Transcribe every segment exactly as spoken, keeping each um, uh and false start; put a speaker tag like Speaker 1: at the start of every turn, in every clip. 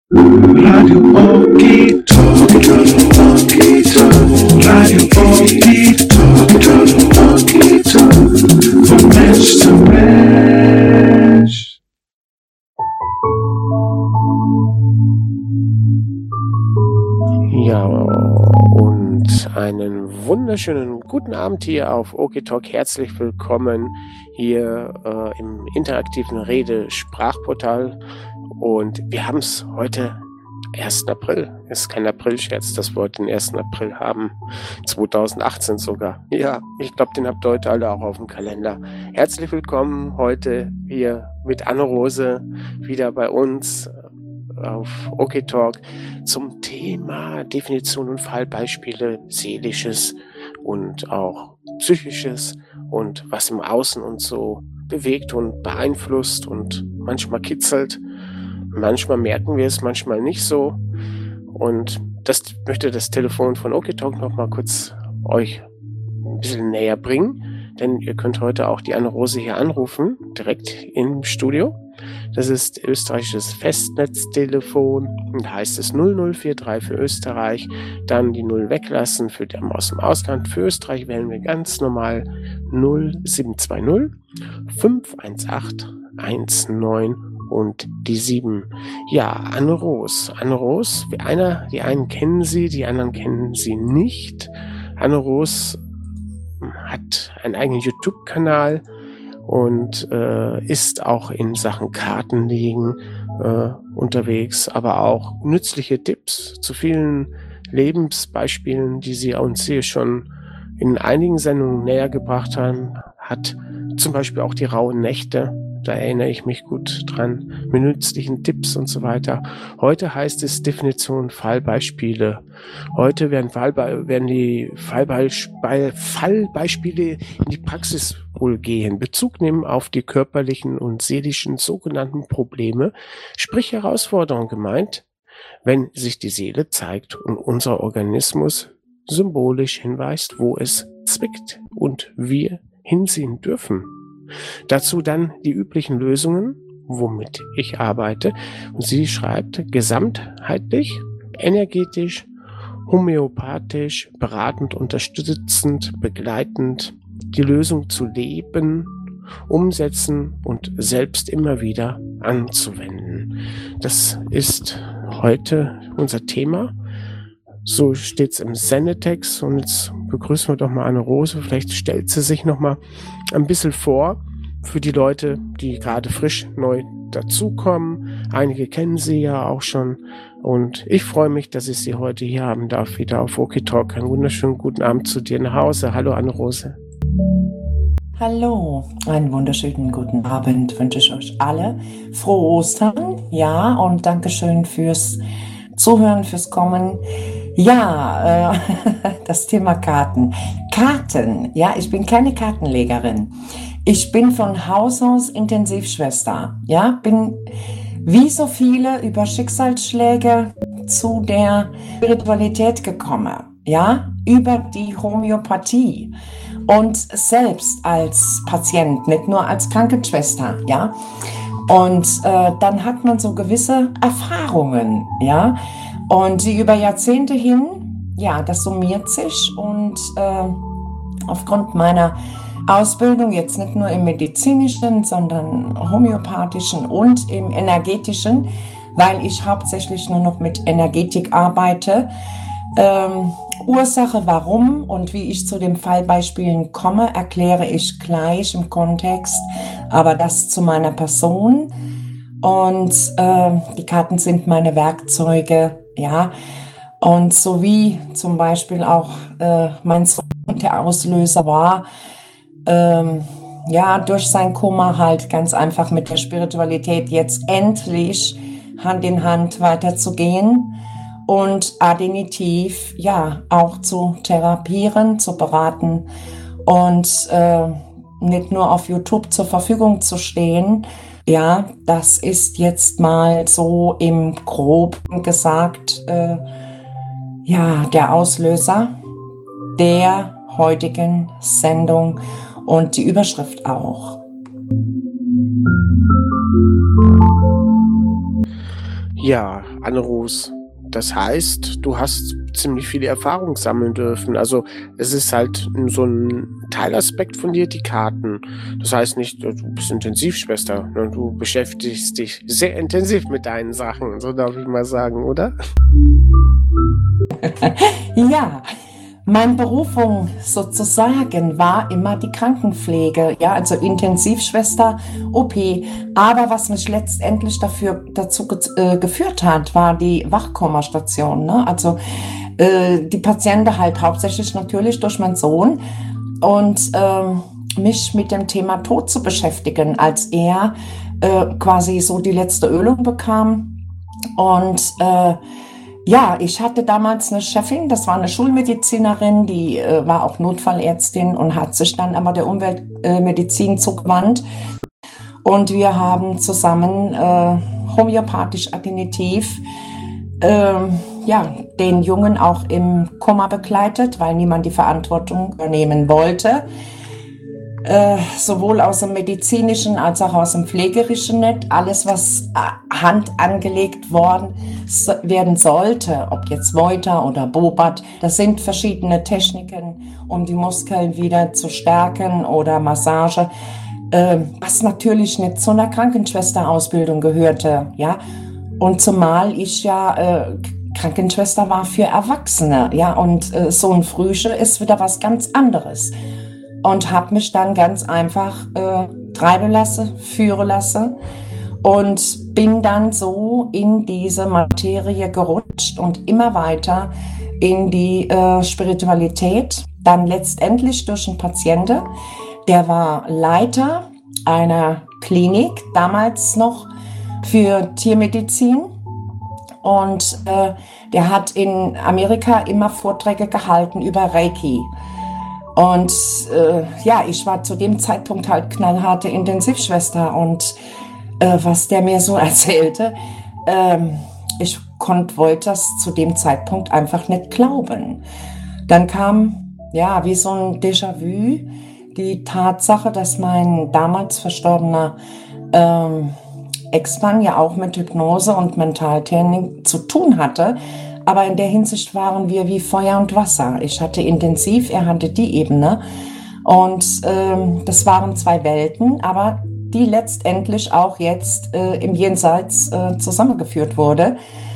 Speaker 1: Radio Okie Talk, Okie Talk, Radio Okie Talk, Okie Talk, von Mensch zu Mensch.
Speaker 2: Ja, und einen wunderschönen guten Abend hier auf Okie Talk. Herzlich willkommen hier äh, im interaktiven Rede-Sprachportal. Und wir haben es heute ersten April. Ist kein Aprilscherz, dass wir heute den ersten April haben. zweitausendachtzehn sogar. Ja, ich glaube, den habt ihr heute alle auch auf dem Kalender. Herzlich willkommen heute hier mit Anne-Rose wieder bei uns auf Okie Talk zum Thema Definition und Fallbeispiele, Seelisches und auch Psychisches und was im Außen uns so bewegt und beeinflusst und manchmal kitzelt. Manchmal merken wir es, manchmal nicht so. Und das möchte das Telefon von Okie Talk noch mal kurz euch ein bisschen näher bringen. Denn ihr könnt heute auch die Anne-Rose hier anrufen, direkt im Studio. Das ist österreichisches Festnetztelefon und heißt es null null vier drei für Österreich. Dann die null weglassen für den aus dem Ausland. Für Österreich wählen wir ganz normal null sieben zwei null fünf eins acht eins neun und die sieben. Ja, Anne-Rose. Anne-Rose, einer, die einen kennen sie, die anderen kennen sie nicht. Anne-Rose hat einen eigenen YouTube-Kanal und äh, ist auch in Sachen Kartenlegen äh, unterwegs, aber auch nützliche Tipps zu vielen Lebensbeispielen, die sie uns hier schon in einigen Sendungen näher gebracht haben, hat zum Beispiel auch die rauen Nächte. Da erinnere ich mich gut dran, mit nützlichen Tipps und so weiter. Heute heißt es Definition Fallbeispiele. Heute werden, Fallbe- werden die Fallbeispiele, Fallbeispiele in die Praxis wohl gehen, Bezug nehmen auf die körperlichen und seelischen sogenannten Probleme, sprich Herausforderungen gemeint, wenn sich die Seele zeigt und unser Organismus symbolisch hinweist, wo es zwickt und wir hinsehen dürfen. Dazu dann die üblichen Lösungen, womit ich arbeite. Und sie schreibt gesamtheitlich, energetisch, homöopathisch, beratend, unterstützend, begleitend, die Lösung zu leben, umsetzen und selbst immer wieder anzuwenden. Das ist heute unser Thema. So steht es im Sendetext und jetzt begrüßen wir doch mal Anne-Rose. Vielleicht stellt sie sich noch mal ein bisschen vor für die Leute, die gerade frisch neu dazukommen. Einige kennen sie ja auch schon und ich freue mich, dass ich sie heute hier haben darf, wieder auf Okie Talk. Einen wunderschönen guten Abend zu dir nach Hause. Hallo Anne-Rose.
Speaker 3: Hallo, einen wunderschönen guten Abend wünsche ich euch alle. Frohe Ostern, ja, und Dankeschön fürs Zuhören, fürs Kommen. Ja, äh, das Thema Karten. Karten, ja, ich bin keine Kartenlegerin. Ich bin von Haus aus Intensivschwester, ja, bin wie so viele über Schicksalsschläge zu der Spiritualität gekommen, ja, über die Homöopathie und selbst als Patient, nicht nur als Krankenschwester, ja. Und äh, dann hat man so gewisse Erfahrungen, ja. Und die über Jahrzehnte hin, ja, das summiert sich und äh, aufgrund meiner Ausbildung jetzt nicht nur im medizinischen, sondern homöopathischen und im energetischen, weil ich hauptsächlich nur noch mit Energetik arbeite. Ähm, Ursache, warum und wie ich zu den Fallbeispielen komme, erkläre ich gleich im Kontext, aber das zu meiner Person. Und äh, die Karten sind meine Werkzeuge, ja. Und so wie zum Beispiel auch äh, mein Sohn der Auslöser war, ähm, ja, durch sein Koma halt ganz einfach mit der Spiritualität jetzt endlich Hand in Hand weiterzugehen und adenitiv, ja, auch zu therapieren, zu beraten und äh, nicht nur auf YouTube zur Verfügung zu stehen. Ja, das ist jetzt mal so im Groben gesagt, äh, ja, der Auslöser der heutigen Sendung und die Überschrift auch.
Speaker 2: Ja, Anne-Ros, das heißt, du hast ziemlich viele Erfahrung sammeln dürfen. Also es ist halt so ein Teilaspekt von dir, die Karten. Das heißt nicht, du bist Intensivschwester, ne? Du beschäftigst dich sehr intensiv mit deinen Sachen, so darf ich mal sagen, oder?
Speaker 3: Ja, meine Berufung sozusagen war immer die Krankenpflege, ja, also Intensivschwester, O P. Aber was mich letztendlich dafür dazu ge äh, geführt hat, war die Wachkomastation, ne? Also äh, die Patienten halt hauptsächlich natürlich durch meinen Sohn und ähm, mich mit dem Thema Tod zu beschäftigen, als er äh, quasi so die letzte Ölung bekam und äh, ja, ich hatte damals eine Chefin, das war eine Schulmedizinerin, die äh, war auch Notfallärztin und hat sich dann aber der Umweltmedizin äh, zugewandt. Und wir haben zusammen äh, homöopathisch additiv äh, ja, den Jungen auch im Koma begleitet, weil niemand die Verantwortung übernehmen wollte. Äh, sowohl aus dem medizinischen als auch aus dem pflegerischen nicht. Alles, was Hand angelegt worden so, werden sollte, ob jetzt Voiter oder Bobat, das sind verschiedene Techniken, um die Muskeln wieder zu stärken oder Massage, äh, was natürlich nicht zu einer Krankenschwesterausbildung gehörte, ja. Und zumal ich ja äh, Krankenschwester war für Erwachsene, ja, und äh, so ein Frühchen ist wieder was ganz anderes. Und habe mich dann ganz einfach äh, treiben lassen, führen lassen und bin dann so in diese Materie gerutscht und immer weiter in die äh, Spiritualität. Dann letztendlich durch einen Patienten, der war Leiter einer Klinik, damals noch für Tiermedizin. Und äh, der hat in Amerika immer Vorträge gehalten über Reiki. Und äh, ja, ich war zu dem Zeitpunkt halt knallharte Intensivschwester und äh, was der mir so erzählte, ähm, ich konnt, wollte das zu dem Zeitpunkt einfach nicht glauben. Dann kam, ja, wie so ein Déjà-vu, die Tatsache, dass mein damals verstorbener ähm, Ex-Mann ja auch mit Hypnose und Mentaltraining zu tun hatte. Aber in der Hinsicht waren wir wie Feuer und Wasser. Ich hatte intensiv, er hatte die Ebene. Und ähm, das waren zwei Welten, aber die letztendlich auch jetzt äh, im Jenseits äh, zusammengeführt wurde.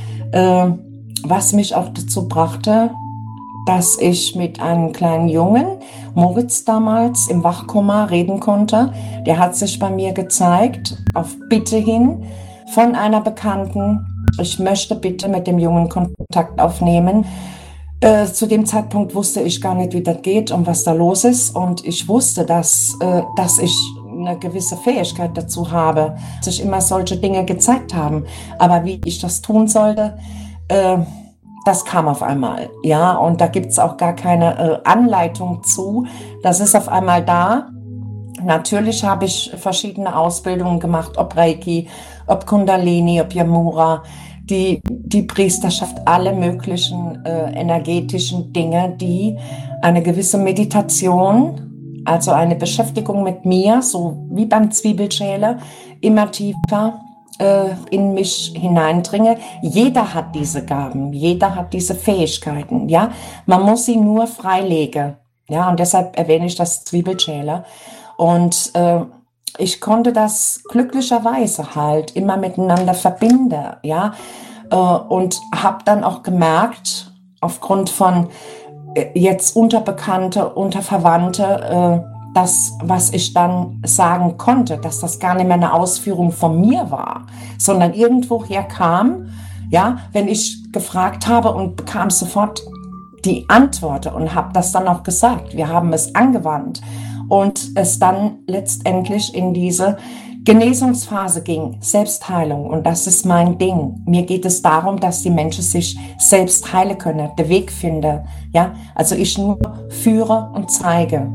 Speaker 3: Äh, was mich auch dazu brachte, dass ich mit einem kleinen Jungen, Moritz damals, im Wachkoma reden konnte. Der hat sich bei mir gezeigt, auf Bitte hin von einer Bekannten. Ich möchte bitte mit dem Jungen Kontakt aufnehmen. Äh, zu dem Zeitpunkt wusste ich gar nicht, wie das geht und was da los ist. Und ich wusste, dass, äh, dass ich eine gewisse Fähigkeit dazu habe, dass sich immer solche Dinge gezeigt haben. Aber wie ich das tun sollte, äh, das kam auf einmal. Ja, und da gibt's auch gar keine äh, Anleitung zu. Das ist auf einmal da. Natürlich habe ich verschiedene Ausbildungen gemacht, ob Reiki, ob Kundalini, ob Yamura, die, die Priesterschaft, alle möglichen äh, energetischen Dinge, die eine gewisse Meditation, also eine Beschäftigung mit mir, so wie beim Zwiebelschäler, immer tiefer äh, in mich hineindringe. Jeder hat diese Gaben, jeder hat diese Fähigkeiten, ja. Man muss sie nur freilegen, ja, und deshalb erwähne ich das Zwiebelschäler. Und äh, ich konnte das glücklicherweise halt immer miteinander verbinden, ja, äh, und habe dann auch gemerkt, aufgrund von äh, jetzt Unterbekannte, Unterverwandte, äh, das, was ich dann sagen konnte, dass das gar nicht mehr eine Ausführung von mir war, sondern irgendwoher kam, ja, wenn ich gefragt habe und bekam sofort die Antwort und habe das dann auch gesagt. Wir haben es angewandt. Und es dann letztendlich in diese Genesungsphase ging, Selbstheilung. Und das ist mein Ding. Mir geht es darum, dass die Menschen sich selbst heilen können, den Weg finden. Ja, also ich nur führe und zeige.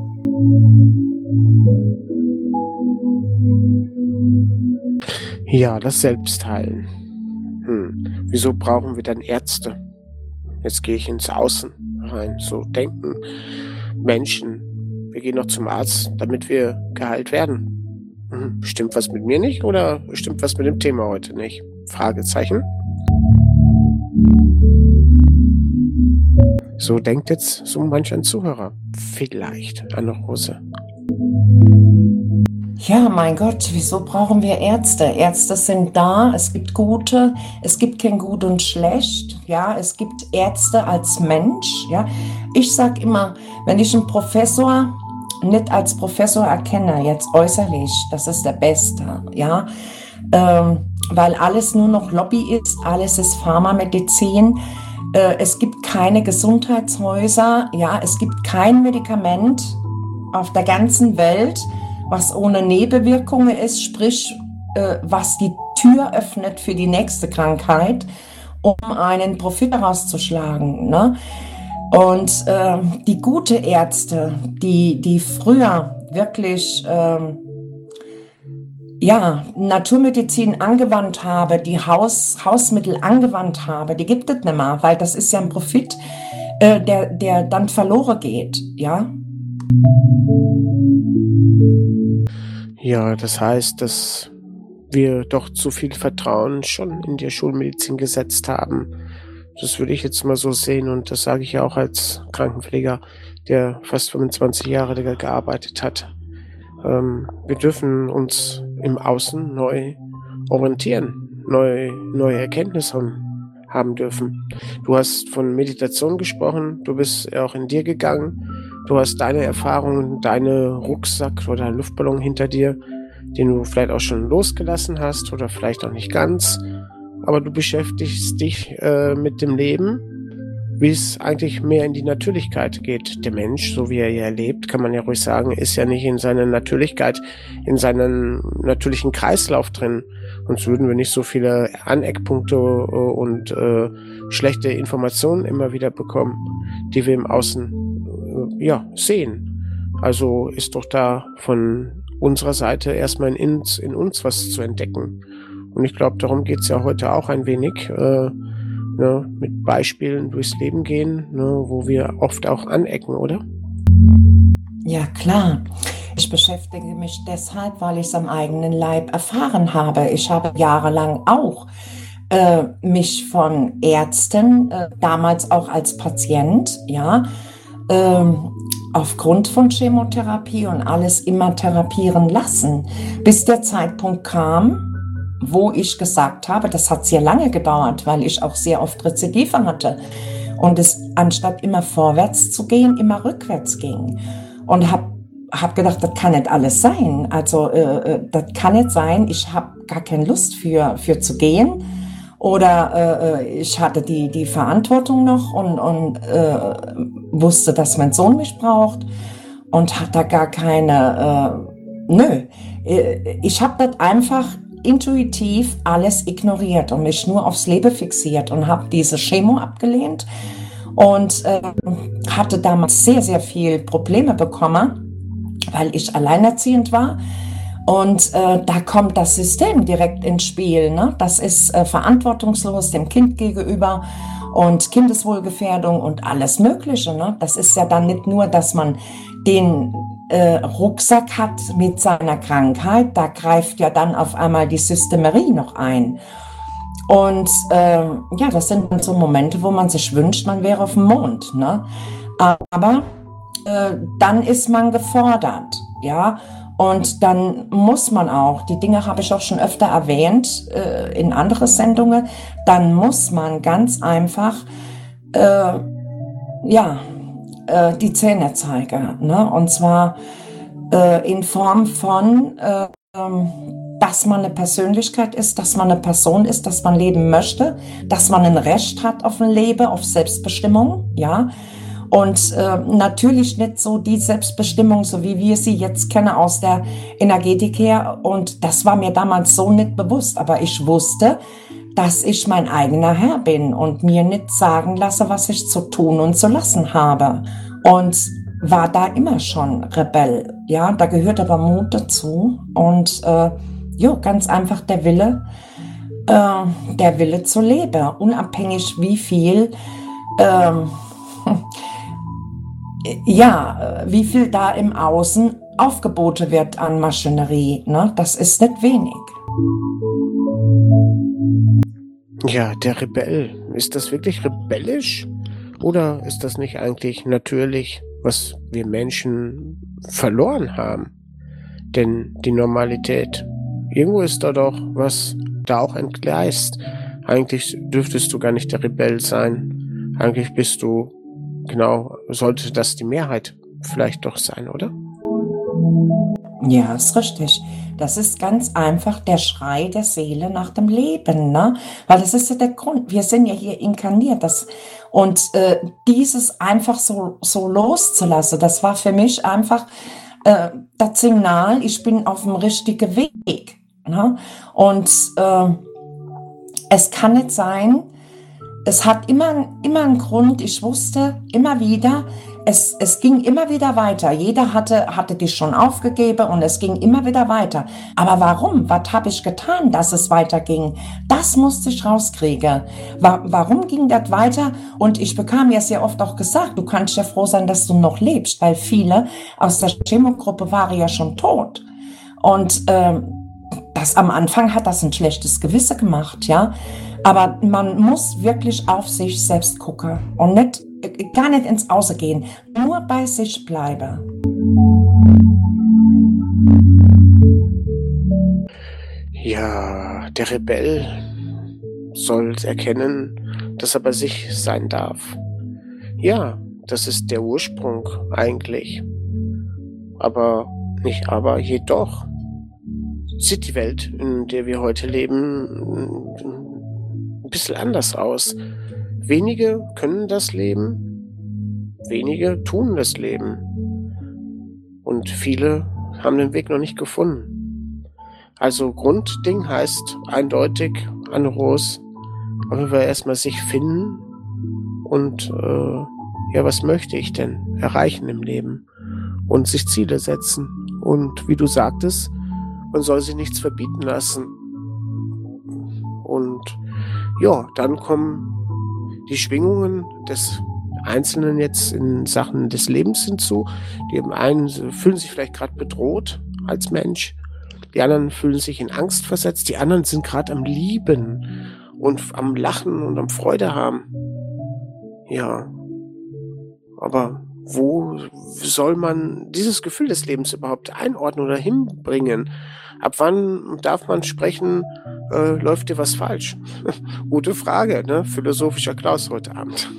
Speaker 2: Ja, das Selbstheilen. Hm. Wieso brauchen wir dann Ärzte? Jetzt gehe ich ins Außen rein. So denken Menschen. Wir gehen noch zum Arzt, damit wir geheilt werden. Hm, stimmt was mit mir nicht oder stimmt was mit dem Thema heute nicht? Fragezeichen. So denkt jetzt so manch ein Zuhörer. Vielleicht, Anne-Rose.
Speaker 3: Ja, mein Gott, wieso brauchen wir Ärzte? Ärzte sind da, es gibt gute, es gibt kein Gut und Schlecht, ja, es gibt Ärzte als Mensch, ja. Ich sag immer, wenn ich einen Professor nicht als Professor erkenne, jetzt äußerlich, das ist der Beste, ja, ähm, weil alles nur noch Lobby ist, alles ist Pharmamedizin, äh, es gibt keine Gesundheitshäuser, ja, es gibt kein Medikament auf der ganzen Welt, was ohne Nebenwirkungen ist, sprich, äh, was die Tür öffnet für die nächste Krankheit, um einen Profit daraus zu schlagen, ne? Und äh, die gute Ärzte, die, die früher wirklich ähm, ja, Naturmedizin angewandt habe, die Haus, Hausmittel angewandt habe, die gibt es nicht mehr, weil das ist ja ein Profit, äh, der, der dann verloren geht, ja.
Speaker 2: Ja, das heißt, dass wir doch zu viel Vertrauen schon in die Schulmedizin gesetzt haben. Das würde ich jetzt mal so sehen und das sage ich ja auch als Krankenpfleger, der fast fünfundzwanzig Jahre gearbeitet hat. Ähm, wir dürfen uns im Außen neu orientieren, neu, neue Erkenntnisse haben dürfen. Du hast von Meditation gesprochen, du bist auch in dir gegangen, du hast deine Erfahrungen, deine Rucksack oder einen Luftballon hinter dir, den du vielleicht auch schon losgelassen hast oder vielleicht auch nicht ganz, aber du beschäftigst dich äh, mit dem Leben, wie es eigentlich mehr in die Natürlichkeit geht. Der Mensch, so wie er ja lebt, kann man ja ruhig sagen, ist ja nicht in seiner Natürlichkeit, in seinem natürlichen Kreislauf drin. Sonst würden wir nicht so viele Aneckpunkte äh, und äh, schlechte Informationen immer wieder bekommen, die wir im Außen äh, ja, sehen. Also ist doch da von unserer Seite erstmal in uns, in uns was zu entdecken. Und ich glaube, darum geht es ja heute auch ein wenig, äh, ne, mit Beispielen durchs Leben gehen, ne, wo wir oft auch anecken, oder?
Speaker 3: Ja, klar. Ich beschäftige mich deshalb, weil ich es am eigenen Leib erfahren habe. Ich habe jahrelang auch äh, mich von Ärzten, äh, damals auch als Patient, ja, ähm, aufgrund von Chemotherapie und alles immer therapieren lassen, bis der Zeitpunkt kam, wo ich gesagt habe, das hat sehr lange gedauert, weil ich auch sehr oft Rezidive hatte und es anstatt immer vorwärts zu gehen, immer rückwärts ging und habe hab gedacht, das kann nicht alles sein, also äh, das kann nicht sein, ich habe gar keine Lust für, für zu gehen oder äh, ich hatte die, die Verantwortung noch und, und äh, wusste, dass mein Sohn mich braucht und hatte gar keine, äh, nö, ich habe das einfach intuitiv alles ignoriert und mich nur aufs Leben fixiert und habe diese Chemo abgelehnt und äh, hatte damals sehr, sehr viel Probleme bekommen, weil ich alleinerziehend war. Und äh, da kommt das System direkt ins Spiel, ne? Das ist äh, verantwortungslos dem Kind gegenüber und Kindeswohlgefährdung und alles Mögliche, ne? Das ist ja dann nicht nur, dass man den äh, Rucksack hat mit seiner Krankheit, da greift ja dann auf einmal die Systemerie noch ein. Und äh, ja, das sind dann so Momente, wo man sich wünscht, man wäre auf dem Mond, ne? Aber äh, dann ist man gefordert, ja. Und dann muss man auch, die Dinge habe ich auch schon öfter erwähnt äh, in andere Sendungen, dann muss man ganz einfach äh, ja, äh, die Zähne zeigen, ne? Und zwar äh, in Form von, äh, dass man eine Persönlichkeit ist, dass man eine Person ist, dass man leben möchte, dass man ein Recht hat auf ein Leben, auf Selbstbestimmung, ja. Und äh, natürlich nicht so die Selbstbestimmung, so wie wir sie jetzt kennen aus der Energetik her. Und das war mir damals so nicht bewusst. Aber ich wusste, dass ich mein eigener Herr bin und mir nicht sagen lasse, was ich zu tun und zu lassen habe. Und war da immer schon Rebell. Ja, da gehört aber Mut dazu. Und äh, jo, ganz einfach der Wille, äh, der Wille zu leben. Unabhängig wie viel... Äh, Ja, wie viel da im Außen aufgeboten wird an Maschinerie, ne? Das ist nicht wenig.
Speaker 2: Ja, der Rebell. Ist das wirklich rebellisch? Oder ist das nicht eigentlich natürlich, was wir Menschen verloren haben? Denn die Normalität, irgendwo ist da doch was da auch entgleist. Eigentlich dürftest du gar nicht der Rebell sein. Eigentlich bist du, genau, sollte das die Mehrheit vielleicht doch sein, oder?
Speaker 3: Ja, ist richtig. Das ist ganz einfach der Schrei der Seele nach dem Leben, ne? Weil das ist ja der Grund. Wir sind ja hier inkarniert. Das, und äh, dieses einfach so, so loszulassen, das war für mich einfach äh, das Signal, ich bin auf dem richtigen Weg. Ne? Und äh, es kann nicht sein, es hat immer, immer einen Grund, ich wusste immer wieder, es, es ging immer wieder weiter. Jeder hatte, hatte dich schon aufgegeben und es ging immer wieder weiter. Aber warum? Was habe ich getan, dass es weiterging? Das musste ich rauskriegen. Wa- warum ging das weiter? Und ich bekam ja sehr oft auch gesagt, du kannst ja froh sein, dass du noch lebst, weil viele aus der Chemogruppe waren ja schon tot. Und ähm, das am Anfang hat das ein schlechtes Gewissen gemacht, ja. Aber man muss wirklich auf sich selbst gucken und nicht, gar nicht ins Außen gehen, nur bei sich bleiben.
Speaker 2: Ja, der Rebell soll erkennen, dass er bei sich sein darf. Ja, das ist der Ursprung eigentlich. Aber nicht aber, jedoch sieht die Welt, in der wir heute leben, ein bisschen anders aus. Wenige können das Leben, wenige tun das Leben. Und viele haben den Weg noch nicht gefunden. Also Grundding heißt eindeutig, Anne-Rose, auf jeden Fall erstmal sich finden und äh, ja, was möchte ich denn erreichen im Leben? Und sich Ziele setzen. Und wie du sagtest, man soll sich nichts verbieten lassen. Und ja, dann kommen die Schwingungen des Einzelnen jetzt in Sachen des Lebens hinzu. Die einen fühlen sich vielleicht gerade bedroht als Mensch, die anderen fühlen sich in Angst versetzt, die anderen sind gerade am Lieben und am Lachen und am Freude haben. Ja, aber wo soll man dieses Gefühl des Lebens überhaupt einordnen oder hinbringen? Ab wann darf man sprechen, äh, läuft dir was falsch? Gute Frage, ne? Philosophischer Klaus heute Abend.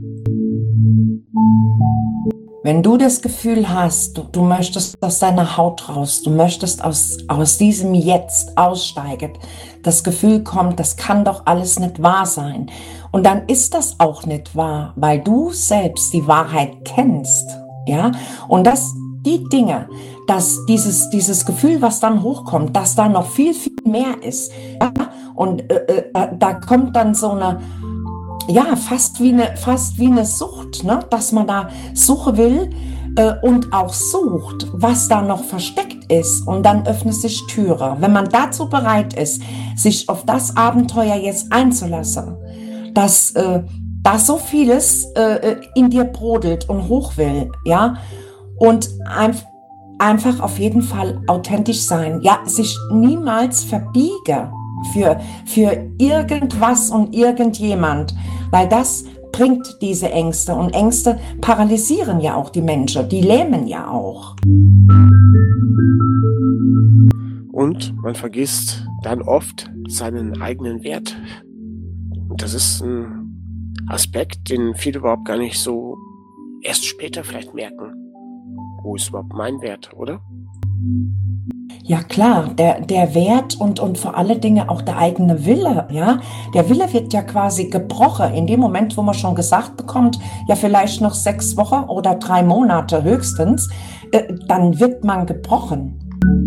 Speaker 3: Wenn du das Gefühl hast, du, du möchtest aus deiner Haut raus, du möchtest aus, aus diesem Jetzt aussteigen, das Gefühl kommt, das kann doch alles nicht wahr sein. Und dann ist das auch nicht wahr, weil du selbst die Wahrheit kennst. Ja? Und das, die Dinge, dass dieses, dieses Gefühl, was dann hochkommt, dass da noch viel, viel mehr ist. Ja? Und äh, äh, da kommt dann so eine, ja, fast wie eine, fast wie eine Sucht, ne? Dass man da suchen will äh, und auch sucht, was da noch versteckt ist. Und dann öffnet sich Türe. Wenn man dazu bereit ist, sich auf das Abenteuer jetzt einzulassen, dass äh, da so vieles äh, in dir brodelt und hoch will, ja, und ein, einfach auf jeden Fall authentisch sein, ja, sich niemals verbiegen für, für irgendwas und irgendjemand, weil das bringt diese Ängste und Ängste paralysieren ja auch die Menschen, die lähmen ja auch.
Speaker 2: Und man vergisst dann oft seinen eigenen Wert. Und das ist ein Aspekt, den viele überhaupt gar nicht so erst später vielleicht merken. Wo ist überhaupt mein Wert, oder?
Speaker 3: Ja klar, der, der Wert und, und vor allen Dingen auch der eigene Wille, ja. Der Wille wird ja quasi gebrochen in dem Moment, wo man schon gesagt bekommt, ja vielleicht noch sechs Wochen oder drei Monate höchstens, äh, dann wird man gebrochen.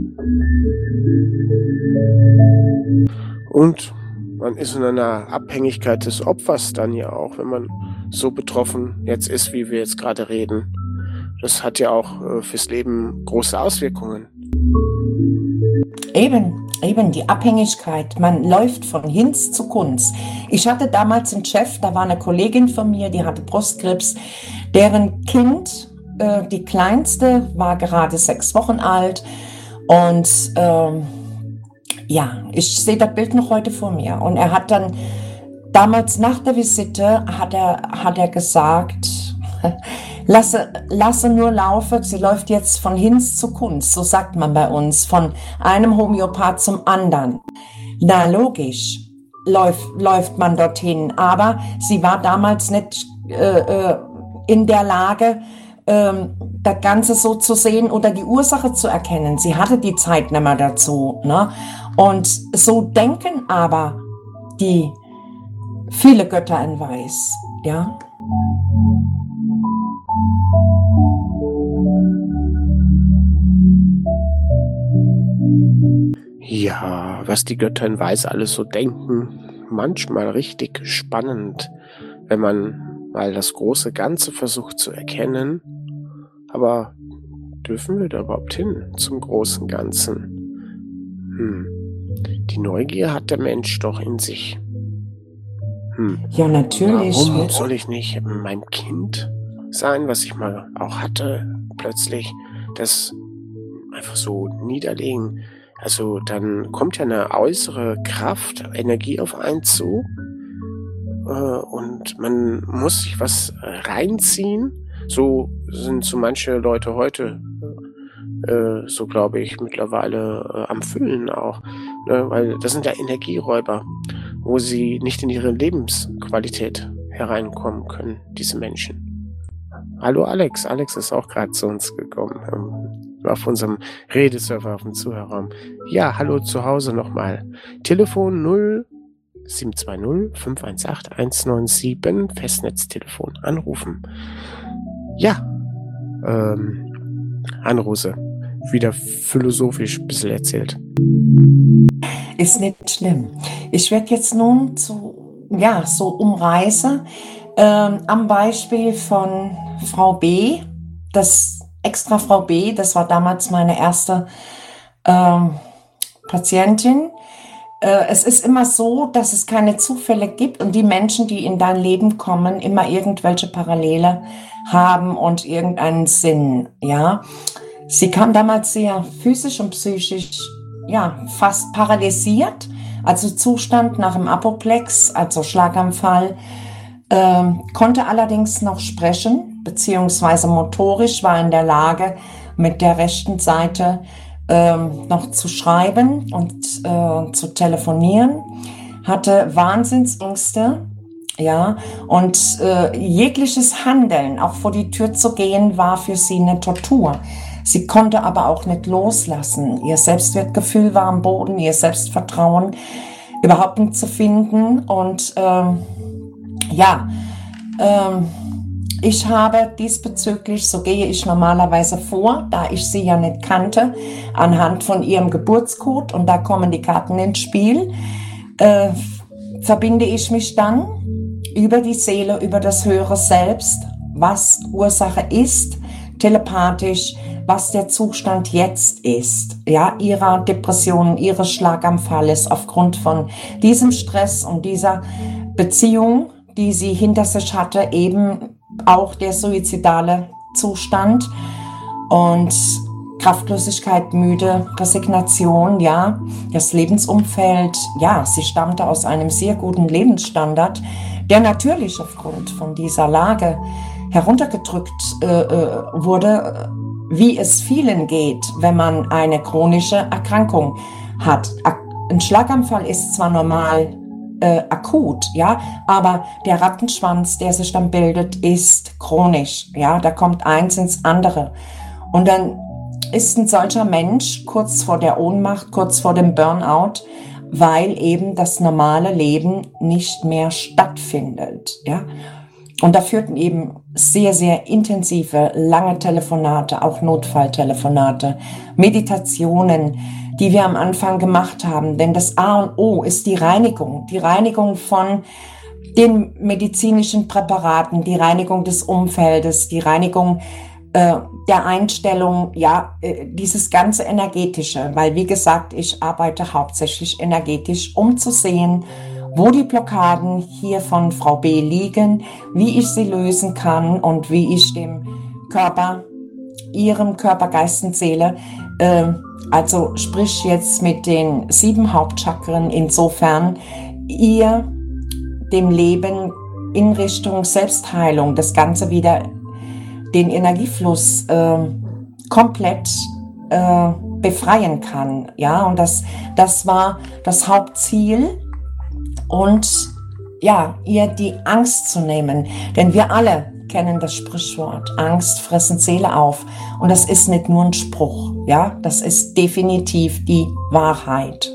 Speaker 2: Und man ist in einer Abhängigkeit des Opfers dann ja auch, wenn man so betroffen jetzt ist, wie wir jetzt gerade reden. Das hat ja auch äh, fürs Leben große Auswirkungen.
Speaker 3: Eben, eben die Abhängigkeit. Man läuft von Hinz zu Kunz. Ich hatte damals einen Chef, da war eine Kollegin von mir, die hatte Brustkrebs, deren Kind, äh, die kleinste, war gerade sechs Wochen alt. Und ähm, ja, ich sehe das Bild noch heute vor mir. Und er hat dann damals nach der Visite hat er, hat er gesagt, lasse, lasse nur laufen, sie läuft jetzt von Hinz zu Kunst, so sagt man bei uns, von einem Homöopath zum anderen. Na logisch, läuft, läuft man dorthin, aber sie war damals nicht äh, äh, in der Lage, ähm, das Ganze so zu sehen oder die Ursache zu erkennen. Sie hatte die Zeit nicht mehr dazu. Ne? Und so denken aber die viele Götter in Weiß. Ja?
Speaker 2: Ja, was die Götter in Weiß alles so denken, manchmal richtig spannend, wenn man mal das große Ganze versucht zu erkennen. Aber dürfen wir da überhaupt hin zum großen Ganzen? Hm. Die Neugier hat der Mensch doch in sich. Hm.
Speaker 3: Ja, natürlich.
Speaker 2: Warum soll ich nicht mein Kind sein, was ich mal auch hatte, plötzlich das einfach so niederlegen? Also dann kommt ja eine äußere Kraft, Energie auf einen zu äh, und man muss sich was reinziehen. So sind so manche Leute heute, äh, so glaube ich, mittlerweile äh, am Füllen auch. Ne? Weil das sind ja Energieräuber, wo sie nicht in ihre Lebensqualität hereinkommen können, diese Menschen. Hallo Alex, Alex ist auch gerade zu uns gekommen, ähm, auf unserem Redeserver, auf dem Zuhörerraum. Ja, hallo zu Hause nochmal. Telefon null sieben zwei null fünf eins acht eins neun sieben, Festnetztelefon, anrufen. Ja, ähm, Anrose, wieder philosophisch ein bisschen erzählt.
Speaker 3: Ist nicht schlimm. Ich werde jetzt nun zu, ja, so umreißen, ähm, am Beispiel von Frau B, das extra Frau B, das war damals meine erste ähm, Patientin. Äh, es ist immer so, dass es keine Zufälle gibt und die Menschen, die in dein Leben kommen, immer irgendwelche Parallele haben und irgendeinen Sinn, ja. Sie kam damals sehr physisch und psychisch, ja, fast paralysiert, also Zustand nach dem Apoplex, also Schlaganfall, ähm, konnte allerdings noch sprechen, beziehungsweise motorisch war in der Lage, mit der rechten Seite ähm, noch zu schreiben und äh, zu telefonieren, hatte Wahnsinnsängste, ja, und äh, jegliches Handeln, auch vor die Tür zu gehen, war für sie eine Tortur. Sie konnte aber auch nicht loslassen. Ihr Selbstwertgefühl war am Boden, ihr Selbstvertrauen überhaupt nicht zu finden. Und ähm, ja, ähm, ich habe diesbezüglich, so gehe ich normalerweise vor, da ich sie ja nicht kannte, anhand von ihrem Geburtscode, und da kommen die Karten ins Spiel, äh, verbinde ich mich dann über die Seele, über das höhere Selbst, was Ursache ist, telepathisch, was der Zustand jetzt ist, ja, ihrer Depression, ihres Schlaganfalles aufgrund von diesem Stress und dieser Beziehung, die sie hinter sich hatte, eben auch der suizidale Zustand und Kraftlosigkeit, müde, Resignation, ja, das Lebensumfeld, ja, sie stammte aus einem sehr guten Lebensstandard, der natürlich aufgrund von dieser Lage heruntergedrückt äh, wurde, wie es vielen geht, wenn man eine chronische Erkrankung hat. Ein Schlaganfall ist zwar normal äh, akut, ja, aber der Rattenschwanz, der sich dann bildet, ist chronisch, ja, da kommt eins ins andere. Und dann ist ein solcher Mensch kurz vor der Ohnmacht, kurz vor dem Burnout, weil eben das normale Leben nicht mehr stattfindet, ja. Und da führten eben sehr, sehr intensive, lange Telefonate, auch Notfalltelefonate, Meditationen, die wir am Anfang gemacht haben. Denn das A und O ist die Reinigung, die Reinigung von den medizinischen Präparaten, die Reinigung des Umfeldes, die Reinigung äh, der Einstellung, ja, äh, dieses ganze Energetische. Weil, wie gesagt, ich arbeite hauptsächlich energetisch, um zu sehen, wo die Blockaden hier von Frau B liegen, wie ich sie lösen kann und wie ich dem Körper, ihrem Körper, Geist und Seele, äh, also sprich jetzt mit den sieben Hauptchakren, insofern ihr dem Leben in Richtung Selbstheilung das Ganze wieder den Energiefluss äh, komplett äh, befreien kann. Ja, und das, das war das Hauptziel. Und ja, ihr die Angst zu nehmen. Denn wir alle kennen das Sprichwort, Angst fressen Seele auf. Und das ist nicht nur ein Spruch, ja, das ist definitiv die Wahrheit.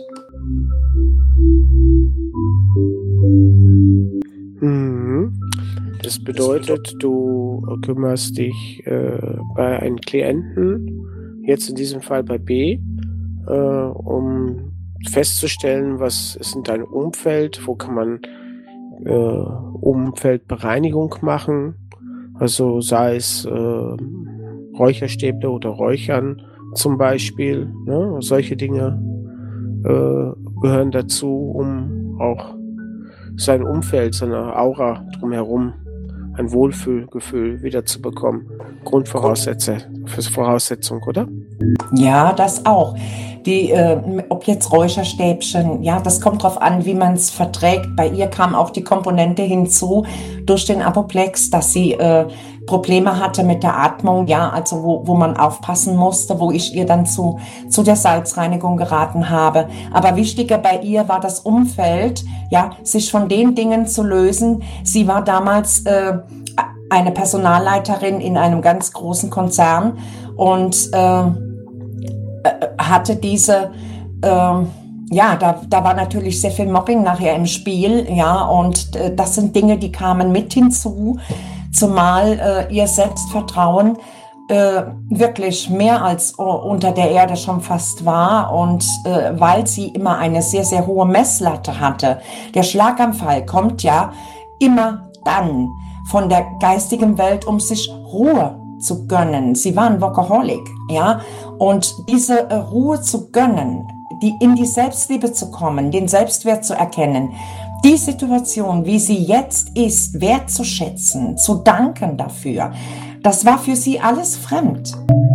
Speaker 2: Mhm. Das bedeutet, du kümmerst dich äh, bei einem Klienten, jetzt in diesem Fall bei B, äh, um festzustellen, was ist in deinem Umfeld, wo kann man äh, Umfeldbereinigung machen, also sei es äh, Räucherstäble oder Räuchern zum Beispiel, ne? Solche Dinge äh, gehören dazu, um auch sein Umfeld, seine Aura drumherum, ein Wohlfühlgefühl wieder zu bekommen. Grundvoraussetzung, Voraussetzung, oder?
Speaker 3: Ja, das auch. Die, äh, ob jetzt Räucherstäbchen, ja, das kommt drauf an, wie man es verträgt. Bei ihr kam auch die Komponente hinzu durch den Apoplex, dass sie äh, Probleme hatte mit der Atmung, ja, also wo, wo man aufpassen musste, wo ich ihr dann zu, zu der Salzreinigung geraten habe. Aber wichtiger bei ihr war das Umfeld, ja, sich von den Dingen zu lösen. Sie war damals äh, eine Personalleiterin in einem ganz großen Konzern und äh, hatte diese, äh, ja, da, da war natürlich sehr viel Mobbing nachher im Spiel, ja, und äh, das sind Dinge, die kamen mit hinzu, zumal äh, ihr Selbstvertrauen äh, wirklich mehr als uh, unter der Erde schon fast war und äh, weil sie immer eine sehr, sehr hohe Messlatte hatte. Der Schlaganfall kommt ja immer dann von der geistigen Welt, um sich Ruhe zu gönnen. Sie war ein Workaholic, ja, und diese äh, Ruhe zu gönnen, die in die Selbstliebe zu kommen, den Selbstwert zu erkennen, die Situation, wie sie jetzt ist, wertzuschätzen, zu danken dafür, das war für sie alles fremd.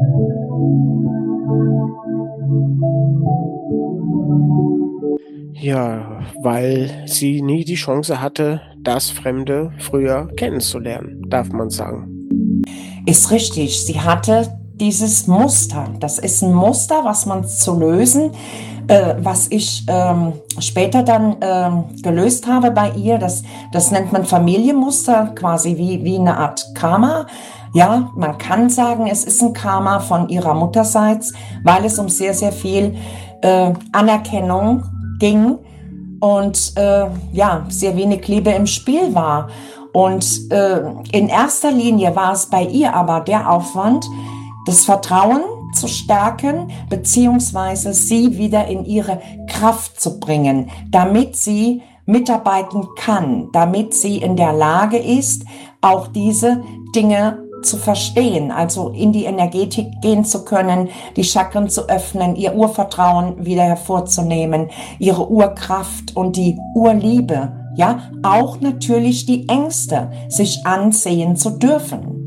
Speaker 2: Ja, weil sie nie die Chance hatte, das Fremde früher kennenzulernen, darf man sagen.
Speaker 3: Ist richtig, sie hatte dieses Muster. Das ist ein Muster, was man zu lösen, äh, was ich ähm, später dann ähm, gelöst habe bei ihr. Das, das nennt man Familienmuster, quasi wie, wie eine Art Karma. Ja, man kann sagen, es ist ein Karma von ihrer Mutterseits, weil es um sehr, sehr viel äh, Anerkennung ging und äh, ja, sehr wenig Liebe im Spiel war. Und äh, in erster Linie war es bei ihr aber der Aufwand, das Vertrauen zu stärken, beziehungsweise sie wieder in ihre Kraft zu bringen, damit sie mitarbeiten kann, damit sie in der Lage ist, auch diese Dinge zu verstehen, also in die Energetik gehen zu können, die Chakren zu öffnen, ihr Urvertrauen wieder hervorzunehmen, ihre Urkraft und die Urliebe, ja, auch natürlich die Ängste, sich ansehen zu dürfen.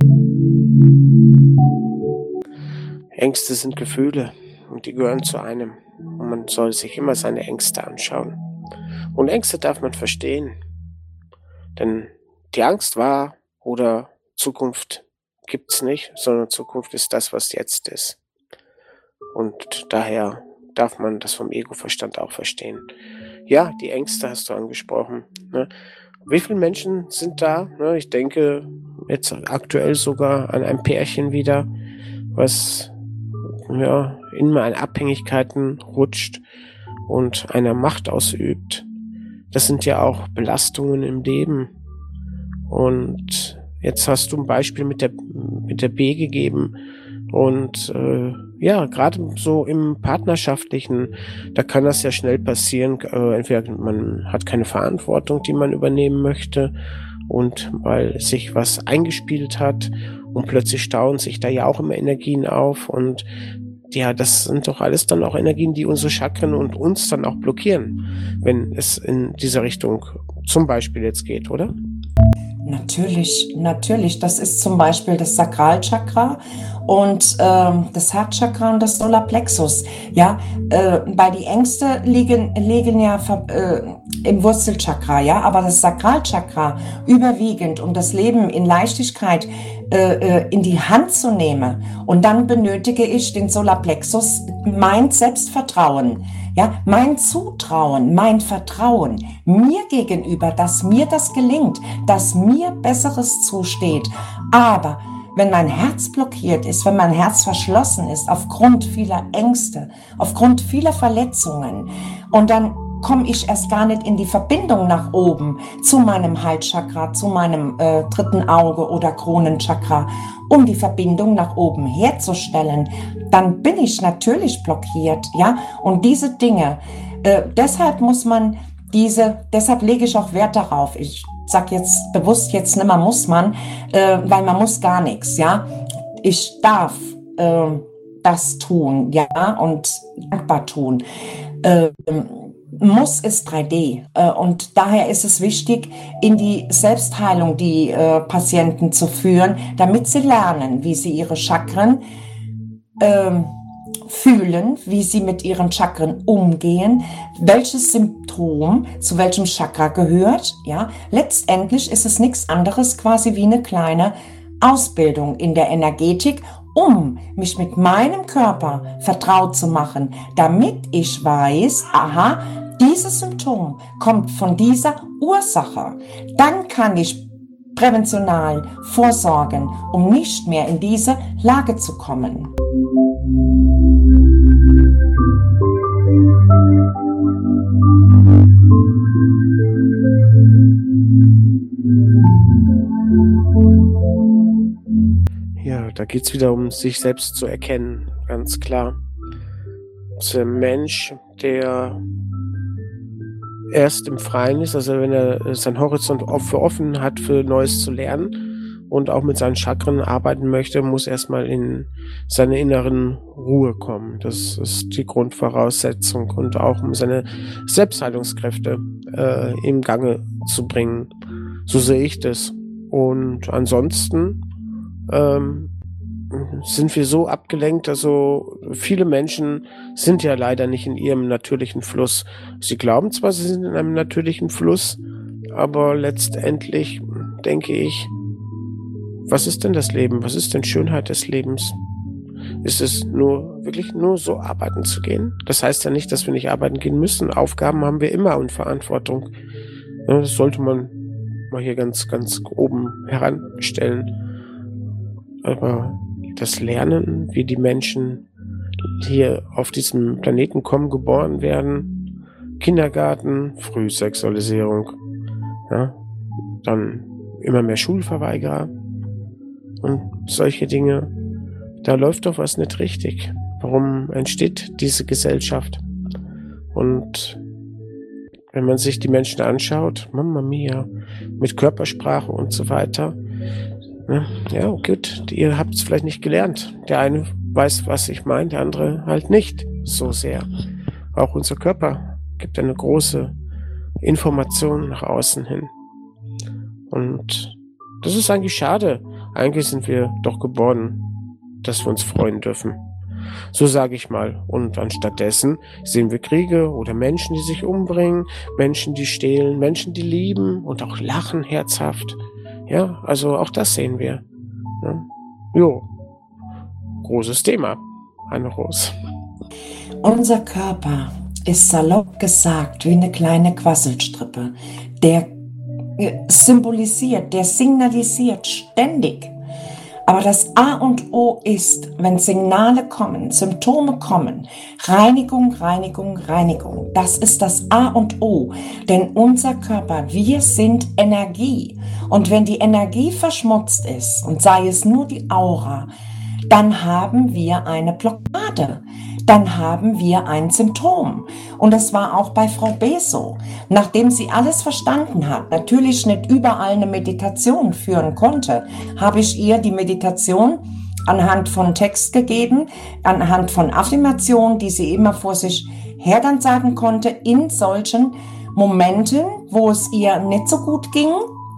Speaker 2: Ängste sind Gefühle und die gehören zu einem. Und man soll sich immer seine Ängste anschauen. Und Ängste darf man verstehen. Denn die Angst war oder Zukunft gibt's nicht, sondern Zukunft ist das, was jetzt ist. Und daher darf man das vom Ego-Verstand auch verstehen. Ja, die Ängste hast du angesprochen. Ne? Wie viele Menschen sind da? Ne? Ich denke jetzt aktuell sogar an ein Pärchen wieder, was ja, in eine Abhängigkeiten rutscht und einer Macht ausübt. Das sind ja auch Belastungen im Leben. Und jetzt hast du ein Beispiel mit der, mit der B gegeben. Und äh, ja, gerade so im Partnerschaftlichen, da kann das ja schnell passieren. Äh, entweder man hat keine Verantwortung, die man übernehmen möchte, und weil sich was eingespielt hat und plötzlich stauen sich da ja auch immer Energien auf. Und ja, das sind doch alles dann auch Energien, die unsere Chakren und uns dann auch blockieren, wenn es in diese Richtung zum Beispiel jetzt geht, oder?
Speaker 3: Natürlich, natürlich. Das ist zum Beispiel das Sakralchakra und ähm, das Herzchakra und das Solarplexus. Ja, äh, weil die Ängste liegen, liegen ja äh, im Wurzelchakra, ja, aber das Sakralchakra überwiegend, um das Leben in Leichtigkeit äh, in die Hand zu nehmen. Und dann benötige ich den Solarplexus, mein Selbstvertrauen. Ja, mein Zutrauen, mein Vertrauen mir gegenüber, dass mir das gelingt, dass mir Besseres zusteht. Aber wenn mein Herz blockiert ist, wenn mein Herz verschlossen ist, aufgrund vieler Ängste, aufgrund vieler Verletzungen, und dann komme ich erst gar nicht in die Verbindung nach oben zu meinem Halschakra, zu meinem äh, dritten Auge oder Kronenchakra, um die Verbindung nach oben herzustellen, dann bin ich natürlich blockiert, ja. Und diese Dinge, äh, deshalb muss man diese, deshalb lege ich auch Wert darauf. Ich sag jetzt bewusst jetzt nimmer muss man, äh, weil man muss gar nichts, ja. Ich darf äh, das tun, ja, und dankbar tun. Äh, Muss ist drei D äh, und daher ist es wichtig, in die Selbstheilung die äh, Patienten zu führen, damit sie lernen, wie sie ihre Chakren äh, fühlen, wie sie mit ihren Chakren umgehen, welches Symptom zu welchem Chakra gehört. Ja, letztendlich ist es nichts anderes quasi wie eine kleine Ausbildung in der Energetik, um mich mit meinem Körper vertraut zu machen, damit ich weiß, aha, dieses Symptom kommt von dieser Ursache. Dann kann ich präventional vorsorgen, um nicht mehr in diese Lage zu kommen.
Speaker 2: Ja, da geht es wieder um sich selbst zu erkennen, ganz klar. Das ist ein Mensch, der erst im Freien ist, also wenn er seinen Horizont für offen hat, für Neues zu lernen und auch mit seinen Chakren arbeiten möchte, muss erstmal in seine inneren Ruhe kommen. Das ist die Grundvoraussetzung, und auch um seine Selbstheilungskräfte äh, im Gange zu bringen. So sehe ich das. Und ansonsten ähm, sind wir so abgelenkt, also viele Menschen sind ja leider nicht in ihrem natürlichen Fluss. Sie glauben zwar, sie sind in einem natürlichen Fluss, aber letztendlich denke ich, was ist denn das Leben? Was ist denn Schönheit des Lebens? Ist es nur, wirklich nur so arbeiten zu gehen? Das heißt ja nicht, dass wir nicht arbeiten gehen müssen. Aufgaben haben wir immer und Verantwortung. Ja, das sollte man mal hier ganz, ganz oben heranstellen. Aber das Lernen, wie die Menschen hier auf diesem Planeten kommen, geboren werden, Kindergarten, Frühsexualisierung, ja, dann immer mehr Schulverweigerer und solche Dinge, da läuft doch was nicht richtig. Warum entsteht diese Gesellschaft? Und wenn man sich die Menschen anschaut, Mamma mia, mit Körpersprache und so weiter, ja, gut, ihr habt es vielleicht nicht gelernt. Der eine weiß, was ich meine, der andere halt nicht so sehr. Auch unser Körper gibt eine große Information nach außen hin. Und das ist eigentlich schade. Eigentlich sind wir doch geboren, dass wir uns freuen dürfen. So sage ich mal. Und anstattdessen sehen wir Kriege oder Menschen, die sich umbringen, Menschen, die stehlen, Menschen, die lieben und auch lachen herzhaft. Ja, also auch das sehen wir. Ja. Jo, großes Thema, Anne Ros.
Speaker 3: Unser Körper ist salopp gesagt wie eine kleine Quasselstrippe. Der symbolisiert, der signalisiert ständig. Aber das A und O ist, wenn Signale kommen, Symptome kommen, Reinigung, Reinigung, Reinigung. Das ist das A und O. Denn unser Körper, wir sind Energie. Und wenn die Energie verschmutzt ist, und sei es nur die Aura, dann haben wir eine Blockade. Dann haben wir ein Symptom. Und das war auch bei Frau B. so. Nachdem sie alles verstanden hat, natürlich nicht überall eine Meditation führen konnte, habe ich ihr die Meditation anhand von Text gegeben, anhand von Affirmationen, die sie immer vor sich her dann sagen konnte, in solchen Momenten, wo es ihr nicht so gut ging,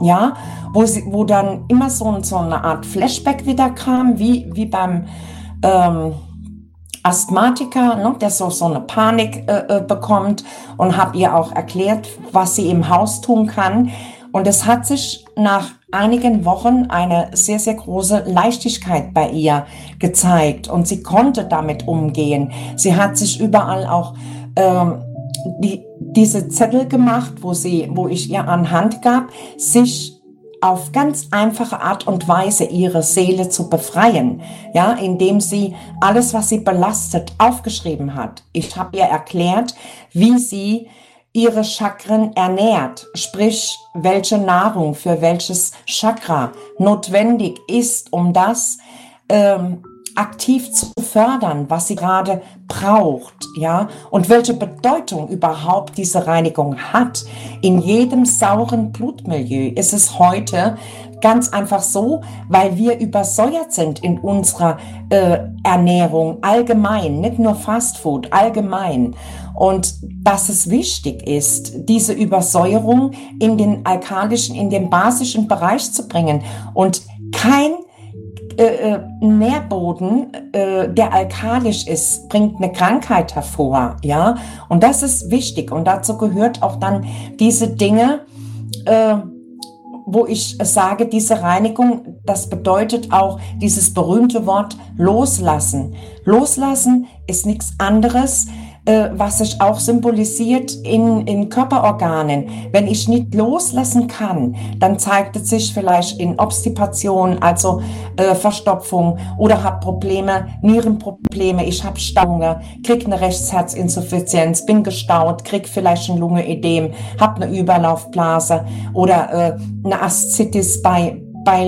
Speaker 3: ja, wo, sie, wo dann immer so, so eine Art Flashback wieder kam, wie, wie beim ähm, Asthmatiker, ne, der so, so eine Panik äh, bekommt, und habe ihr auch erklärt, was sie im Haus tun kann. Und es hat sich nach einigen Wochen eine sehr, sehr große Leichtigkeit bei ihr gezeigt, und sie konnte damit umgehen. Sie hat sich überall auch ähm, die, diese Zettel gemacht, wo sie, wo ich ihr an Hand gab, sich auf ganz einfache Art und Weise ihre Seele zu befreien, ja, indem sie alles, was sie belastet, aufgeschrieben hat. Ich habe ihr erklärt, wie sie ihre Chakren ernährt, sprich, welche Nahrung für welches Chakra notwendig ist, um das ähm, aktiv zu fördern, was sie gerade braucht, ja, und welche Bedeutung überhaupt diese Reinigung hat. In jedem sauren Blutmilieu ist es heute ganz einfach so, weil wir übersäuert sind in unserer äh, Ernährung allgemein, nicht nur Fastfood, allgemein. Und dass es wichtig ist, diese Übersäuerung in den alkalischen, in den basischen Bereich zu bringen, und kein Äh, Nährboden, äh, der alkalisch ist, bringt eine Krankheit hervor, ja, und das ist wichtig, und dazu gehört auch dann diese Dinge, äh, wo ich sage, diese Reinigung, das bedeutet auch dieses berühmte Wort loslassen. Loslassen ist nichts anderes, äh, was sich auch symbolisiert in, in Körperorganen. Wenn ich nicht loslassen kann, dann zeigt es sich vielleicht in Obstipation, also äh, Verstopfung, oder habe Probleme, Nierenprobleme, ich habe Stauungen, krieg eine Rechtsherzinsuffizienz, bin gestaut, krieg vielleicht ein Lungenödem, habe eine Überlaufblase oder äh, eine Aszitis bei bei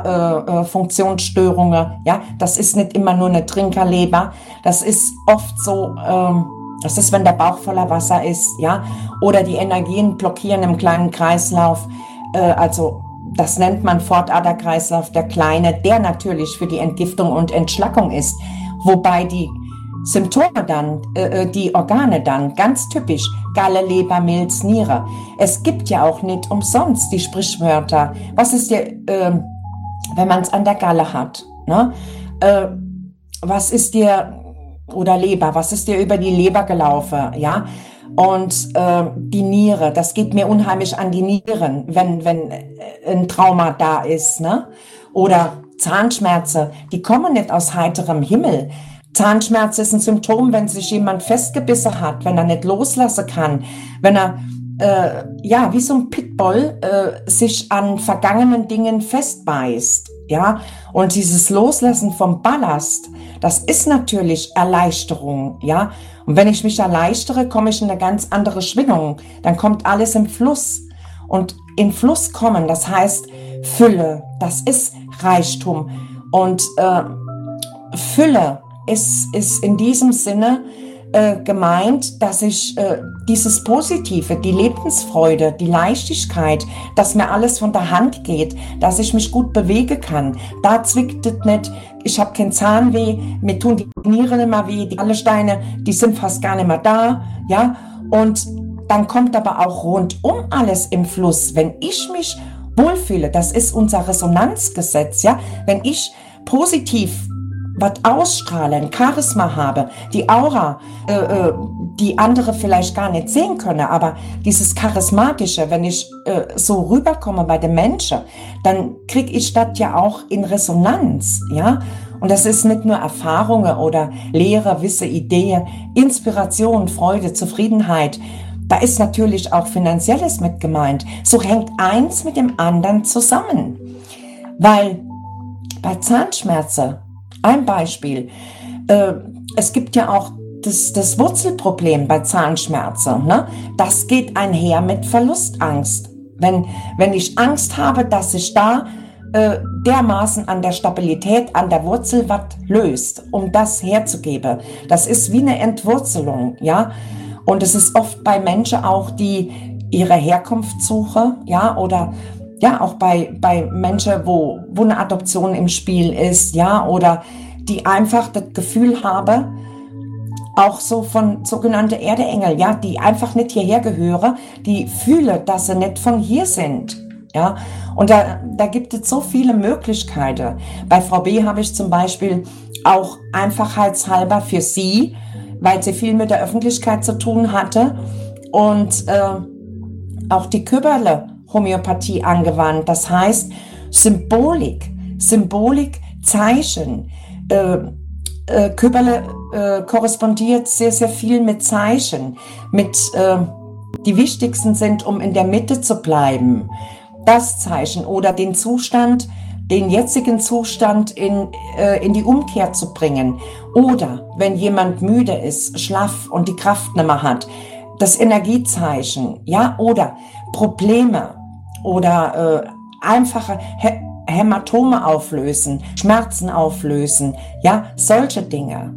Speaker 3: Leberfunktionsstörungen, äh, ja, das ist nicht immer nur eine Trinkerleber, das ist oft so, ähm, das ist, wenn der Bauch voller Wasser ist, ja, oder die Energien blockieren im kleinen Kreislauf, äh, also das nennt man Fortaderkreislauf, der kleine, der natürlich für die Entgiftung und Entschlackung ist, wobei die Symptome dann, äh, die Organe dann, ganz typisch, Galle, Leber, Milz, Niere. Es gibt ja auch nicht umsonst die Sprichwörter. Was ist dir, äh, wenn man es an der Galle hat, ne? Äh, was ist dir, oder Leber, was ist dir über die Leber gelaufen, ja? Und äh, die Niere, das geht mir unheimlich an die Nieren, wenn, wenn ein Trauma da ist, ne? Oder Zahnschmerzen, die kommen nicht aus heiterem Himmel. Zahnschmerz ist ein Symptom, wenn sich jemand festgebissen hat, wenn er nicht loslassen kann, wenn er, äh, ja, wie so ein Pitbull äh, sich an vergangenen Dingen festbeißt, ja, und dieses Loslassen vom Ballast, das ist natürlich Erleichterung, ja, und wenn ich mich erleichtere, komme ich in eine ganz andere Schwingung, dann kommt alles im Fluss, und in Fluss kommen, das heißt Fülle, das ist Reichtum, und äh, Fülle ist, ist in diesem Sinne äh, gemeint, dass ich äh, dieses Positive, die Lebensfreude, die Leichtigkeit, dass mir alles von der Hand geht, dass ich mich gut bewegen kann. Da zwickt es nicht, ich habe keinen Zahnweh, mir tun die Nieren immer weh, die Gallensteine, die sind fast gar nicht mehr da, ja. Und dann kommt aber auch rundum alles im Fluss, wenn ich mich wohlfühle. Das ist unser Resonanzgesetz, ja. Wenn ich positiv was ausstrahlen, Charisma habe, die Aura, äh, äh, die andere vielleicht gar nicht sehen können, aber dieses Charismatische, wenn ich äh, so rüberkomme bei den Menschen, dann kriege ich das ja auch in Resonanz, ja. Und das ist nicht nur Erfahrungen oder Lehre, Wisse, Ideen, Inspiration, Freude, Zufriedenheit. Da ist natürlich auch Finanzielles mit gemeint. So hängt eins mit dem anderen zusammen. Weil bei Zahnschmerzen, ein Beispiel, äh, es gibt ja auch das, das Wurzelproblem bei Zahnschmerzen, ne? Das geht einher mit Verlustangst. Wenn, wenn ich Angst habe, dass sich da äh, dermaßen an der Stabilität, an der Wurzel was löst, um das herzugeben. Das ist wie eine Entwurzelung, ja. Und es ist oft bei Menschen auch, die ihre Herkunft suchen, ja, oder ja, auch bei, bei Menschen, wo, wo eine Adoption im Spiel ist, ja, oder die einfach das Gefühl haben, auch so von sogenannte Erdeengel, ja, die einfach nicht hierher gehören, die fühlen, dass sie nicht von hier sind, Ja, und da, da gibt es so viele Möglichkeiten. Bei Frau B. habe ich zum Beispiel auch einfachheitshalber für sie, weil sie viel mit der Öffentlichkeit zu tun hatte und äh, auch die Köberle-Homöopathie angewandt. Das heißt, Symbolik, Symbolik, Zeichen. Äh, äh, Köberle äh, korrespondiert sehr, sehr viel mit Zeichen, mit äh, die wichtigsten sind, um in der Mitte zu bleiben. Das Zeichen oder den Zustand, den jetzigen Zustand in, äh, in die Umkehr zu bringen. Oder wenn jemand müde ist, schlaff und die Kraft nicht mehr hat, das Energiezeichen, ja, oder Probleme oder äh, einfache Hä- Hämatome auflösen, Schmerzen auflösen, ja, solche Dinge.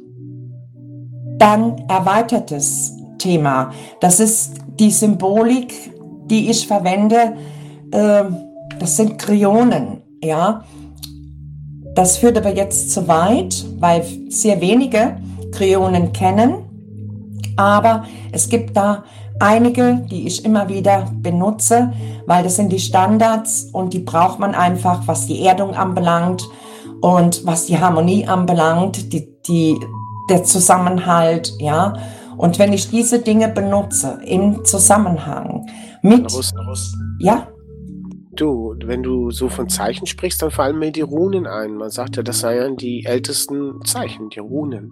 Speaker 3: Dann erweitertes Thema. Das ist die Symbolik, die ich verwende. Äh, das sind Kryonen, ja. Das führt aber jetzt zu weit, weil sehr wenige Kryonen kennen. Aber es gibt da einige, die ich immer wieder benutze, weil das sind die Standards und die braucht man einfach, was die Erdung anbelangt und was die Harmonie anbelangt, die, die, der Zusammenhalt, ja. Und wenn ich diese Dinge benutze im Zusammenhang mit, ja,
Speaker 2: Du, wenn du so von Zeichen sprichst, dann fallen mir die Runen ein. Man sagt ja, das seien die ältesten Zeichen, die Runen.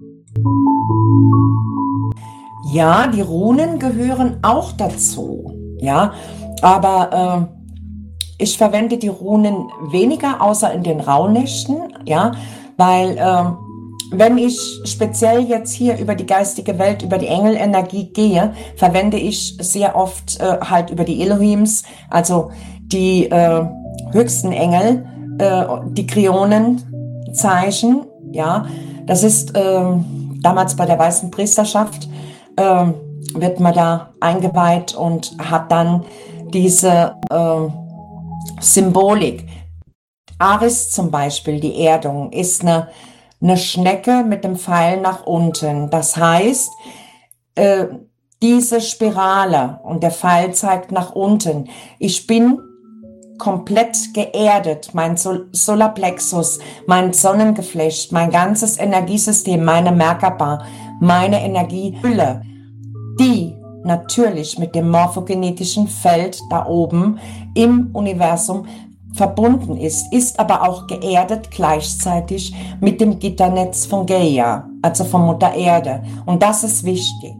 Speaker 3: Ja, die Runen gehören auch dazu, ja, aber äh, ich verwende die Runen weniger, außer in den Rauhnächten, ja, weil äh, wenn ich speziell jetzt hier über die geistige Welt, über die Engelenergie gehe, verwende ich sehr oft äh, halt über die Elohims, also die äh, höchsten Engel, äh, die Kryonenzeichen, ja, das ist äh, damals bei der Weißen Priesterschaft, äh, wird man da eingeweiht und hat dann diese äh, Symbolik. Aris zum Beispiel, die Erdung, ist eine, eine Schnecke mit dem Pfeil nach unten. Das heißt, äh, diese Spirale und der Pfeil zeigt nach unten. Ich bin komplett geerdet, mein Sol- Solarplexus, mein Sonnengeflecht, mein ganzes Energiesystem, meine Merkaba, meine Energiehülle, die natürlich mit dem morphogenetischen Feld da oben im Universum verbunden ist, ist aber auch geerdet gleichzeitig mit dem Gitternetz von Gaia, also von Mutter Erde. Und das ist wichtig.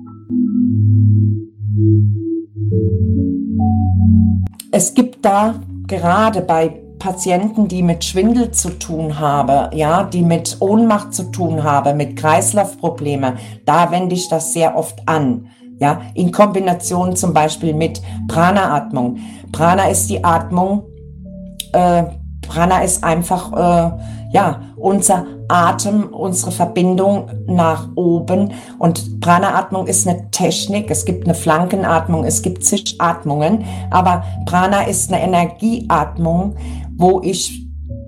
Speaker 3: Es gibt da gerade bei Patienten, die mit Schwindel zu tun haben, ja, die mit Ohnmacht zu tun haben, mit Kreislaufproblemen, da wende ich das sehr oft an, ja, in Kombination zum Beispiel mit Prana-Atmung. Prana ist die Atmung, äh, Prana ist einfach, äh, ja, unser Atem, unsere Verbindung nach oben. Und Prana-Atmung ist eine Technik. Es gibt eine Flankenatmung, es gibt zig Atmungen. Aber Prana ist eine Energieatmung, wo ich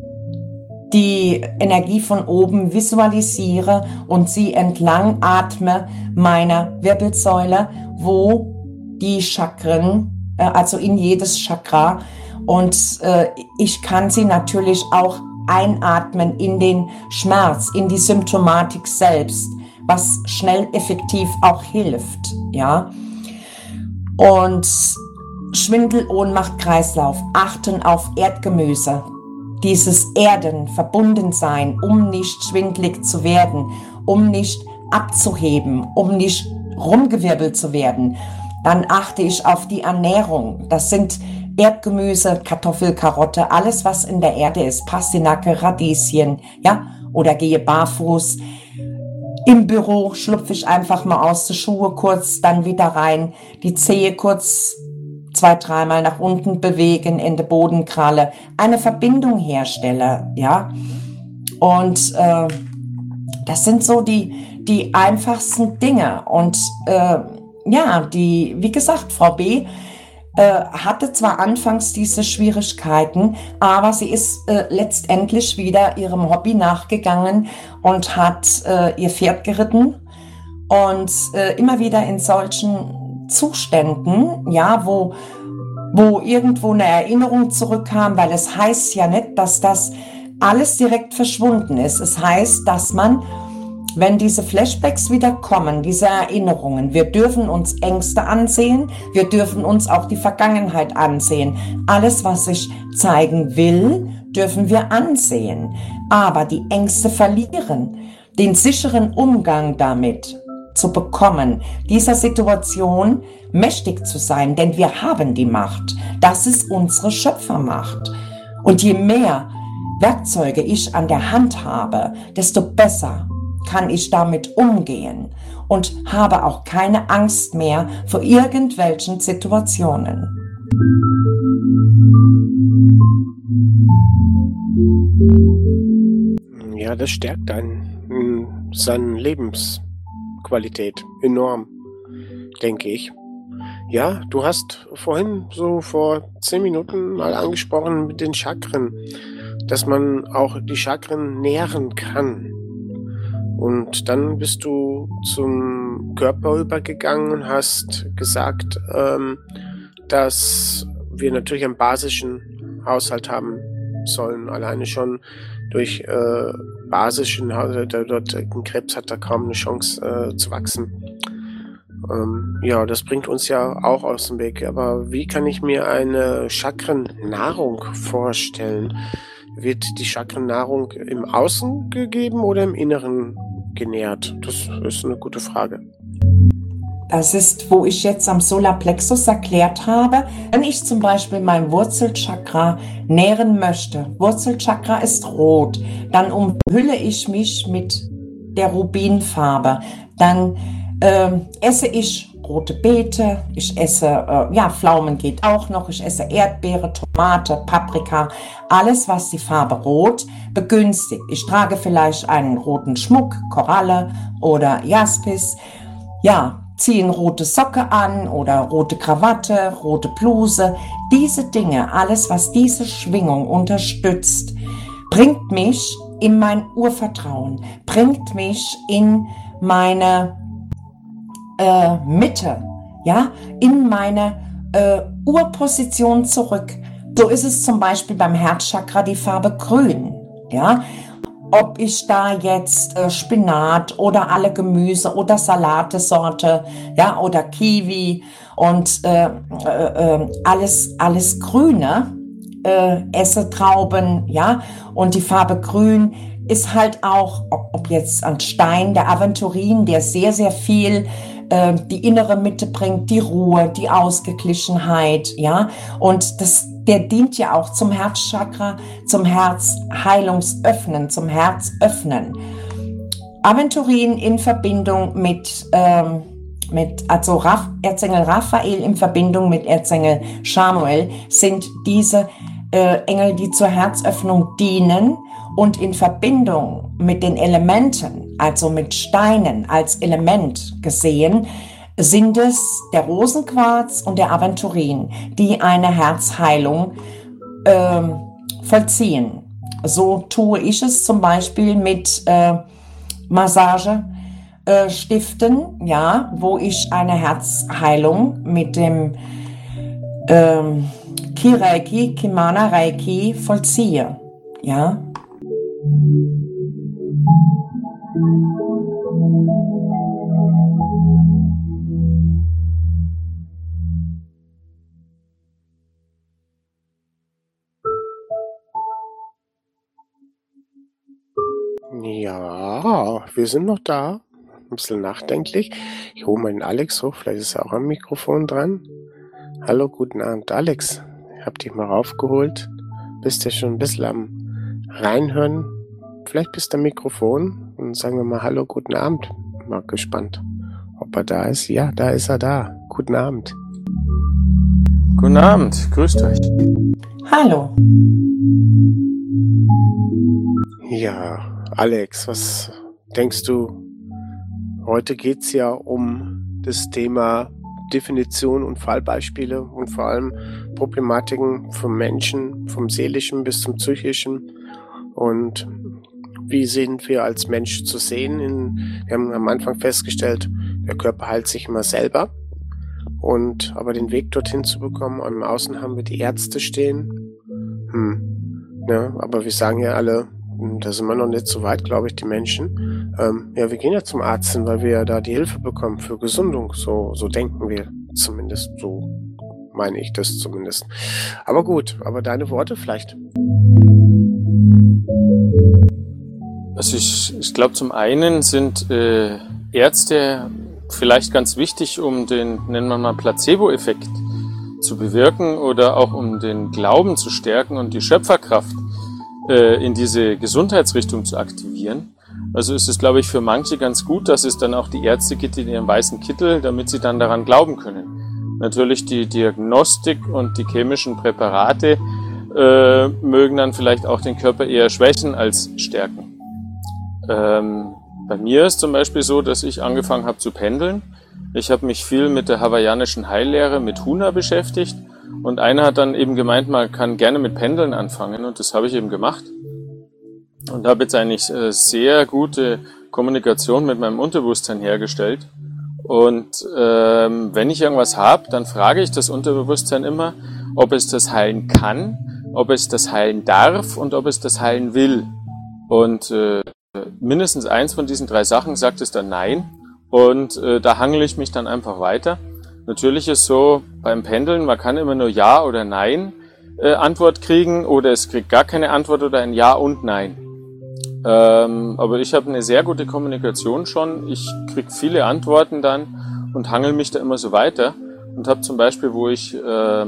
Speaker 3: die Energie von oben visualisiere und sie entlang atme meiner Wirbelsäule, wo die Chakren, äh, also in jedes Chakra, und äh, ich kann sie natürlich auch einatmen in den Schmerz, in die Symptomatik selbst, was schnell effektiv auch hilft, ja. Und Schwindel, Ohnmacht, Kreislauf, achten auf Erdgemüse, dieses Erden, verbunden sein, um nicht schwindlig zu werden, um nicht abzuheben, um nicht rumgewirbelt zu werden. Dann achte ich auf die Ernährung. Das sind Erdgemüse, Kartoffel, Karotte, alles was in der Erde ist, Pastinake, Radieschen, ja, oder gehe barfuß. Im Büro schlupfe ich einfach mal aus, die Schuhe kurz, dann wieder rein, die Zehe kurz zwei, dreimal nach unten bewegen, in der Bodenkralle, eine Verbindung herstelle, ja. Und äh, das sind so die, die einfachsten Dinge. Und äh, ja, die, wie gesagt, Frau B., Äh, hatte zwar anfangs diese Schwierigkeiten, aber sie ist äh, letztendlich wieder ihrem Hobby nachgegangen und hat äh, ihr Pferd geritten und äh, immer wieder in solchen Zuständen, ja, wo, wo irgendwo eine Erinnerung zurückkam, weil es heißt ja nicht, dass das alles direkt verschwunden ist. Es heißt, dass man, wenn diese Flashbacks wieder kommen, diese Erinnerungen, wir dürfen uns Ängste ansehen, wir dürfen uns auch die Vergangenheit ansehen. Alles, was sich zeigen will, dürfen wir ansehen. Aber die Ängste verlieren, den sicheren Umgang damit zu bekommen, dieser Situation mächtig zu sein, denn wir haben die Macht. Das ist unsere Schöpfermacht. Und je mehr Werkzeuge ich an der Hand habe, desto besser kann ich damit umgehen und habe auch keine Angst mehr vor irgendwelchen Situationen.
Speaker 2: Ja, das stärkt einen, seine Lebensqualität enorm, denke ich. Ja, du hast vorhin so vor zehn Minuten mal angesprochen mit den Chakren, dass man auch die Chakren nähren kann. Und dann bist du zum Körper übergegangen und hast gesagt, ähm, dass wir natürlich einen basischen Haushalt haben sollen. Alleine schon durch äh, basischen Haushalt, der dort ein Krebs hat da kaum eine Chance äh, zu wachsen. Ähm, ja, das bringt uns ja auch aus dem Weg. Aber wie kann ich mir eine Chakrennahrung vorstellen? Wird die Chakrennahrung im Außen gegeben oder im Inneren genährt? Das ist eine gute Frage.
Speaker 3: Das ist, wo ich jetzt am Solarplexus erklärt habe, wenn ich zum Beispiel mein Wurzelchakra nähren möchte. Wurzelchakra ist rot. Dann umhülle ich mich mit der Rubinfarbe. Dann äh, esse ich rote Beete, ich esse, äh, ja, Pflaumen geht auch noch, ich esse Erdbeere, Tomate, Paprika, alles, was die Farbe rot begünstigt. Ich trage vielleicht einen roten Schmuck, Koralle oder Jaspis, ja, ziehe eine rote Socke an oder rote Krawatte, rote Bluse. Diese Dinge, alles, was diese Schwingung unterstützt, bringt mich in mein Urvertrauen, bringt mich in meine Äh, Mitte, ja, in meine äh, Urposition zurück. So ist es zum Beispiel beim Herzchakra die Farbe Grün, ja. Ob ich da jetzt äh, Spinat oder alle Gemüse oder Salatesorte, ja, oder Kiwi und äh, äh, alles, alles Grüne äh, esse, Trauben, ja, und die Farbe Grün ist halt auch, ob, ob jetzt ein Stein, der Aventurin, der sehr, sehr viel äh, die innere Mitte bringt, die Ruhe, die Ausgeglichenheit, ja, und das, der dient ja auch zum Herzchakra, zum Herzheilungsöffnen, zum Herzöffnen. Aventurin in Verbindung mit, ähm, mit also Raph, Erzengel Raphael in Verbindung mit Erzengel Schamuel sind diese äh, Engel, die zur Herzöffnung dienen. Und in Verbindung mit den Elementen, also mit Steinen als Element gesehen, sind es der Rosenquarz und der Aventurin, die eine Herzheilung äh, vollziehen. So tue ich es zum Beispiel mit äh, Massagestiften, äh, ja, wo ich eine Herzheilung mit dem ähm, Ki-Reiki, Kimana-Reiki vollziehe, ja.
Speaker 2: Ja, wir sind noch da. Ein bisschen nachdenklich. Ich hole mal den Alex hoch, vielleicht ist er auch am Mikrofon dran. Hallo, guten Abend, Alex. Ich hab dich mal raufgeholt. Bist ja schon ein bisschen am Reinhören. Vielleicht bist du am Mikrofon und sagen wir mal Hallo, guten Abend. Mal gespannt, ob er da ist. Ja, da ist er da. Guten Abend.
Speaker 4: Guten Abend, grüßt euch.
Speaker 3: Hallo.
Speaker 2: Ja, Alex, was denkst du? Heute geht's ja um das Thema Definition und Fallbeispiele und vor allem Problematiken vom Menschen, vom Seelischen bis zum Psychischen. Und wie sind wir als Mensch zu sehen? In, wir haben am Anfang festgestellt, der Körper heilt sich immer selber. und aber den Weg dorthin zu bekommen, und im Außen haben wir die Ärzte stehen. Hm. Ja, aber wir sagen ja alle, da sind wir noch nicht so weit, glaube ich, die Menschen. Ähm, ja, wir gehen ja zum Arzt hin, weil wir ja da die Hilfe bekommen für Gesundung. So, so denken wir zumindest. So meine ich das zumindest. Aber gut, aber deine Worte vielleicht.
Speaker 4: Also ich, ich glaube, zum einen sind äh, Ärzte vielleicht ganz wichtig, um den, nennen wir mal, Placebo-Effekt zu bewirken oder auch um den Glauben zu stärken und die Schöpferkraft äh, in diese Gesundheitsrichtung zu aktivieren. Also ist es, glaube ich, für manche ganz gut, dass es dann auch die Ärzte gibt in ihrem weißen Kittel, damit sie dann daran glauben können. Natürlich die Diagnostik und die chemischen Präparate äh, mögen dann vielleicht auch den Körper eher schwächen als stärken. Ähm, bei mir ist zum Beispiel so, dass ich angefangen habe zu pendeln. Ich habe mich viel mit der hawaiianischen Heillehre, mit Huna beschäftigt, und einer hat dann eben gemeint, man kann gerne mit Pendeln anfangen, und das habe ich eben gemacht. Und habe jetzt eigentlich äh, sehr gute Kommunikation mit meinem Unterbewusstsein hergestellt. Und ähm, wenn ich irgendwas habe, dann frage ich das Unterbewusstsein immer, ob es das heilen kann, ob es das heilen darf und ob es das heilen will. Und äh, mindestens eins von diesen drei Sachen sagt es dann nein. Und äh, da hangele ich mich dann einfach weiter. Natürlich ist so beim Pendeln, man kann immer nur Ja oder Nein äh, Antwort kriegen, oder es kriegt gar keine Antwort oder ein Ja und Nein. Ähm, aber ich habe eine sehr gute Kommunikation schon. Ich kriege viele Antworten dann und hangel mich da immer so weiter. Und habe zum Beispiel, wo ich äh,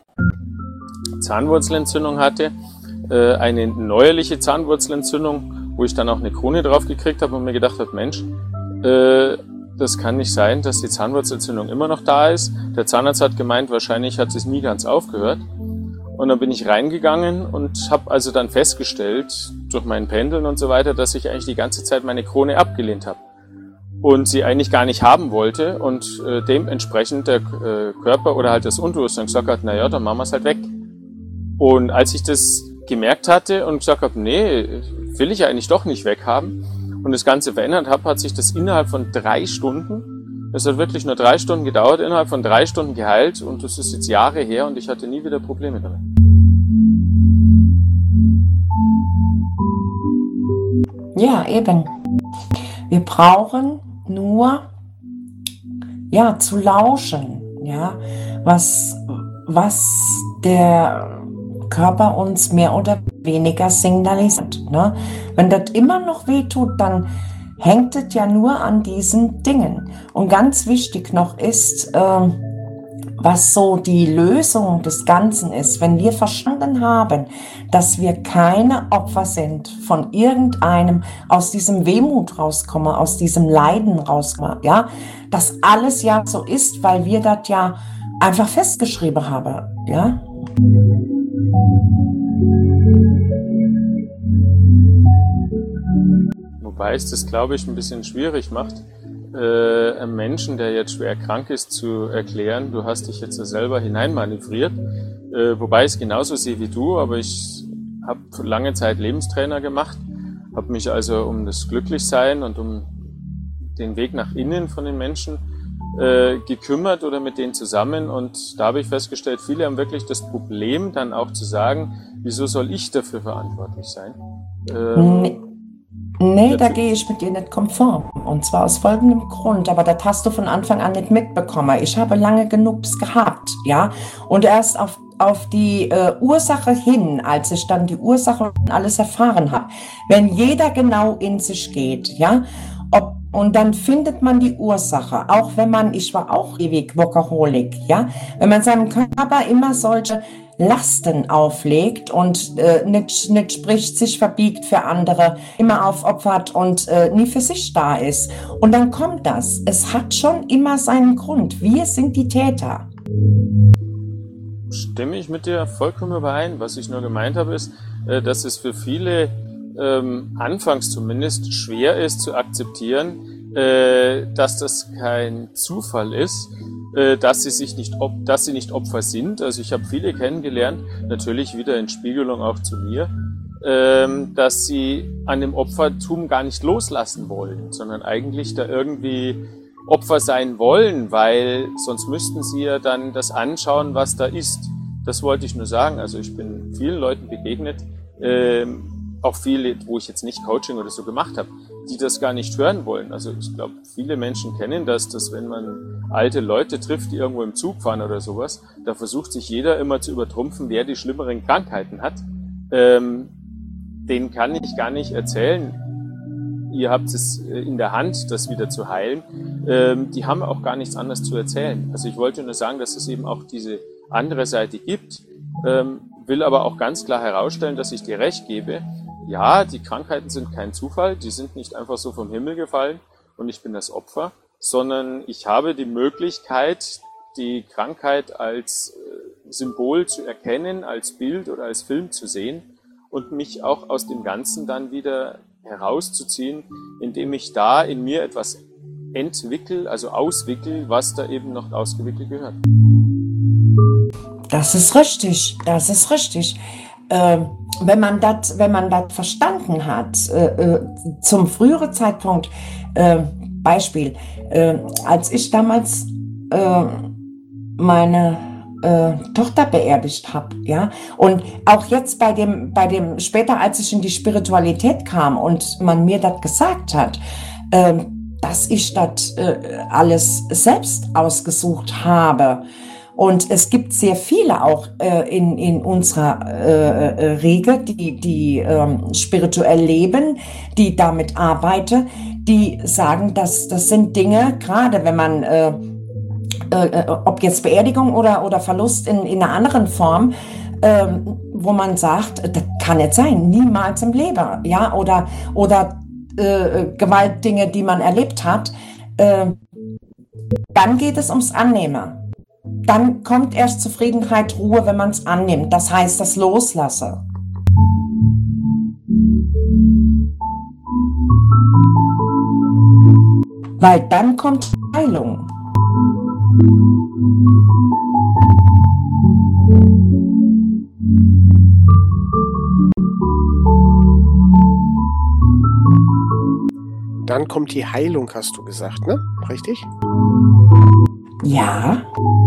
Speaker 4: Zahnwurzelentzündung hatte, äh, eine neuerliche Zahnwurzelentzündung, wo ich dann auch eine Krone drauf gekriegt habe und mir gedacht habe, Mensch, äh, das kann nicht sein, dass die Zahnwurzelentzündung immer noch da ist. Der Zahnarzt hat gemeint, wahrscheinlich hat es nie ganz aufgehört. Und dann bin ich reingegangen und habe also dann festgestellt, durch mein Pendeln und so weiter, dass ich eigentlich die ganze Zeit meine Krone abgelehnt habe und sie eigentlich gar nicht haben wollte, und äh, dementsprechend der äh, Körper oder halt das Unterbewusstsein gesagt hat, naja, dann machen wir es halt weg. Und als ich das gemerkt hatte und gesagt habe, nee, will ich eigentlich doch nicht weghaben, und das Ganze verändert habe, hat sich das innerhalb von drei Stunden, es hat wirklich nur drei Stunden gedauert, innerhalb von drei Stunden geheilt, und das ist jetzt Jahre her und ich hatte nie wieder Probleme damit.
Speaker 3: Ja, eben. Wir brauchen nur, ja, zu lauschen, ja, was, was der Körper uns mehr oder weniger signalisiert, ne? Wenn das immer noch wehtut, dann hängt es ja nur an diesen Dingen. Und ganz wichtig noch ist, äh, was so die Lösung des Ganzen ist, wenn wir verstanden haben, dass wir keine Opfer sind von irgendeinem, aus diesem Wehmut rauskommen, aus diesem Leiden rauskommen, ja, dass alles ja so ist, weil wir das ja einfach festgeschrieben haben, ja.
Speaker 4: Wobei es das, glaube ich, ein bisschen schwierig macht, äh, einem Menschen, der jetzt schwer krank ist, zu erklären, du hast dich jetzt selber hineinmanövriert. Äh, wobei ich es genauso sehe wie du, aber ich habe lange Zeit Lebenstrainer gemacht, habe mich also um das Glücklichsein und um den Weg nach innen von den Menschen äh, gekümmert oder mit denen zusammen, und da habe ich festgestellt, viele haben wirklich das Problem, dann auch zu sagen, wieso soll ich dafür verantwortlich sein? Ähm,
Speaker 3: Nee. Nee, da gehe ich mit dir nicht konform. Und zwar aus folgendem Grund, aber das hast du von Anfang an nicht mitbekommen. Ich habe lange genug das gehabt, ja. Und erst auf, auf die äh, Ursache hin, als ich dann die Ursache und alles erfahren habe, wenn jeder genau in sich geht, ja, ob, und dann findet man die Ursache, auch wenn man, ich war auch ewig Workaholic, ja, wenn man seinem Körper immer solche Lasten auflegt und äh, nicht, nicht spricht, sich verbiegt für andere, immer aufopfert und äh, nie für sich da ist. Und dann kommt das. Es hat schon immer seinen Grund. Wir sind die Täter.
Speaker 4: Stimme ich mit dir vollkommen überein. Was ich nur gemeint habe, ist, äh, dass es für viele ähm, anfangs zumindest schwer ist zu akzeptieren, äh, dass das kein Zufall ist, äh, dass sie sich nicht, op- dass sie nicht Opfer sind. Also ich habe viele kennengelernt, natürlich wieder in Spiegelung auch zu mir, ähm, dass sie an dem Opfertum gar nicht loslassen wollen, sondern eigentlich da irgendwie Opfer sein wollen, weil sonst müssten sie ja dann das anschauen, was da ist. Das wollte ich nur sagen. Also ich bin vielen Leuten begegnet, ähm, auch viele, wo ich jetzt nicht Coaching oder so gemacht habe, die das gar nicht hören wollen. Also ich glaube, viele Menschen kennen das, dass wenn man alte Leute trifft, die irgendwo im Zug fahren oder sowas, da versucht sich jeder immer zu übertrumpfen, wer die schlimmeren Krankheiten hat. Ähm, denen kann ich gar nicht erzählen, ihr habt es in der Hand, das wieder zu heilen. Ähm, die haben auch gar nichts anderes zu erzählen. Also ich wollte nur sagen, dass es eben auch diese andere Seite gibt, ähm, will aber auch ganz klar herausstellen, dass ich dir recht gebe. Ja, die Krankheiten sind kein Zufall, die sind nicht einfach so vom Himmel gefallen und ich bin das Opfer, sondern ich habe die Möglichkeit, die Krankheit als äh, Symbol zu erkennen, als Bild oder als Film zu sehen und mich auch aus dem Ganzen dann wieder herauszuziehen, indem ich da in mir etwas entwickle, also auswickel, was da eben noch ausgewickelt gehört.
Speaker 3: Das ist richtig, das ist richtig. Ähm, wenn man das, wenn man das verstanden hat, äh, äh, zum früheren Zeitpunkt, äh, Beispiel, äh, als ich damals äh, meine äh, Tochter beerdigt habe, ja, und auch jetzt bei dem, bei dem, später, als ich in die Spiritualität kam und man mir das gesagt hat, äh, dass ich das äh, alles selbst ausgesucht habe. Und es gibt sehr viele auch äh, in, in unserer äh, äh, Riege, die, die ähm, spirituell leben, die damit arbeiten, die sagen, dass das sind Dinge, gerade wenn man, äh, äh, ob jetzt Beerdigung oder, oder Verlust in, in einer anderen Form, äh, wo man sagt, das kann nicht sein, niemals im Leben, ja, oder, oder äh, Gewaltdinge, die man erlebt hat, äh, dann geht es ums Annehmen. Dann kommt erst Zufriedenheit, Ruhe, wenn man es annimmt. Das heißt, das Loslasse. Weil dann kommt Heilung.
Speaker 2: Dann kommt die Heilung, hast du gesagt, ne? Richtig?
Speaker 3: Ja.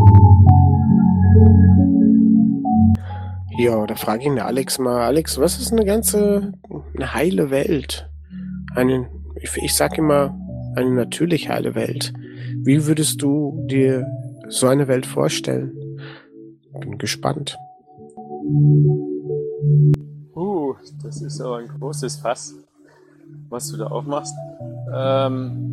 Speaker 2: Ja, da frage ich den Alex mal. Alex, was ist eine ganze, eine heile Welt? Eine, ich, ich sag immer, eine natürlich heile Welt. Wie würdest du dir so eine Welt vorstellen? Bin gespannt.
Speaker 4: Uh, das ist aber ein großes Fass, was du da aufmachst. Ähm,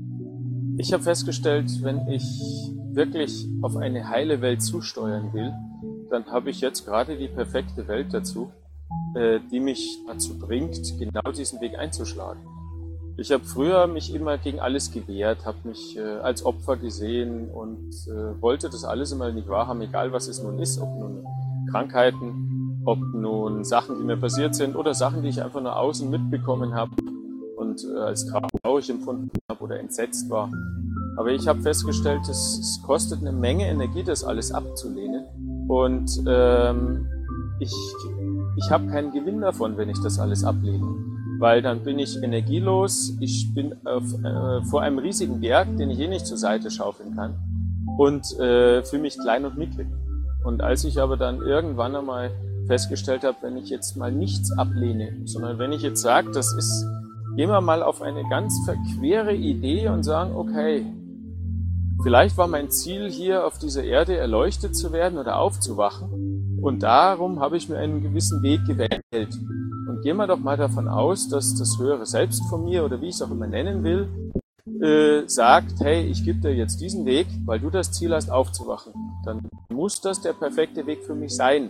Speaker 4: ich habe festgestellt, wenn ich wirklich auf eine heile Welt zusteuern will, dann habe ich jetzt gerade die perfekte Welt dazu, äh, die mich dazu bringt, genau diesen Weg einzuschlagen. Ich habe früher mich immer gegen alles gewehrt, habe mich äh, als Opfer gesehen und äh, wollte das alles immer nicht wahrhaben, egal was es nun ist, ob nun Krankheiten, ob nun Sachen, die mir passiert sind oder Sachen, die ich einfach nur außen mitbekommen habe und äh, als traurig empfunden habe oder entsetzt war. Aber ich habe festgestellt, es, es kostet eine Menge Energie, das alles abzulehnen. Und ähm, ich, ich habe keinen Gewinn davon, wenn ich das alles ablehne. Weil dann bin ich energielos, ich bin auf, äh, vor einem riesigen Berg, den ich eh nicht zur Seite schaufeln kann und äh, fühle mich klein und mickrig. Und als ich aber dann irgendwann einmal festgestellt habe, wenn ich jetzt mal nichts ablehne, sondern wenn ich jetzt sage, das ist, gehen wir mal auf eine ganz verquere Idee und sagen, okay, vielleicht war mein Ziel hier auf dieser Erde erleuchtet zu werden oder aufzuwachen und darum habe ich mir einen gewissen Weg gewählt. Und gehen wir doch mal davon aus, dass das höhere Selbst von mir oder wie ich es auch immer nennen will, äh, sagt, hey, ich gebe dir jetzt diesen Weg, weil du das Ziel hast, aufzuwachen. Dann muss das der perfekte Weg für mich sein.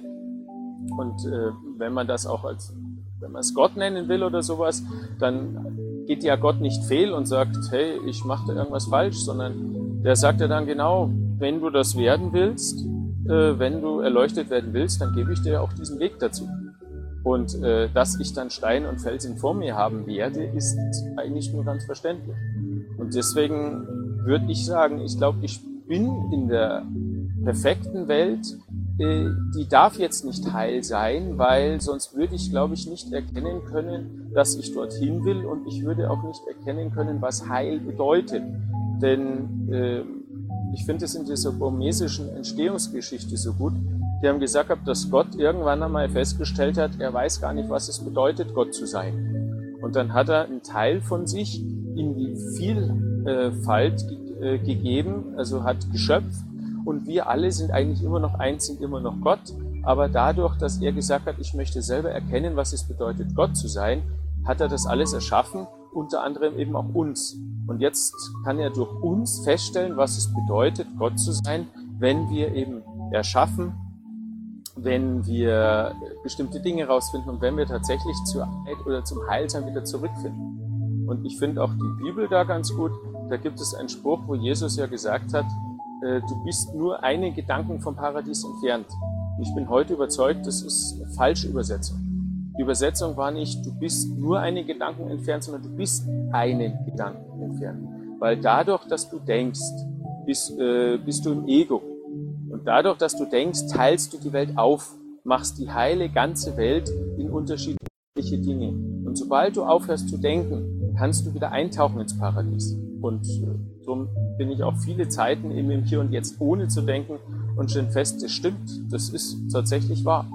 Speaker 4: Und äh, wenn man das auch als, wenn man es Gott nennen will oder sowas, dann geht ja Gott nicht fehl und sagt, hey, ich mache da irgendwas falsch, sondern der sagt ja dann genau, wenn du das werden willst, äh, wenn du erleuchtet werden willst, dann gebe ich dir auch diesen Weg dazu. Und äh, dass ich dann Stein und Felsen vor mir haben werde, ist eigentlich nur ganz verständlich. Und deswegen würde ich sagen, ich glaube, ich bin in der perfekten Welt, äh, die darf jetzt nicht heil sein, weil sonst würde ich, glaube ich, nicht erkennen können, dass ich dorthin will und ich würde auch nicht erkennen können, was heil bedeutet. Denn äh, ich finde es in dieser burmesischen Entstehungsgeschichte so gut. Die haben gesagt, dass Gott irgendwann einmal festgestellt hat, er weiß gar nicht, was es bedeutet, Gott zu sein. Und dann hat er einen Teil von sich in die Vielfalt ge- äh, gegeben, also hat geschöpft. Und wir alle sind eigentlich immer noch eins, sind immer noch Gott. Aber dadurch, dass er gesagt hat, ich möchte selber erkennen, was es bedeutet, Gott zu sein, hat er das alles erschaffen, unter anderem eben auch uns. Und jetzt kann er durch uns feststellen, was es bedeutet, Gott zu sein, wenn wir eben erschaffen, wenn wir bestimmte Dinge rausfinden und wenn wir tatsächlich zur Einheit oder zum Heilsein wieder zurückfinden. Und ich finde auch die Bibel da ganz gut. Da gibt es einen Spruch, wo Jesus ja gesagt hat, äh, du bist nur einen Gedanken vom Paradies entfernt. Und ich bin heute überzeugt, das ist eine falsche Übersetzung. Die Übersetzung war nicht, du bist nur einen Gedanken entfernt, sondern du bist einen Gedanken entfernt. Weil dadurch, dass du denkst, bist, äh, bist du im Ego. Und dadurch, dass du denkst, teilst du die Welt auf, machst die heile ganze Welt in unterschiedliche Dinge. Und sobald du aufhörst zu denken, kannst du wieder eintauchen ins Paradies. Und äh, darum bin ich auch viele Zeiten eben im Hier und Jetzt ohne zu denken und stellen fest, das stimmt, das ist tatsächlich wahr.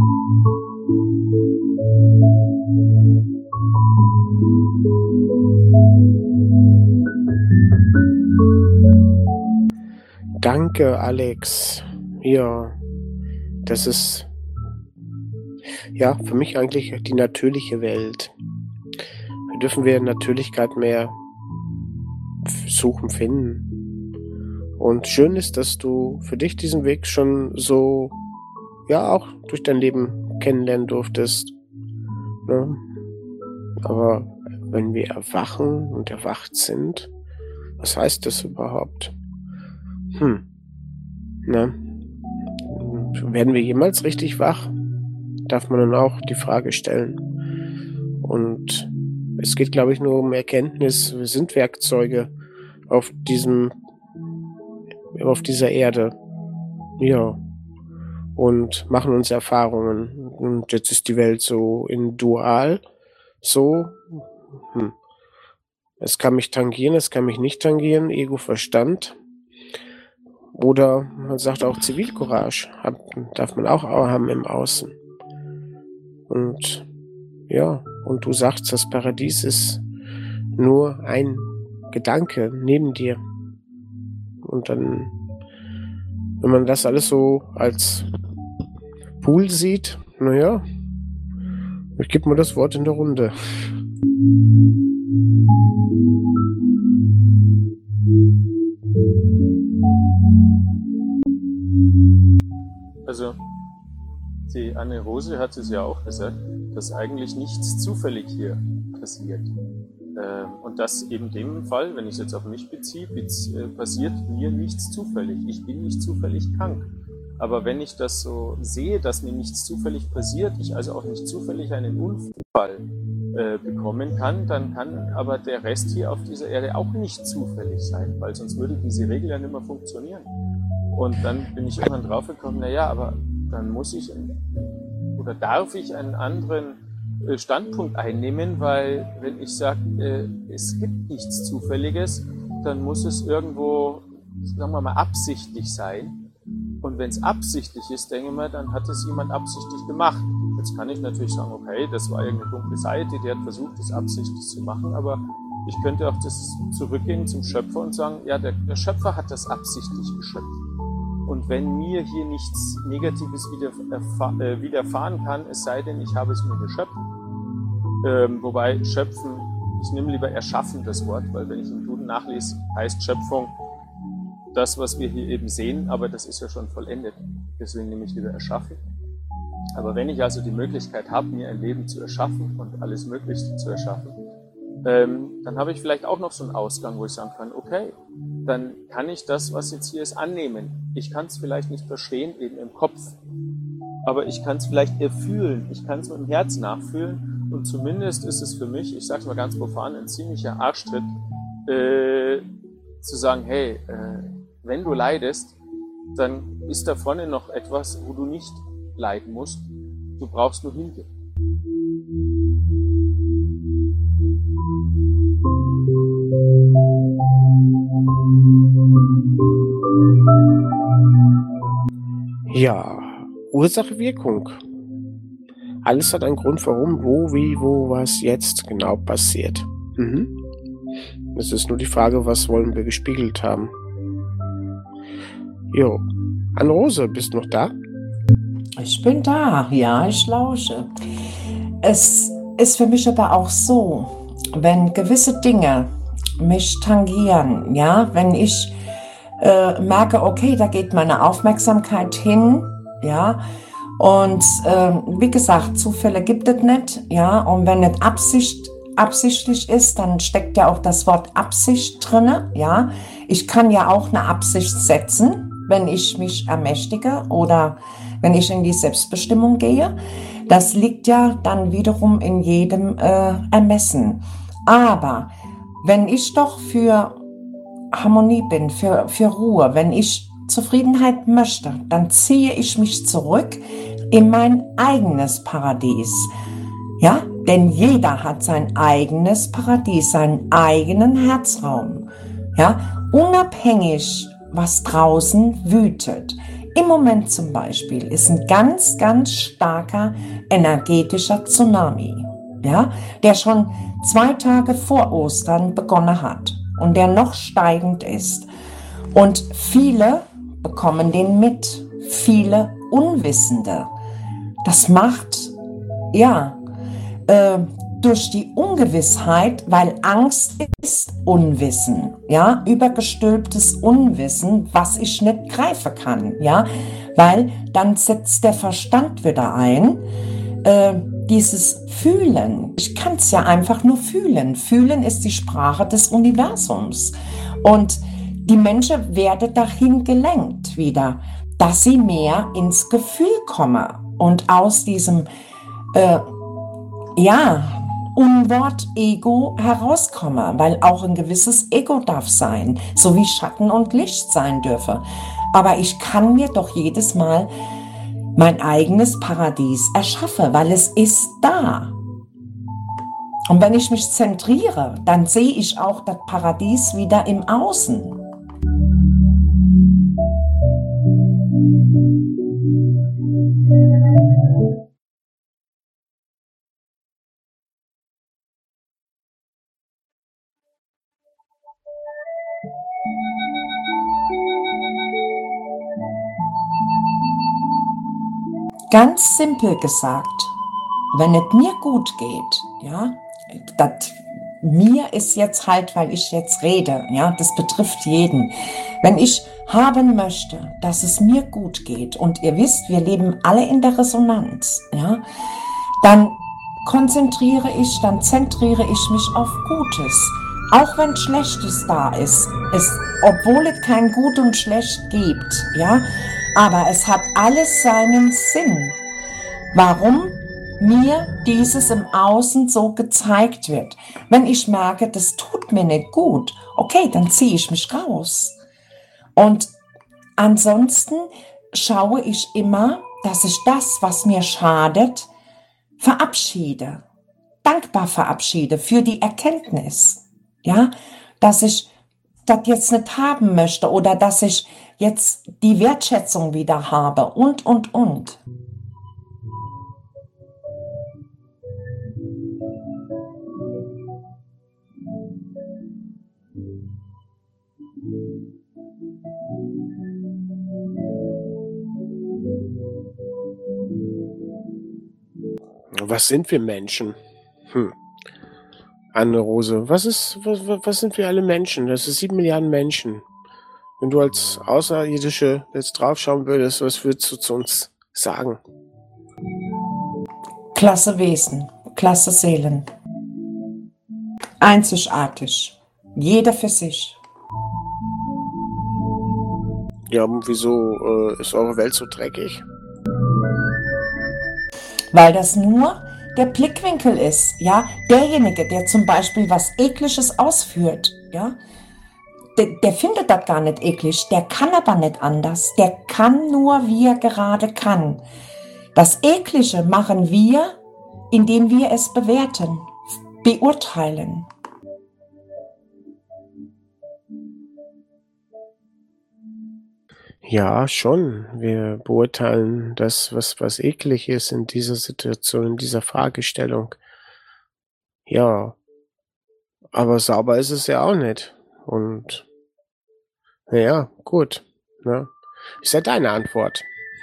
Speaker 2: Danke, Alex. Ja, das ist ja für mich eigentlich die natürliche Welt. Wir dürfen wir Natürlichkeit mehr suchen, finden. Und schön ist, dass du für dich diesen Weg schon so, ja, auch durch dein Leben kennenlernen durftest. Ne? Aber wenn wir erwachen und erwacht sind, was heißt das überhaupt? Hm. Na, werden wir jemals richtig wach? Darf man dann auch die Frage stellen. Und es geht, glaube ich, nur um Erkenntnis. Wir sind Werkzeuge auf diesem, auf dieser Erde. Ja. Und machen uns Erfahrungen. Und jetzt ist die Welt so in Dual. So. Hm. Es kann mich tangieren, es kann mich nicht tangieren. Ego, Verstand. Oder man sagt auch Zivilcourage, hat, darf man auch haben im Außen. Und ja, und du sagst, das Paradies ist nur ein Gedanke neben dir. Und dann, wenn man das alles so als Pool sieht, naja, ich gebe mal das Wort in der Runde.
Speaker 4: Also, die Anne Rose hat es ja auch gesagt, dass eigentlich nichts zufällig hier passiert. Ähm, und das eben dem Fall, wenn ich es jetzt auf mich beziehe, passiert mir nichts zufällig. Ich bin nicht zufällig krank. Aber wenn ich das so sehe, dass mir nichts zufällig passiert, ich also auch nicht zufällig einen Unfall äh, bekommen kann, dann kann aber der Rest hier auf dieser Erde auch nicht zufällig sein, weil sonst würde diese Regel ja nicht mehr funktionieren. Und dann bin ich irgendwann draufgekommen, naja, aber dann muss ich oder darf ich einen anderen äh, Standpunkt einnehmen, weil wenn ich sage, äh, es gibt nichts Zufälliges, dann muss es irgendwo, sagen wir mal, absichtlich sein. Und wenn es absichtlich ist, denke ich mal, dann hat es jemand absichtlich gemacht. Jetzt kann ich natürlich sagen, okay, das war irgendeine dunkle Seite, die hat versucht, das absichtlich zu machen, aber ich könnte auch das zurückgehen zum Schöpfer und sagen, ja, der, der Schöpfer hat das absichtlich geschöpft. Und wenn mir hier nichts Negatives widerfahren, äh, widerfahren kann, es sei denn, ich habe es mir geschöpft. Ähm, wobei Schöpfen, ich nehme lieber erschaffen das Wort, weil wenn ich im Duden nachlese, heißt Schöpfung das, was wir hier eben sehen, aber das ist ja schon vollendet. Deswegen nehme ich lieber erschaffen. Aber wenn ich also die Möglichkeit habe, mir ein Leben zu erschaffen und alles Möglichste zu erschaffen, ähm, dann habe ich vielleicht auch noch so einen Ausgang, wo ich sagen kann, okay, dann kann ich das, was jetzt hier ist, annehmen. Ich kann es vielleicht nicht verstehen, eben im Kopf, aber ich kann es vielleicht erfühlen, ich kann es mit dem Herz nachfühlen und zumindest ist es für mich, ich sage es mal ganz profan, ein ziemlicher Arschtritt, äh, zu sagen, hey, äh, wenn du leidest, dann ist da vorne noch etwas, wo du nicht leiden musst. Du brauchst nur hingehen.
Speaker 2: Ja, Ursache, Wirkung. Alles hat einen Grund, warum, wo, wie, wo, was jetzt genau passiert. Mhm. Es ist nur die Frage, was wollen wir gespiegelt haben. Jo, Anne-Rose, bist du noch da?
Speaker 3: Ich bin da, ja, ich lausche. Es ist für mich aber auch so, wenn gewisse Dinge mich tangieren, ja, wenn ich äh, merke, okay, da geht meine Aufmerksamkeit hin, ja, und äh, wie gesagt, Zufälle gibt es nicht, ja, und wenn nicht Absicht, absichtlich ist, dann steckt ja auch das Wort Absicht drinne, ja. Ich kann ja auch eine Absicht setzen, wenn ich mich ermächtige oder wenn ich in die Selbstbestimmung gehe. Das liegt ja dann wiederum in jedem äh, Ermessen. Aber wenn ich doch für Harmonie bin, für, für Ruhe, wenn ich Zufriedenheit möchte, dann ziehe ich mich zurück in mein eigenes Paradies. Ja, denn jeder hat sein eigenes Paradies, seinen eigenen Herzraum. Ja, unabhängig, was draußen wütet. Im Moment zum Beispiel ist ein ganz, ganz starker energetischer Tsunami, ja, der schon zwei Tage vor Ostern begonnen hat und der noch steigend ist. Und viele bekommen den mit, viele Unwissende. Das macht, ja, äh, durch die Ungewissheit, weil Angst ist Unwissen, ja, übergestülptes Unwissen, was ich nicht greifen kann, ja, weil dann setzt der Verstand wieder ein, äh, dieses Fühlen. Ich kann es ja einfach nur fühlen. Fühlen ist die Sprache des Universums und die Menschen werden dahin gelenkt wieder, dass sie mehr ins Gefühl kommen und aus diesem, äh, ja, Unwort Ego herauskommen, weil auch ein gewisses Ego darf sein, so wie Schatten und Licht sein dürfe. Aber ich kann mir doch jedes Mal mein eigenes Paradies erschaffen, weil es ist da. Und wenn ich mich zentriere, dann sehe ich auch das Paradies wieder im Außen. Ganz simpel gesagt, wenn es mir gut geht, ja, das mir ist jetzt halt, weil ich jetzt rede, ja, das betrifft jeden. Wenn ich haben möchte, dass es mir gut geht und ihr wisst, wir leben alle in der Resonanz, ja, dann konzentriere ich, dann zentriere ich mich auf Gutes. Auch wenn Schlechtes da ist, ist, obwohl es kein Gut und Schlecht gibt, ja, aber es hat alles seinen Sinn, warum mir dieses im Außen so gezeigt wird. Wenn ich merke, das tut mir nicht gut, okay, dann ziehe ich mich raus. Und ansonsten schaue ich immer, dass ich das, was mir schadet, verabschiede, dankbar verabschiede für die Erkenntnis, ja, dass ich das jetzt nicht haben möchte oder dass ich jetzt die Wertschätzung wieder habe und, und, und.
Speaker 2: Was sind wir Menschen? Hm. Anne-Rose, was ist, was, was sind wir alle Menschen? Das ist sieben Milliarden Menschen. Wenn du als Außerirdische jetzt draufschauen würdest, was würdest du zu uns sagen?
Speaker 3: Klasse Wesen, klasse Seelen. Einzigartig. Jeder für sich.
Speaker 2: Ja, und wieso äh, ist eure Welt so dreckig?
Speaker 3: Weil das nur der Blickwinkel ist, ja, derjenige, der zum Beispiel was Ekliges ausführt, ja, der, der findet das gar nicht eklig, der kann aber nicht anders, der kann nur, wie er gerade kann. Das Eklige machen wir, indem wir es bewerten, beurteilen.
Speaker 2: Ja, schon. Wir beurteilen das, was was eklig ist in dieser Situation, in dieser Fragestellung. Ja, aber sauber ist es ja auch nicht. Und na ja, gut, ne? Ist ja deine Antwort.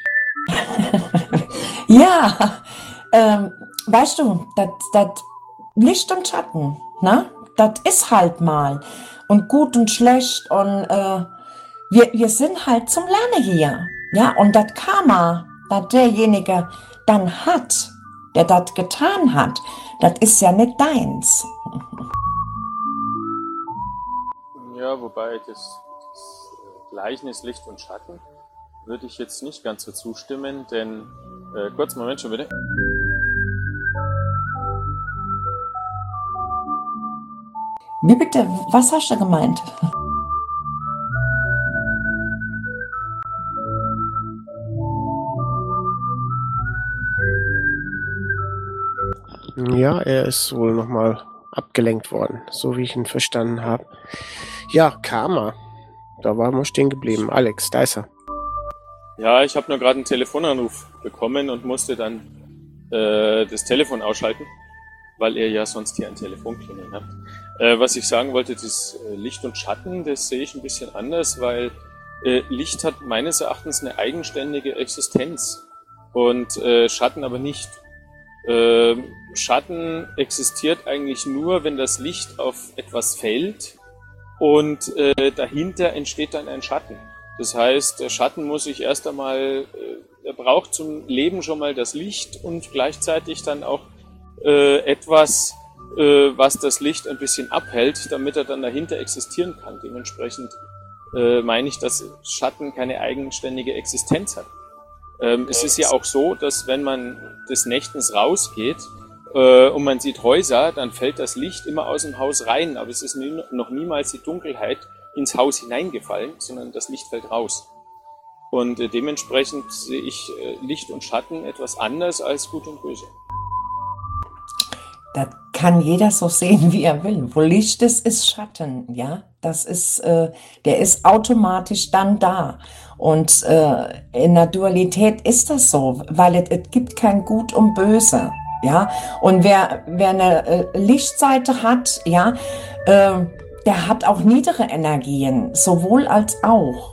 Speaker 3: Ja, ähm, weißt du, das das Licht und Schatten, ne? Das ist halt mal und gut und schlecht und äh, wir, wir sind halt zum Lernen hier. Ja, und das Karma, das derjenige dann hat, der das getan hat, das ist ja nicht deins.
Speaker 4: Ja, wobei das, das äh, Gleichnis Licht und Schatten würde ich jetzt nicht ganz so zustimmen, denn äh, kurz Moment schon bitte.
Speaker 3: Wie bitte? Was hast du gemeint?
Speaker 2: Ja, er ist wohl noch mal abgelenkt worden, so wie ich ihn verstanden habe. Ja, Karma. Da waren wir stehen geblieben. Alex, da ist er.
Speaker 4: Ja, ich habe nur gerade einen Telefonanruf bekommen und musste dann äh, das Telefon ausschalten, weil ihr ja sonst hier ein Telefonklingeln habt. Äh, was ich sagen wollte, das äh, Licht und Schatten, das sehe ich ein bisschen anders, weil äh, Licht hat meines Erachtens eine eigenständige Existenz und äh, Schatten aber nicht. Äh, Schatten existiert eigentlich nur, wenn das Licht auf etwas fällt und äh, dahinter entsteht dann ein Schatten. Das heißt, der Schatten muss sich erst einmal, äh, er braucht zum Leben schon mal das Licht und gleichzeitig dann auch äh, etwas, äh, was das Licht ein bisschen abhält, damit er dann dahinter existieren kann. Dementsprechend äh, meine ich, dass Schatten keine eigenständige Existenz hat. Ähm, es ist ja auch so, dass wenn man des Nächtens rausgeht äh, und man sieht Häuser, dann fällt das Licht immer aus dem Haus rein, aber es ist nie, noch niemals die Dunkelheit ins Haus hineingefallen, sondern das Licht fällt raus. Und äh, dementsprechend sehe ich äh, Licht und Schatten etwas anders als Gut und Böse.
Speaker 3: Das kann jeder so sehen, wie er will. Wo Licht ist, ist Schatten, ja. Das ist, äh, der ist automatisch dann da. Und äh, in der Dualität ist das so, weil es, es gibt kein Gut und Böse, ja. Und wer, wer eine äh, Lichtseite hat, ja, äh, der hat auch niedere Energien, sowohl als auch.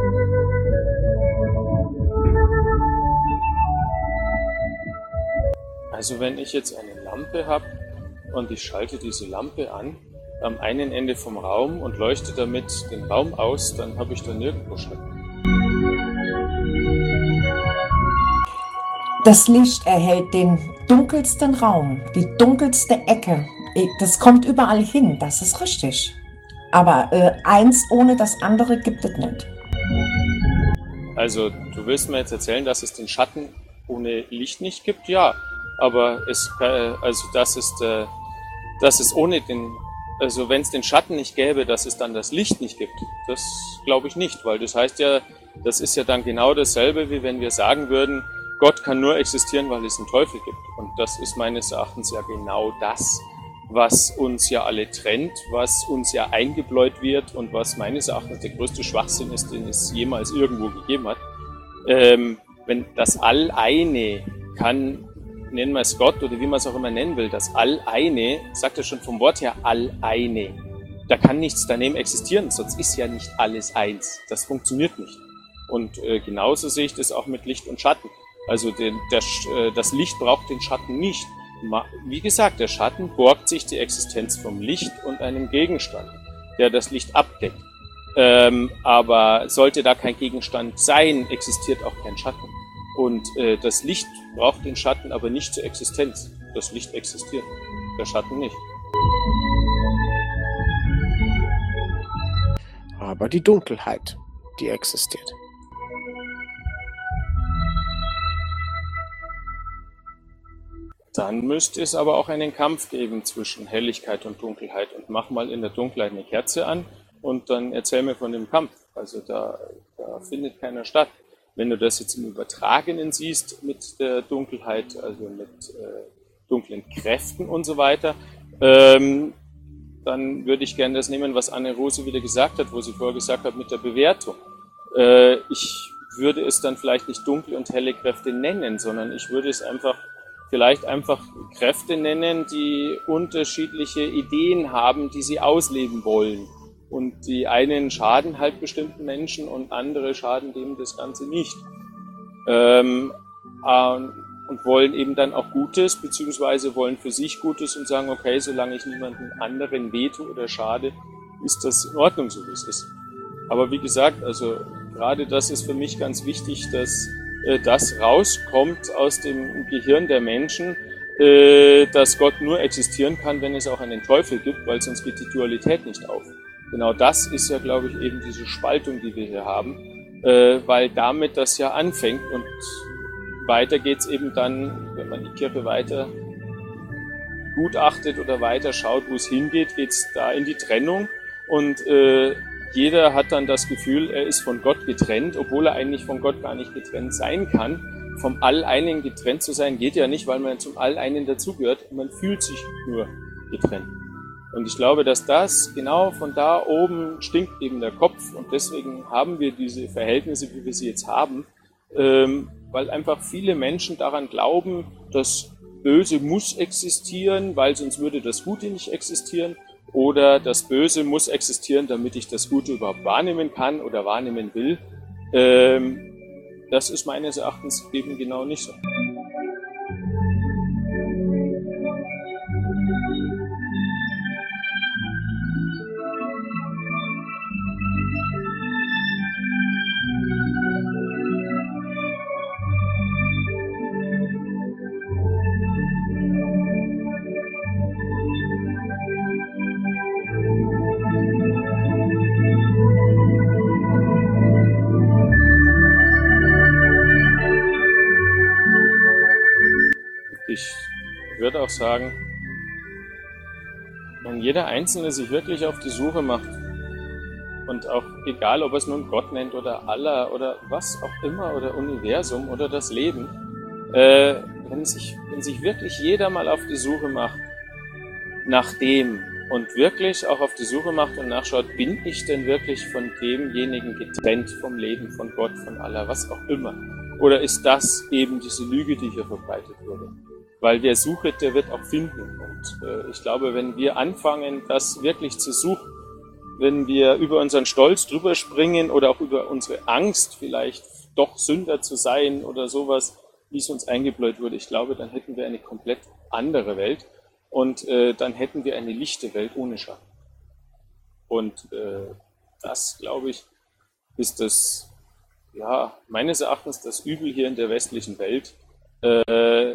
Speaker 4: Also wenn ich jetzt eine Lampe habe und ich schalte diese Lampe an am einen Ende vom Raum und leuchte damit den Raum aus, dann habe ich da nirgendwo Schatten.
Speaker 3: Das Licht erhält den dunkelsten Raum, die dunkelste Ecke. Das kommt überall hin, das ist richtig. Aber äh, eins ohne das andere gibt es nicht.
Speaker 4: Also du willst mir jetzt erzählen, dass es den Schatten ohne Licht nicht gibt? Ja, aber es, äh, also das ist, äh, dass es ohne den, also wenn es den Schatten nicht gäbe, dass es dann das Licht nicht gibt, das glaube ich nicht, weil das heißt ja, das ist ja dann genau dasselbe, wie wenn wir sagen würden, Gott kann nur existieren, weil es einen Teufel gibt. Und das ist meines Erachtens ja genau das, was uns ja alle trennt, was uns ja eingebläut wird und was meines Erachtens der größte Schwachsinn ist, den es jemals irgendwo gegeben hat. Ähm, wenn das All-Eine kann, nennen wir es Gott oder wie man es auch immer nennen will, das All-Eine, sagt ja schon vom Wort her All-Eine. Da kann nichts daneben existieren, sonst ist ja nicht alles eins. Das funktioniert nicht. Und äh, genauso sehe ich das auch mit Licht und Schatten. Also den, der, äh, das Licht braucht den Schatten nicht. Wie gesagt, der Schatten borgt sich die Existenz vom Licht und einem Gegenstand, der das Licht abdeckt. Ähm, aber sollte da kein Gegenstand sein, existiert auch kein Schatten. Und äh, das Licht braucht den Schatten aber nicht zur Existenz. Das Licht existiert, der Schatten nicht.
Speaker 2: Aber die Dunkelheit, die existiert.
Speaker 4: Dann müsste es aber auch einen Kampf geben zwischen Helligkeit und Dunkelheit. Und mach mal in der Dunkelheit eine Kerze an und dann erzähl mir von dem Kampf. Also da, da findet keiner statt. Wenn du das jetzt im Übertragenen siehst mit der Dunkelheit, also mit äh, dunklen Kräften und so weiter, ähm, dann würde ich gerne das nehmen, was Anne Rose wieder gesagt hat, wo sie vorher gesagt hat mit der Bewertung. Äh, ich würde es dann vielleicht nicht dunkle und helle Kräfte nennen, sondern ich würde es einfach vielleicht einfach Kräfte nennen, die unterschiedliche Ideen haben, die sie ausleben wollen. Und die einen schaden halt bestimmten Menschen und andere schaden dem das Ganze nicht. Ähm, äh, und wollen eben dann auch Gutes, beziehungsweise wollen für sich Gutes und sagen, okay, solange ich niemanden anderen wehtue oder schade, ist das in Ordnung, so wie es ist. Aber wie gesagt, also gerade das ist für mich ganz wichtig, dass äh, das rauskommt aus dem Gehirn der Menschen, äh, dass Gott nur existieren kann, wenn es auch einen Teufel gibt, weil sonst geht die Dualität nicht auf. Genau das ist ja, glaube ich, eben diese Spaltung, die wir hier haben, äh, weil damit das ja anfängt und weiter geht's eben dann, wenn man die Kirche weiter gutachtet oder weiter schaut, wo es hingeht, geht's da in die Trennung und äh, jeder hat dann das Gefühl, er ist von Gott getrennt, obwohl er eigentlich von Gott gar nicht getrennt sein kann. Vom All-Einen getrennt zu sein geht ja nicht, weil man zum All-Einen dazugehört, man fühlt sich nur getrennt. Und ich glaube, dass das genau von da oben stinkt eben der Kopf und deswegen haben wir diese Verhältnisse, wie wir sie jetzt haben, ähm, weil einfach viele Menschen daran glauben, das Böse muss existieren, weil sonst würde das Gute nicht existieren oder das Böse muss existieren, damit ich das Gute überhaupt wahrnehmen kann oder wahrnehmen will. Ähm, das ist meines Erachtens eben genau nicht so. Ich würde auch sagen, wenn jeder Einzelne sich wirklich auf die Suche macht und auch egal, ob er es nun Gott nennt oder Allah oder was auch immer oder Universum oder das Leben, äh, wenn sich, wenn sich wirklich jeder mal auf die Suche macht nach dem und wirklich auch auf die Suche macht und nachschaut, bin ich denn wirklich von demjenigen getrennt vom Leben, von Gott, von Allah, was auch immer? Oder ist das eben diese Lüge, die hier verbreitet wurde? Weil wer sucht, der wird auch finden. Und äh, ich glaube, wenn wir anfangen, das wirklich zu suchen, wenn wir über unseren Stolz drüber springen oder auch über unsere Angst, vielleicht doch Sünder zu sein oder sowas, wie es uns eingebläut wurde, ich glaube, dann hätten wir eine komplett andere Welt und äh, dann hätten wir eine lichte Welt ohne Schatten. Und äh, das, glaube ich, ist das, ja, meines Erachtens das Übel hier in der westlichen Welt, äh,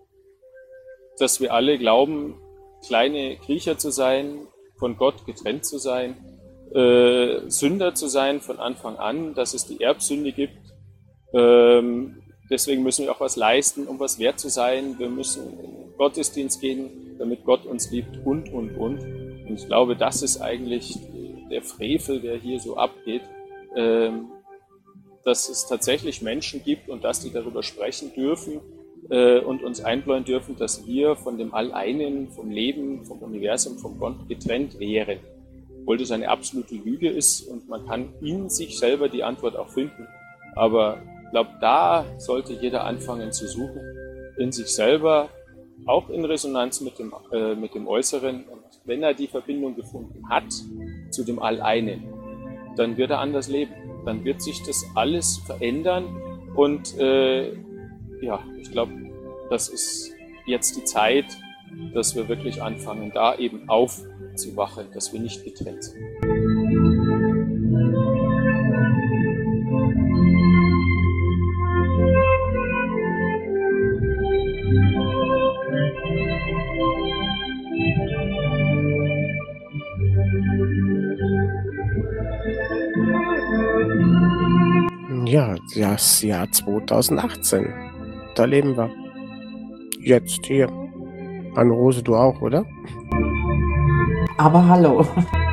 Speaker 4: dass wir alle glauben, kleine Kriecher zu sein, von Gott getrennt zu sein, äh, Sünder zu sein von Anfang an, dass es die Erbsünde gibt. Ähm, deswegen müssen wir auch was leisten, um was wert zu sein. Wir müssen in den Gottesdienst gehen, damit Gott uns liebt und, und, und. Und ich glaube, das ist eigentlich der Frevel, der hier so abgeht, ähm, dass es tatsächlich Menschen gibt und dass die darüber sprechen dürfen, und uns einbläuen dürfen, dass wir von dem All-Einen, vom Leben, vom Universum, vom Gott getrennt wären. Obwohl das eine absolute Lüge ist und man kann in sich selber die Antwort auch finden. Aber ich glaube, da sollte jeder anfangen zu suchen, in sich selber, auch in Resonanz mit dem, äh, mit dem Äußeren. Und wenn er die Verbindung gefunden hat zu dem All-Einen, dann wird er anders leben. Dann wird sich das alles verändern und äh, ja, ich glaube, das ist jetzt die Zeit, dass wir wirklich anfangen, da eben aufzuwachen, dass wir nicht getrennt sind.
Speaker 2: Ja, das Jahr zweitausendachtzehn. Da leben wir. Jetzt hier. Anne-Rose, du auch, oder?
Speaker 3: Aber hallo.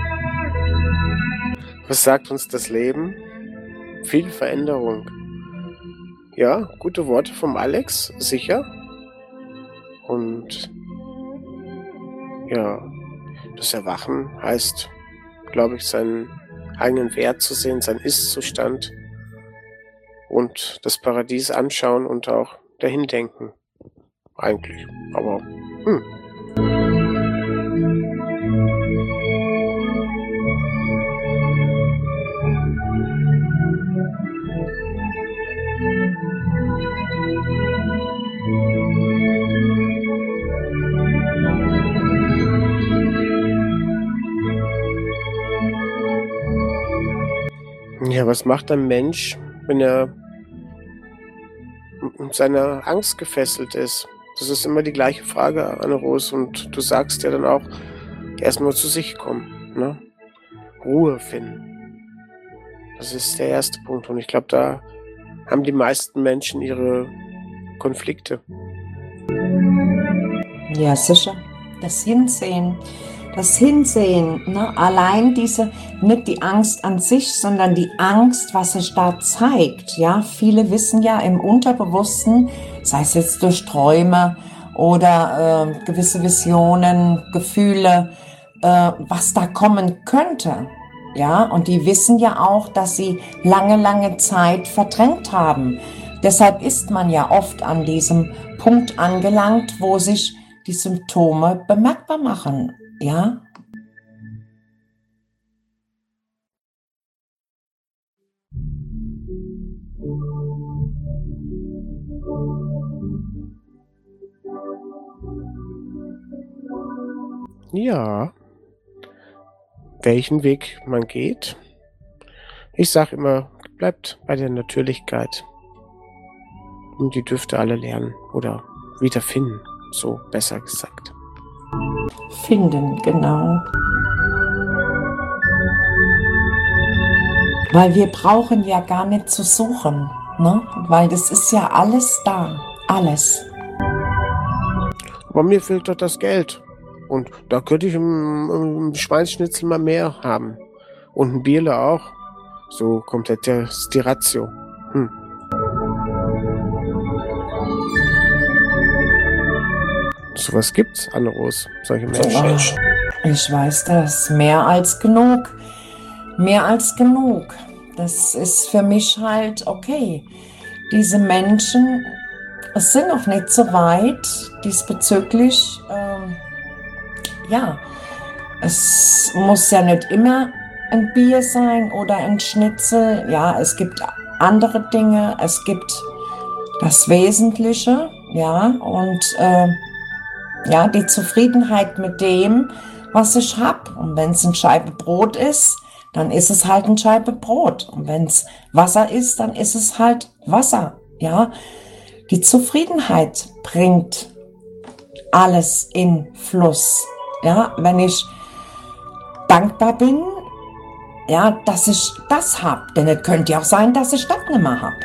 Speaker 2: Was sagt uns das Leben? Viel Veränderung. Ja, gute Worte vom Alex, sicher. Und ja, das Erwachen heißt, glaube ich, seinen eigenen Wert zu sehen, seinen Ist-Zustand und das Paradies anschauen und auch dahin denken. Eigentlich. Aber, hm. Ja, was macht ein Mensch, wenn er mit seiner Angst gefesselt ist? Das ist immer die gleiche Frage, Anne-Rose. Und du sagst ja dann auch, erstmal zu sich kommen, ne? Ruhe finden. Das ist der erste Punkt. Und ich glaube, da haben die meisten Menschen ihre Konflikte.
Speaker 3: Ja, sicher. Das Hinsehen. Das Hinsehen, ne? Allein diese, nicht die Angst an sich, sondern die Angst, was sich da zeigt. Ja, viele wissen ja im Unterbewussten, sei es jetzt durch Träume oder äh, gewisse Visionen, Gefühle, äh, was da kommen könnte. Ja, und die wissen ja auch, dass sie lange, lange Zeit verdrängt haben. Deshalb ist man ja oft an diesem Punkt angelangt, wo sich die Symptome bemerkbar machen. Ja.
Speaker 2: Ja. Welchen Weg man geht? Ich sag immer, bleibt bei der Natürlichkeit. Und die dürfte alle lernen oder wiederfinden, so besser gesagt.
Speaker 3: Finden, genau. Weil wir brauchen ja gar nicht zu suchen, ne? Weil das ist ja alles da, alles.
Speaker 2: Aber mir fehlt doch das Geld. Und da könnte ich ein Schweinsschnitzel mal mehr haben. Und ein Bierle auch. So komplett der die Ratio. Hm. Sowas gibt's, Anne-Rose, solche Menschen.
Speaker 3: Ich weiß das. Mehr als genug. Mehr als genug. Das ist für mich halt okay. Diese Menschen, es sind noch nicht so weit diesbezüglich. Ähm, ja, es muss ja nicht immer ein Bier sein oder ein Schnitzel. Ja, es gibt andere Dinge. Es gibt das Wesentliche. Ja, und äh, ja, die Zufriedenheit mit dem, was ich habe. Und wenn es eine Scheibe Brot ist, dann ist es halt eine Scheibe Brot. Und wenn es Wasser ist, dann ist es halt Wasser. Ja, die Zufriedenheit bringt alles in Fluss. Ja, wenn ich dankbar bin, ja, dass ich das habe. Denn es könnte ja auch sein, dass ich das nicht mehr habe.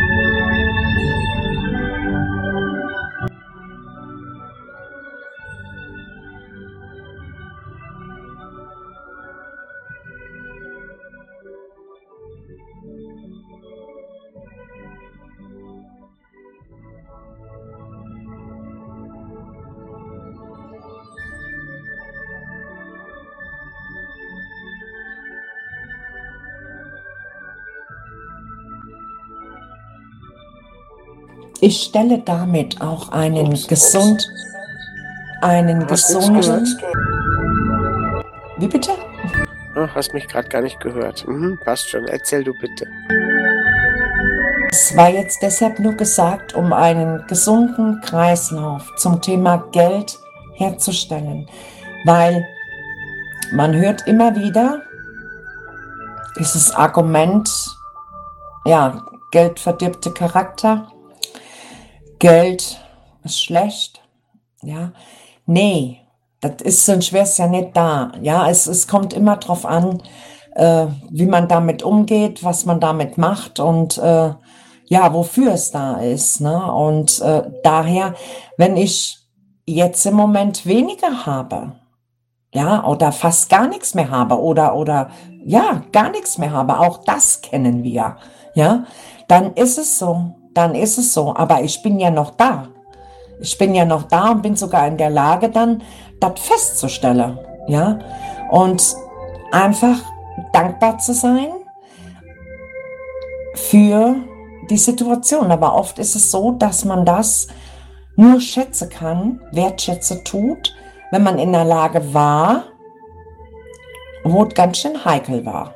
Speaker 3: Ich stelle damit auch einen ups, gesund, ups. einen hast gesunden. Wie bitte?
Speaker 2: Oh, hast mich gerade gar nicht gehört. Mhm, passt schon. Erzähl du bitte.
Speaker 3: Es war jetzt deshalb nur gesagt, um einen gesunden Kreislauf zum Thema Geld herzustellen, weil man hört immer wieder dieses Argument, ja, Geld verdirbt den Charakter. Geld ist schlecht, ja. Nee, das ist, sonst wäre es ja nicht da. Ja, es, es kommt immer drauf an, äh, wie man damit umgeht, was man damit macht und äh, ja, wofür es da ist. Ne? Und äh, daher, wenn ich jetzt im Moment weniger habe, ja, oder fast gar nichts mehr habe oder, oder ja, gar nichts mehr habe, auch das kennen wir, ja, dann ist es so. Dann ist es so, aber ich bin ja noch da. Ich bin ja noch da und bin sogar in der Lage, dann das festzustellen, ja, und einfach dankbar zu sein für die Situation. Aber oft ist es so, dass man das nur schätzen kann, wertschätzen tut, wenn man in der Lage war, wo es ganz schön heikel war.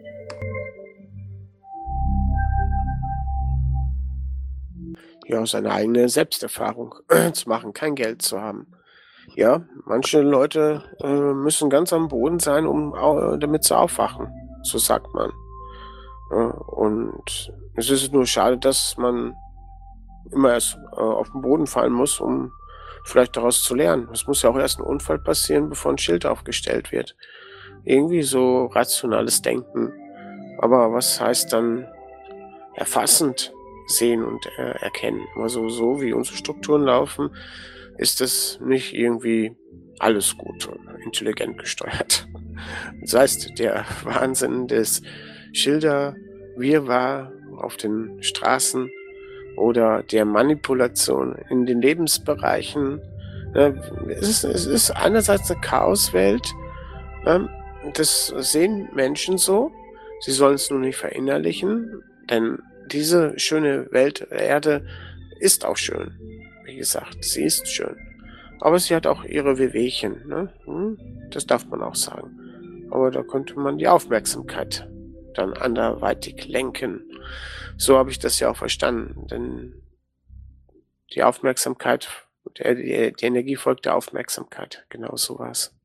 Speaker 2: Ja, seine eigene Selbsterfahrung zu machen, kein Geld zu haben. Ja, manche Leute äh, müssen ganz am Boden sein, um au- damit zu aufwachen. So sagt man. Ja, und es ist nur schade, dass man immer erst äh, auf den Boden fallen muss, um vielleicht daraus zu lernen. Es muss ja auch erst ein Unfall passieren, bevor ein Schild aufgestellt wird. Irgendwie so rationales Denken. Aber was heißt dann erfassend sehen und äh, erkennen? Also so wie unsere Strukturen laufen, ist es nicht irgendwie alles gut und intelligent gesteuert. Das heißt, der Wahnsinn des Schilder-Wirrwarr auf den Straßen oder der Manipulation in den Lebensbereichen. Äh, es, ist, es ist einerseits eine Chaoswelt, ähm, das sehen Menschen so, sie sollen es nur nicht verinnerlichen, denn diese schöne Welt Erde ist auch schön. Wie gesagt, sie ist schön. Aber sie hat auch ihre Wehwehchen, ne? Hm, das darf man auch sagen. Aber da könnte man die Aufmerksamkeit dann anderweitig lenken. So habe ich das ja auch verstanden, denn die Aufmerksamkeit, die, die, die Energie folgt der Aufmerksamkeit. Genau so war es.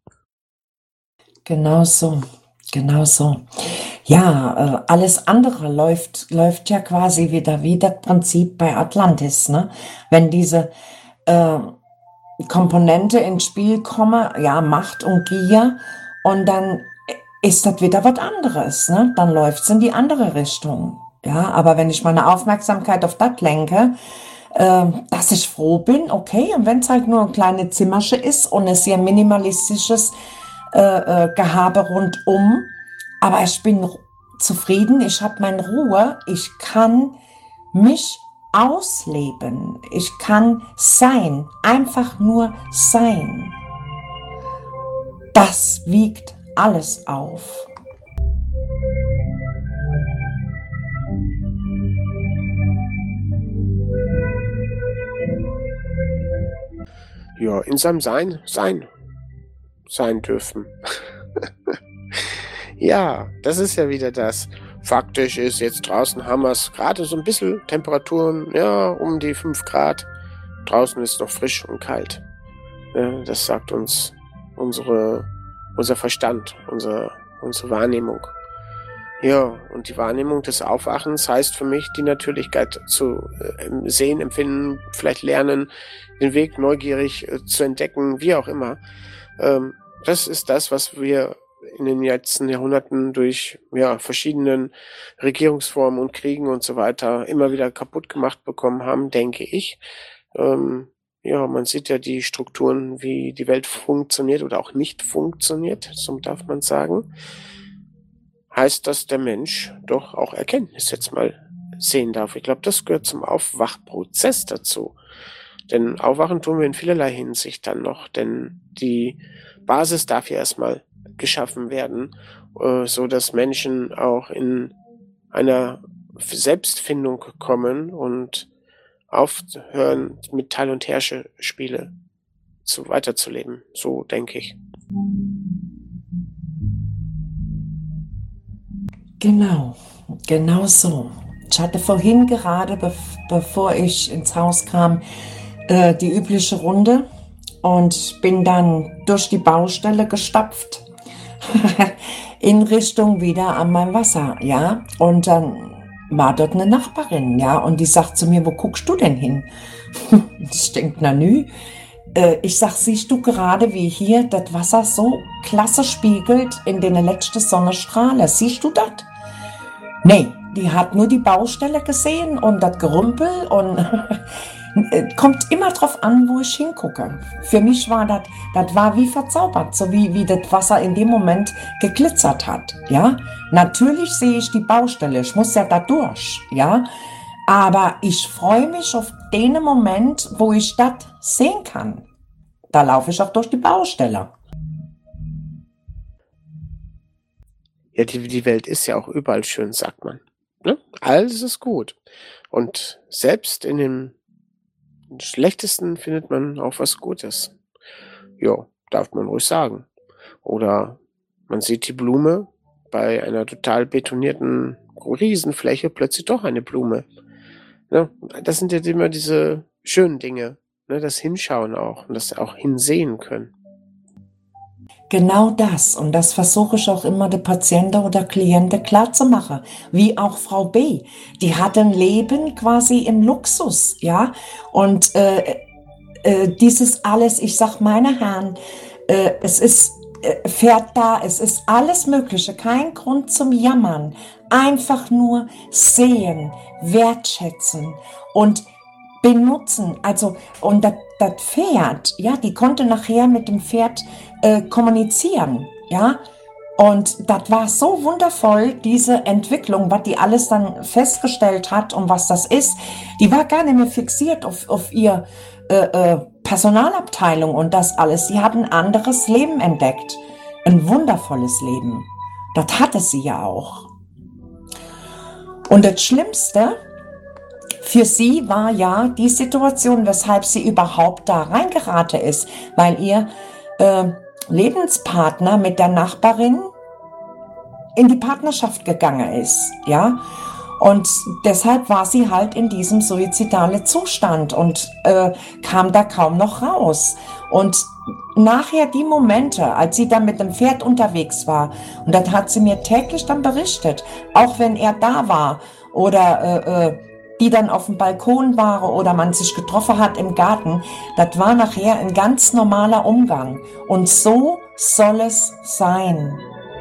Speaker 3: Genau so, genau so. Ja, äh, alles andere läuft, läuft ja quasi wieder wie das Prinzip bei Atlantis, ne? Wenn diese äh, Komponente ins Spiel kommen, ja, Macht und Gier, und dann ist das wieder was anderes, ne? Dann läuft's in die andere Richtung. Ja, aber wenn ich meine Aufmerksamkeit auf das lenke, äh, dass ich froh bin, okay, und wenn es halt nur ein kleines Zimmersche ist und es hier minimalistisches äh, äh, Gehabe rundum, aber ich bin ru- zufrieden, ich habe meine Ruhe, ich kann mich ausleben, ich kann sein, einfach nur sein. Das wiegt alles auf.
Speaker 2: Ja, in seinem Sein, sein, sein dürfen. Ja, das ist ja wieder das. Faktisch ist jetzt draußen haben wir es gerade so ein bisschen Temperaturen, ja, um die fünf Grad. Draußen ist noch frisch und kalt. Ja, das sagt uns unsere, unser Verstand, unser, unsere Wahrnehmung. Ja, und die Wahrnehmung des Aufwachens heißt für mich, die Natürlichkeit zu äh, sehen, empfinden, vielleicht lernen, den Weg neugierig äh, zu entdecken, wie auch immer. Ähm, das ist das, was wir in den letzten Jahrhunderten durch ja, verschiedenen Regierungsformen und Kriegen und so weiter immer wieder kaputt gemacht bekommen haben, denke ich. Ähm, ja, man sieht ja die Strukturen, wie die Welt funktioniert oder auch nicht funktioniert, so darf man sagen. Heißt, dass der Mensch doch auch Erkenntnis jetzt mal sehen darf. Ich glaube, das gehört zum Aufwachprozess dazu. Denn aufwachen tun wir in vielerlei Hinsicht dann noch, denn die Basis darf ja erstmal geschaffen werden, äh, so dass Menschen auch in einer Selbstfindung kommen und aufhören, mit Teil- und Herrsche-Spiele zu, weiterzuleben. So denke ich.
Speaker 3: Genau, genau so. Ich hatte vorhin gerade, bev- bevor ich ins Haus kam, äh, die übliche Runde und bin dann durch die Baustelle gestapft in Richtung wieder an mein Wasser, ja. Und dann war dort eine Nachbarin, ja, und die sagt zu mir, wo guckst du denn hin? Ich denk, na nü. Äh, ich sag, siehst du gerade, wie hier das Wasser so klasse spiegelt in den letzten Sonnenstrahlen? Siehst du das? Nee, die hat nur die Baustelle gesehen und das Gerümpel und äh, kommt immer drauf an, wo ich hingucke. Für mich war das, das war wie verzaubert, so wie, wie das Wasser in dem Moment geglitzert hat, ja. Natürlich sehe ich die Baustelle, ich muss ja da durch, ja. Aber ich freue mich auf den Moment, wo ich das sehen kann. Da laufe ich auch durch die Baustelle.
Speaker 2: Ja, die, die Welt ist ja auch überall schön, sagt man. Ne? Alles ist gut. Und selbst in dem Schlechtesten findet man auch was Gutes. Ja, darf man ruhig sagen. Oder man sieht die Blume bei einer total betonierten Riesenfläche plötzlich doch eine Blume. Ne? Das sind ja immer diese schönen Dinge, ne? Das Hinschauen auch und das auch hinsehen können.
Speaker 3: Genau das. Und das versuche ich auch immer der Patienten oder Klienten klarzumachen. Wie auch Frau B. Die hat ein Leben quasi im Luxus, ja. Und äh, äh, dieses alles, ich sag meine Herren, äh, es ist äh, Pferd da, es ist alles Mögliche. Kein Grund zum Jammern. Einfach nur sehen, wertschätzen und benutzen. Also, und das Pferd, ja, die konnte nachher mit dem Pferd äh, kommunizieren, ja. Und das war so wundervoll, diese Entwicklung, was die alles dann festgestellt hat und was das ist. Die war gar nicht mehr fixiert auf, auf ihr äh, äh, Personalabteilung und das alles. Sie hat ein anderes Leben entdeckt. Ein wundervolles Leben. Das hatte sie ja auch. Und das Schlimmste für sie war ja die Situation, weshalb sie überhaupt da reingeraten ist, weil ihr äh, Lebenspartner mit der Nachbarin in die Partnerschaft gegangen ist, ja. Und deshalb war sie halt in diesem suizidalen Zustand und äh, kam da kaum noch raus. Und nachher die Momente, als sie dann mit dem Pferd unterwegs war, und das hat sie mir täglich dann berichtet, auch wenn er da war oder äh, äh, die dann auf dem Balkon waren oder man sich getroffen hat im Garten, das war nachher ein ganz normaler Umgang. Und so soll es sein.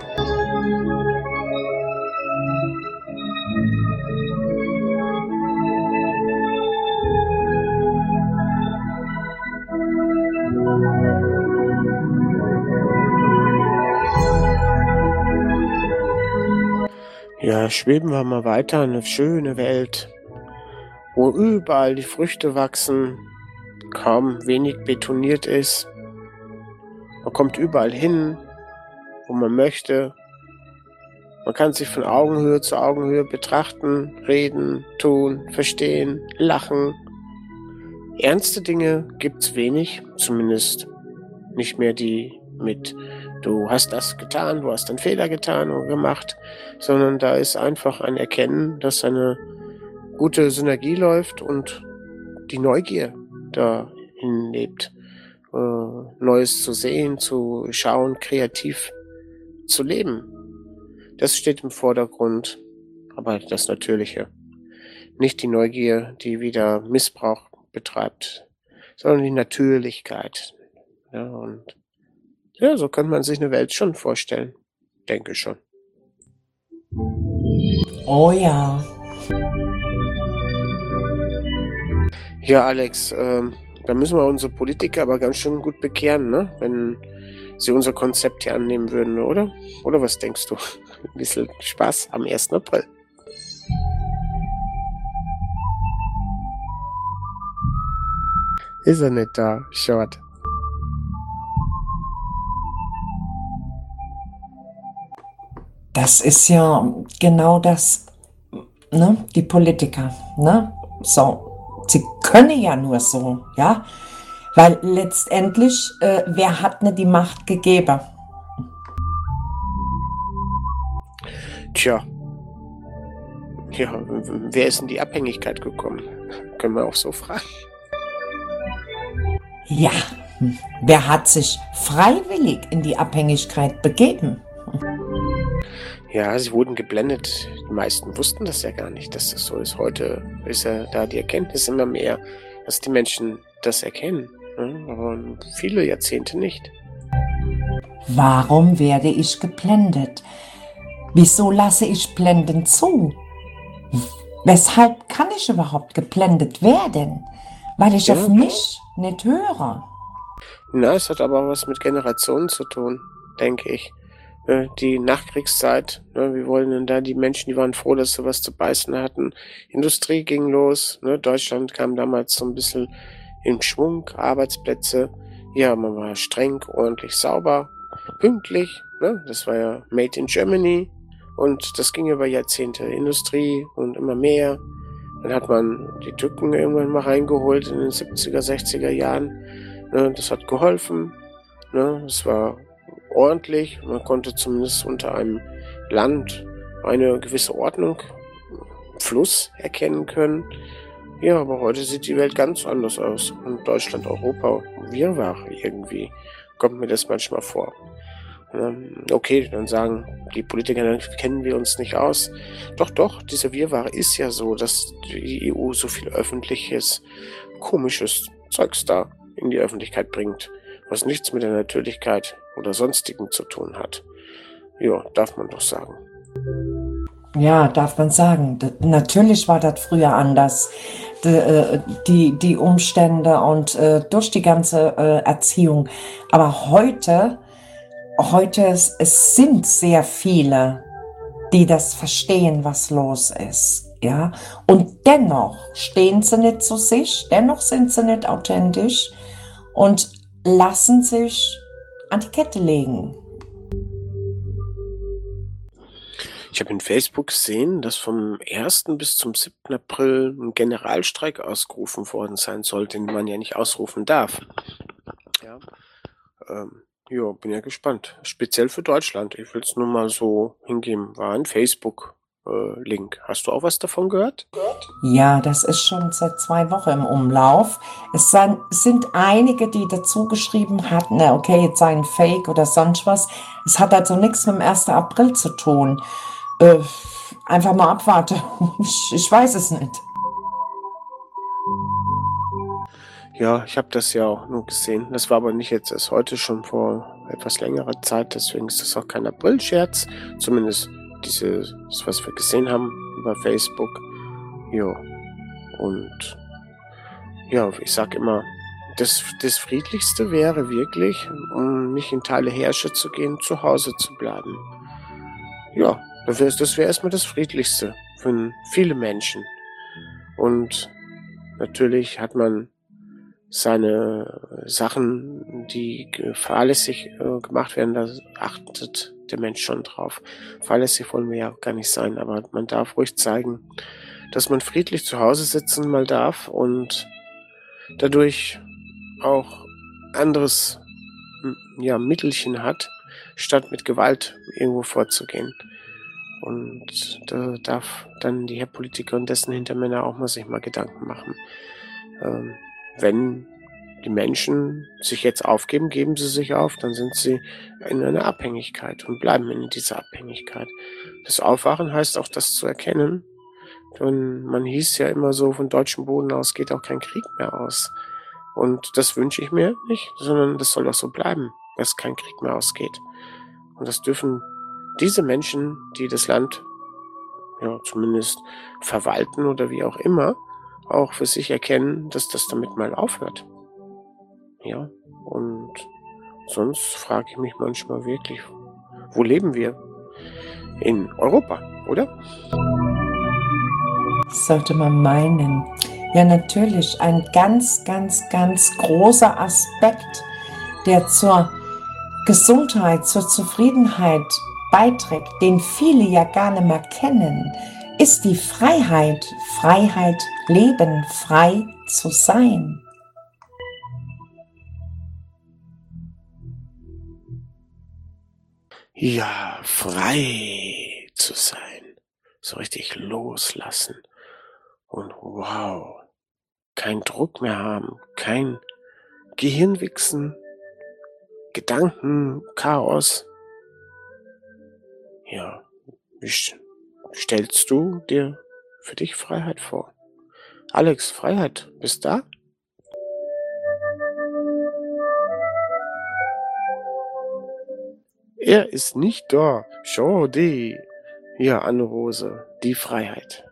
Speaker 2: Ja, schweben wir mal weiter, eine schöne Welt, wo überall die Früchte wachsen, kaum wenig betoniert ist. Man kommt überall hin, wo man möchte. Man kann sich von Augenhöhe zu Augenhöhe betrachten, reden, tun, verstehen, lachen. Ernste Dinge gibt's wenig, zumindest nicht mehr die mit du hast das getan, du hast einen Fehler getan oder gemacht, sondern da ist einfach ein Erkennen, dass eine gute Synergie läuft und die Neugier dahin lebt, äh, Neues zu sehen, zu schauen, kreativ zu leben. Das steht im Vordergrund, aber das Natürliche. Nicht die Neugier, die wieder Missbrauch betreibt, sondern die Natürlichkeit. Ja, und ja, so kann man sich eine Welt schon vorstellen. Denke schon.
Speaker 3: Oh ja.
Speaker 2: Ja, Alex, ähm, da müssen wir unsere Politiker aber ganz schön gut bekehren, ne? Wenn sie unser Konzept hier annehmen würden, oder? Oder was denkst du? Ein bisschen Spaß am ersten April. Ist er nicht da? Short.
Speaker 3: Das ist ja genau das, ne? Die Politiker, ne? So, sie können ja nur so, ja? Weil letztendlich, äh, wer hat ne die Macht gegeben?
Speaker 2: Tja. Ja, w- wer ist in die Abhängigkeit gekommen? Können wir auch so fragen.
Speaker 3: Ja, hm. Wer hat sich freiwillig in die Abhängigkeit begeben?
Speaker 2: Ja, sie wurden geblendet. Die meisten wussten das ja gar nicht, dass das so ist. Heute ist ja da die Erkenntnis immer mehr, dass die Menschen das erkennen. Ne? Aber viele Jahrzehnte nicht.
Speaker 3: Warum werde ich geblendet? Wieso lasse ich Blenden zu? Weshalb kann ich überhaupt geblendet werden? Weil ich
Speaker 2: Ja,
Speaker 3: auf
Speaker 2: klar.
Speaker 3: mich nicht höre.
Speaker 2: Na, es hat aber was mit Generationen zu tun, denke ich. Äh, Die Nachkriegszeit, ne, wie wollen denn da die Menschen, die waren froh, dass sie was zu beißen hatten. Industrie ging los, ne, Deutschland kam damals so ein bisschen in Schwung, Arbeitsplätze. Ja, man war streng, ordentlich, sauber, pünktlich, ne, das war ja Made in Germany und das ging über Jahrzehnte. Industrie und immer mehr. Dann hat man die Türken irgendwann mal reingeholt in den siebziger, sechziger Jahren. Ne, das hat geholfen. Ne, es war ordentlich. Man konnte zumindest unter einem Land eine gewisse Ordnung, Fluss erkennen können. Ja, aber heute sieht die Welt ganz anders aus. Und Deutschland, Europa, Wirrwarr irgendwie. Kommt mir das manchmal vor. Okay, dann sagen die Politiker, dann kennen wir uns nicht aus. Doch, doch, dieser Wirrwarr ist ja so, dass die E U so viel öffentliches, komisches Zeugs da in die Öffentlichkeit bringt, was nichts mit der Natürlichkeit oder sonstigen zu tun hat. Ja, darf man doch sagen.
Speaker 3: Ja, darf man sagen. D- Natürlich war das früher anders. D- äh, Die, die Umstände und äh, durch die ganze äh, Erziehung. Aber heute, heute es, es sind sehr viele, die das verstehen, was los ist. Ja, und dennoch stehen sie nicht zu sich, dennoch sind sie nicht authentisch und lassen sich an die Kette legen.
Speaker 2: Ich habe in Facebook gesehen, dass vom ersten bis zum siebten April ein Generalstreik ausgerufen worden sein soll, den man ja nicht ausrufen darf. Ja, ähm, ja, bin ja gespannt. Speziell für Deutschland. Ich will es nur mal so hingeben. War ein Facebook-Link. Hast du auch was davon gehört?
Speaker 3: Ja, das ist schon seit zwei Wochen im Umlauf. Es san- sind einige, die dazu geschrieben hatten, na, okay, jetzt sei ein Fake oder sonst was. Es hat also nichts mit dem ersten April zu tun. Äh, einfach mal abwarten. Ich, ich weiß es nicht.
Speaker 2: Ja, ich habe das ja auch nur gesehen. Das war aber nicht jetzt erst heute, schon vor etwas längerer Zeit. Deswegen ist das auch kein April-Scherz. Zumindest dieses, was wir gesehen haben über Facebook. Ja, und ja, ich sag immer, das, das Friedlichste wäre wirklich, um nicht in Teile Herrsche zu gehen, zu Hause zu bleiben. Ja, das wäre das wär erstmal das Friedlichste für viele Menschen. Und natürlich hat man seine Sachen, die ge- fahrlässig äh, gemacht werden, da achtet der Mensch schon drauf. Fahrlässig wollen wir ja auch gar nicht sein, aber man darf ruhig zeigen, dass man friedlich zu Hause sitzen mal darf und dadurch auch anderes m- ja, Mittelchen hat, statt mit Gewalt irgendwo vorzugehen. Und da darf dann die Herr Politiker und dessen Hintermänner auch mal sich mal Gedanken machen. Ähm, wenn die Menschen sich jetzt aufgeben, geben sie sich auf, dann sind sie in einer Abhängigkeit und bleiben in dieser Abhängigkeit. Das Aufwachen heißt auch, das zu erkennen. Denn man hieß ja immer so, von deutschem Boden aus geht auch kein Krieg mehr aus. Und das wünsche ich mir nicht, sondern das soll auch so bleiben, dass kein Krieg mehr ausgeht. Und das dürfen diese Menschen, die das Land ja zumindest verwalten oder wie auch immer, auch für sich erkennen, dass das damit mal aufhört. Ja, und sonst frage ich mich manchmal wirklich, wo leben wir? In Europa, oder?
Speaker 3: Sollte man meinen. Ja, natürlich ein ganz, ganz, ganz großer Aspekt, der zur Gesundheit, zur Zufriedenheit beiträgt, den viele ja gar nicht mehr kennen, ist die Freiheit. Freiheit leben, frei zu sein.
Speaker 2: Ja, frei zu sein. So richtig loslassen. Und wow, kein Druck mehr haben, kein Gehirnwichsen, Gedankenchaos. Ja, wie st- stellst du dir für dich Freiheit vor? Alex, Freiheit, bist da? Er ist nicht da. Schau die. Ja, Anne-Rose, die Freiheit.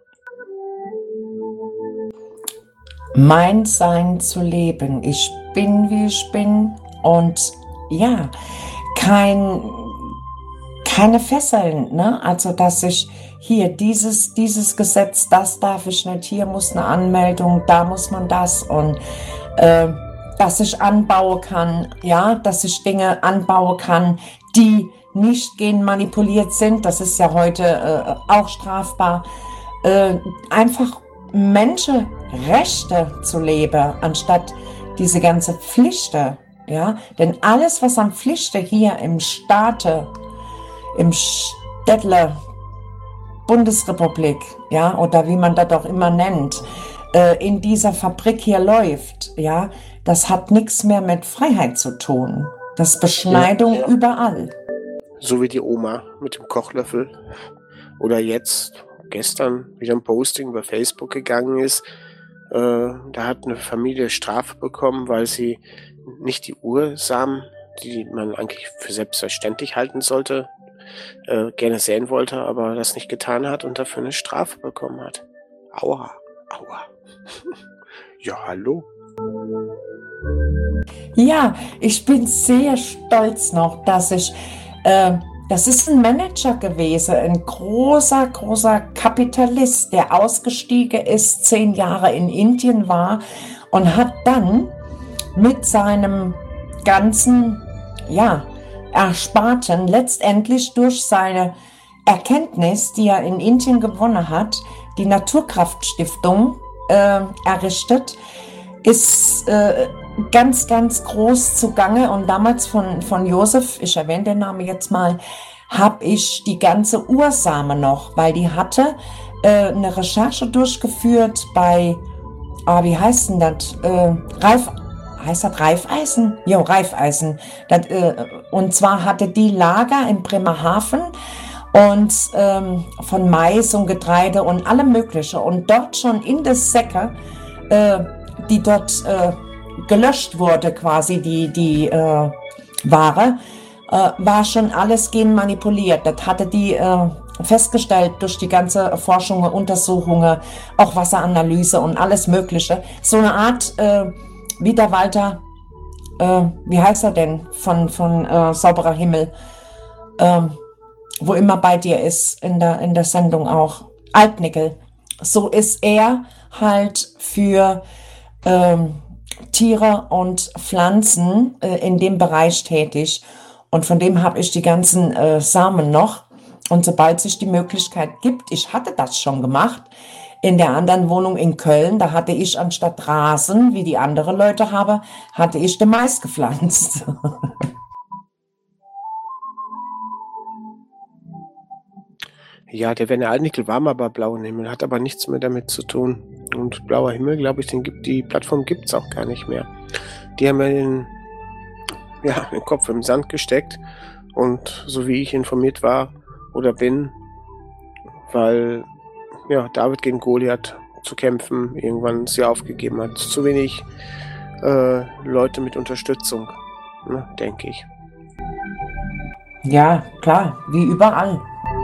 Speaker 3: Mein Sein zu leben. Ich bin, wie ich bin und ja, kein, keine Fesseln, ne? Also, dass ich hier dieses, dieses Gesetz, das darf ich nicht, hier muss eine Anmeldung, da muss man das und äh, dass ich anbauen kann, ja, dass ich Dinge anbauen kann, die nicht genmanipuliert sind, das ist ja heute äh, auch strafbar. Äh, einfach Menschenrechte zu leben, anstatt diese ganze Pflichten. Ja? Denn alles, was an Pflichten hier im Staate, im Städtle, Bundesrepublik, ja, oder wie man das auch immer nennt, äh, in dieser Fabrik hier läuft, ja, das hat nichts mehr mit Freiheit zu tun. Das ist Beschneidung ja, ja. überall.
Speaker 2: So wie die Oma mit dem Kochlöffel. Oder jetzt, gestern, wieder ein Posting bei Facebook gegangen ist. Äh, da hat eine Familie Strafe bekommen, weil sie nicht die Ursamen, die man eigentlich für selbstverständlich halten sollte, äh, gerne säen wollte, aber das nicht getan hat und dafür eine Strafe bekommen hat. Aua, aua. Ja, hallo.
Speaker 3: Ja, ich bin sehr stolz noch, dass ich, äh, das ist ein Manager gewesen, ein großer, großer Kapitalist, der ausgestiegen ist, zehn Jahre in Indien war und hat dann mit seinem ganzen, ja, Ersparten letztendlich durch seine Erkenntnis, die er in Indien gewonnen hat, die Naturkraftstiftung äh, errichtet, ist äh, ganz, ganz groß zugange und damals von, von Josef, ich erwähne den Namen jetzt mal, habe ich die ganze Ursame noch, weil die hatte äh, eine Recherche durchgeführt bei, ah, wie heißt denn das, äh, Ralf Heißt das Reifeisen? Jo, Reifeisen. Das, äh, und zwar hatte die Lager in Bremerhaven und ähm, von Mais und Getreide und allem Mögliche. Und dort schon in der Säcke, äh, die dort äh, gelöscht wurde, quasi die, die äh, Ware, äh, war schon alles genmanipuliert. Das hatte die äh, festgestellt durch die ganze Forschung, Untersuchungen, auch Wasseranalyse und alles Mögliche. So eine Art... Äh, wie der Walter, äh, wie heißt er denn, von, von äh, Sauberer Himmel, ähm, wo immer bei dir ist, in der, in der Sendung auch, Altnickel. So ist er halt für ähm, Tiere und Pflanzen äh, in dem Bereich tätig. Und von dem habe ich die ganzen äh, Samen noch. Und sobald sich die Möglichkeit gibt, ich hatte das schon gemacht, in der anderen Wohnung in Köln, da hatte ich anstatt Rasen, wie die anderen Leute haben, hatte ich den Mais gepflanzt.
Speaker 2: Ja, der Werner Altnickel war mal bei Blauem Himmel, hat aber nichts mehr damit zu tun. Und Blauer Himmel, glaube ich, den gibt, die Plattform gibt es auch gar nicht mehr. Die haben ja den, ja, den Kopf im Sand gesteckt. Und so wie ich informiert war oder bin, weil ja, David gegen Goliath zu kämpfen, irgendwann sie aufgegeben hat. Zu wenig äh, Leute mit Unterstützung, ne, denke ich.
Speaker 3: Ja, klar, wie überall.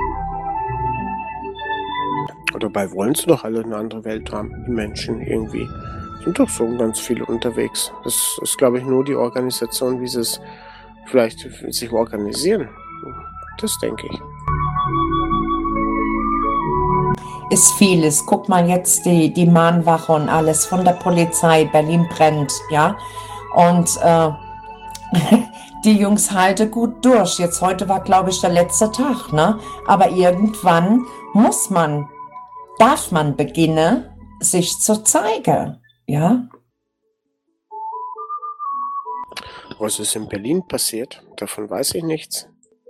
Speaker 2: Oder dabei wollen sie doch alle eine andere Welt haben, die Menschen irgendwie. Sind doch so ganz viele unterwegs. Das ist, glaube ich, nur die Organisation, wie sie es vielleicht sich organisieren. Das denke ich.
Speaker 3: Ist vieles. Guck mal jetzt die, die Mahnwache und alles von der Polizei. Berlin brennt, ja. Und äh, die Jungs halten gut durch. Jetzt heute war, glaube ich, der letzte Tag, ne? Aber irgendwann muss man, darf man beginnen, sich zu zeigen, ja.
Speaker 2: Was ist in Berlin passiert? Davon weiß ich nichts.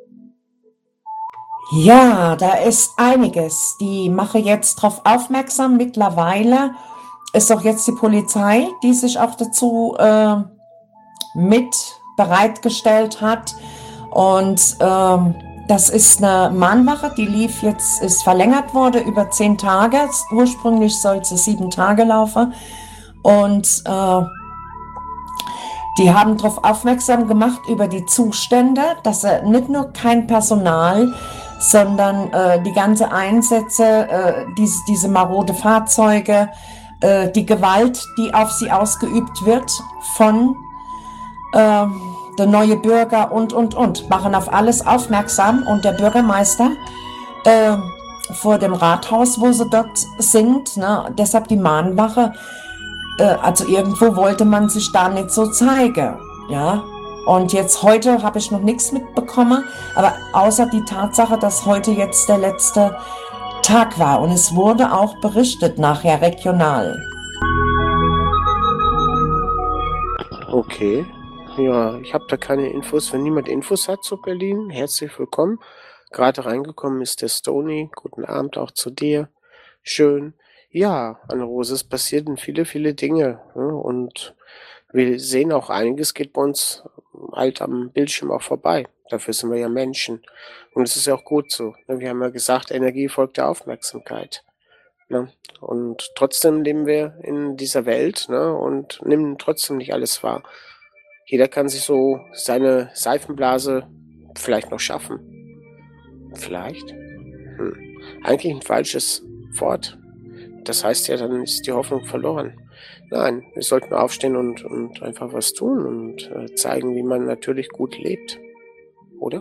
Speaker 3: Ja, da ist einiges. Die mache jetzt darauf aufmerksam. Mittlerweile ist auch jetzt die Polizei, die sich auch dazu äh, mit bereitgestellt hat. Und ähm, das ist eine Mahnwache, die lief jetzt, ist verlängert worden über zehn Tage. Ursprünglich sollte sie sieben Tage laufen. Und äh, die haben darauf aufmerksam gemacht über die Zustände, dass er nicht nur kein Personal, sondern äh, die ganze Einsätze, äh, diese, diese marode Fahrzeuge, äh, die Gewalt, die auf sie ausgeübt wird von äh, der neue Bürger und, und, und, machen auf alles aufmerksam. Und der Bürgermeister äh, vor dem Rathaus, wo sie dort sind, ne, deshalb die Mahnwache, äh, also irgendwo wollte man sich da nicht so zeigen, ja. Und jetzt heute habe ich noch nichts mitbekommen, aber außer die Tatsache, dass heute jetzt der letzte Tag war. Und es wurde auch berichtet nachher regional.
Speaker 2: Okay. Ja, ich habe da keine Infos. Wenn niemand Infos hat zu Berlin, herzlich willkommen. Gerade reingekommen ist der Stony. Guten Abend auch zu dir. Schön. Ja, Anne-Rose, es passierten viele, viele Dinge. Ne? Und wir sehen auch, einiges geht bei uns halt am Bildschirm auch vorbei. Dafür sind wir ja Menschen. Und es ist ja auch gut so. Ne? Wir haben ja gesagt, Energie folgt der Aufmerksamkeit. Ne? Und trotzdem leben wir in dieser Welt, ne? Und nehmen trotzdem nicht alles wahr. Jeder kann sich so seine Seifenblase vielleicht noch schaffen. Vielleicht? Hm. Eigentlich ein falsches Wort. Das heißt ja, dann ist die Hoffnung verloren. Nein, wir sollten aufstehen und, und einfach was tun und äh, zeigen, wie man natürlich gut lebt. Oder?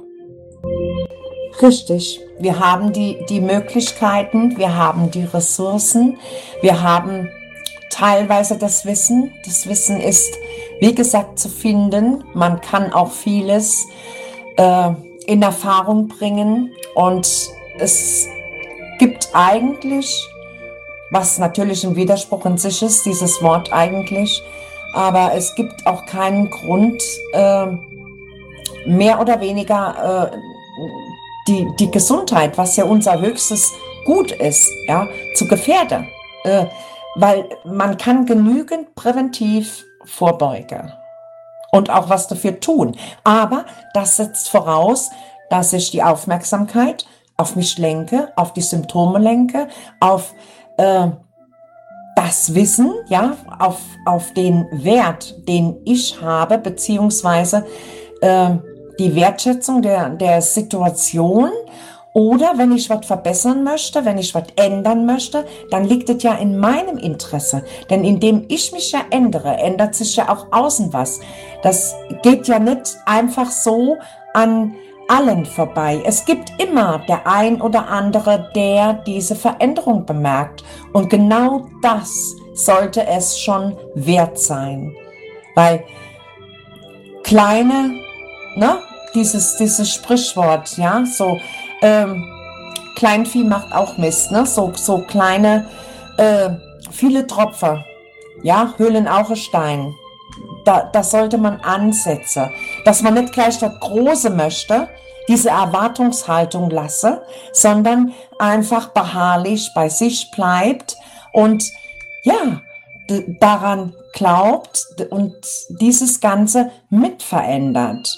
Speaker 3: Richtig. Wir haben die, die Möglichkeiten, wir haben die Ressourcen, wir haben teilweise das Wissen. Das Wissen ist, wie gesagt, zu finden. Man kann auch vieles äh, in Erfahrung bringen. Und es gibt eigentlich, was natürlich ein Widerspruch in sich ist, dieses Wort eigentlich, aber es gibt auch keinen Grund, äh, mehr oder weniger äh, die, die Gesundheit, was ja unser höchstes Gut ist, ja, zu gefährden. Äh, weil man kann genügend präventiv vorbeugen und auch was dafür tun. Aber das setzt voraus, dass ich die Aufmerksamkeit auf mich lenke, auf die Symptome lenke, auf äh, das Wissen, ja, auf, auf den Wert, den ich habe, beziehungsweise äh, die Wertschätzung der, der Situation. Oder wenn ich was verbessern möchte, wenn ich was ändern möchte, dann liegt es ja in meinem Interesse. Denn indem ich mich ja ändere, ändert sich ja auch außen was. Das geht ja nicht einfach so an allen vorbei. Es gibt immer der ein oder andere, der diese Veränderung bemerkt. Und genau das sollte es schon wert sein. Weil kleine, ne, dieses, dieses Sprichwort, ja, so, ähm, Kleinvieh macht auch Mist, ne, so, so kleine, äh, viele Tropfen, ja, höhlen auch ein Stein. Da, das sollte man ansetzen, dass man nicht gleich das Große möchte, diese Erwartungshaltung lasse, sondern einfach beharrlich bei sich bleibt und ja, d- daran glaubt und dieses Ganze mitverändert.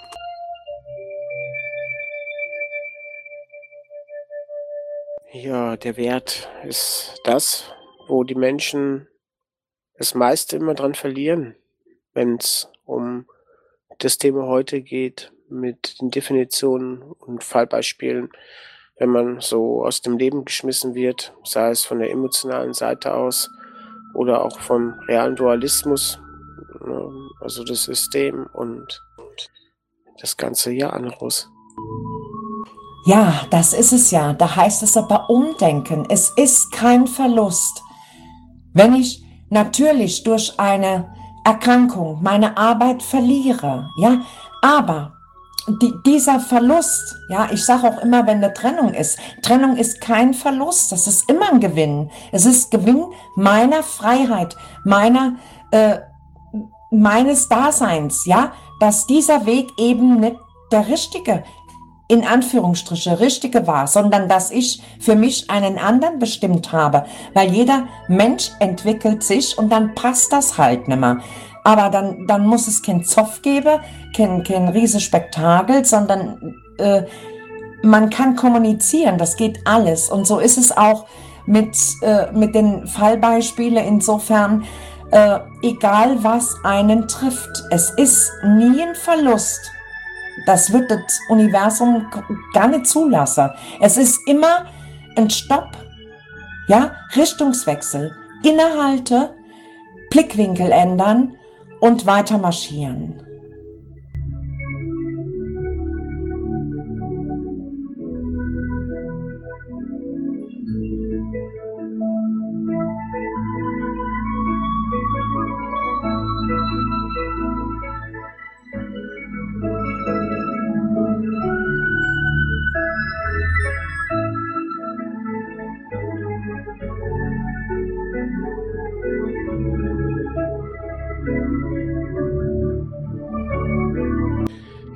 Speaker 2: Ja, der Wert ist das, wo die Menschen das meiste immer dran verlieren, wenn es um das Thema heute geht, mit den Definitionen und Fallbeispielen, wenn man so aus dem Leben geschmissen wird, sei es von der emotionalen Seite aus oder auch vom realen Dualismus, ne, also das System und das ganze Jahr anderes.
Speaker 3: Ja, das ist es ja. Da heißt es aber umdenken. Es ist kein Verlust. Wenn ich natürlich durch eine Erkrankung meine Arbeit verliere, ja, aber die, dieser Verlust, ja, ich sage auch immer, wenn eine Trennung ist, Trennung ist kein Verlust, das ist immer ein Gewinn. Es ist Gewinn meiner Freiheit, meiner, äh, meines Daseins, ja, dass dieser Weg eben nicht der richtige in Anführungsstriche richtige war, sondern dass ich für mich einen anderen bestimmt habe, weil jeder Mensch entwickelt sich und dann passt das halt nicht mehr. Aber dann, dann muss es kein Zoff geben, kein, kein riesen Spektakel, sondern äh, man kann kommunizieren, das geht alles. Und so ist es auch mit, äh, mit den Fallbeispielen insofern, äh, egal was einen trifft, es ist nie ein Verlust. Das wird das Universum gar nicht zulassen. Es ist immer ein Stopp, ja, Richtungswechsel, innehalte, Blickwinkel ändern und weiter marschieren.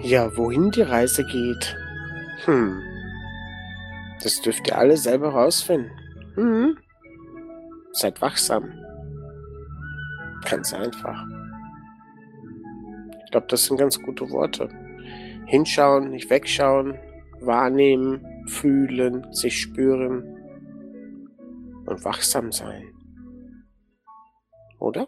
Speaker 2: Ja, wohin die Reise geht? Hm, das dürft ihr alle selber rausfinden. Hm, seid wachsam. Ganz einfach. Ich glaube, das sind ganz gute Worte. Hinschauen, nicht wegschauen, wahrnehmen, fühlen, sich spüren und wachsam sein. Oder?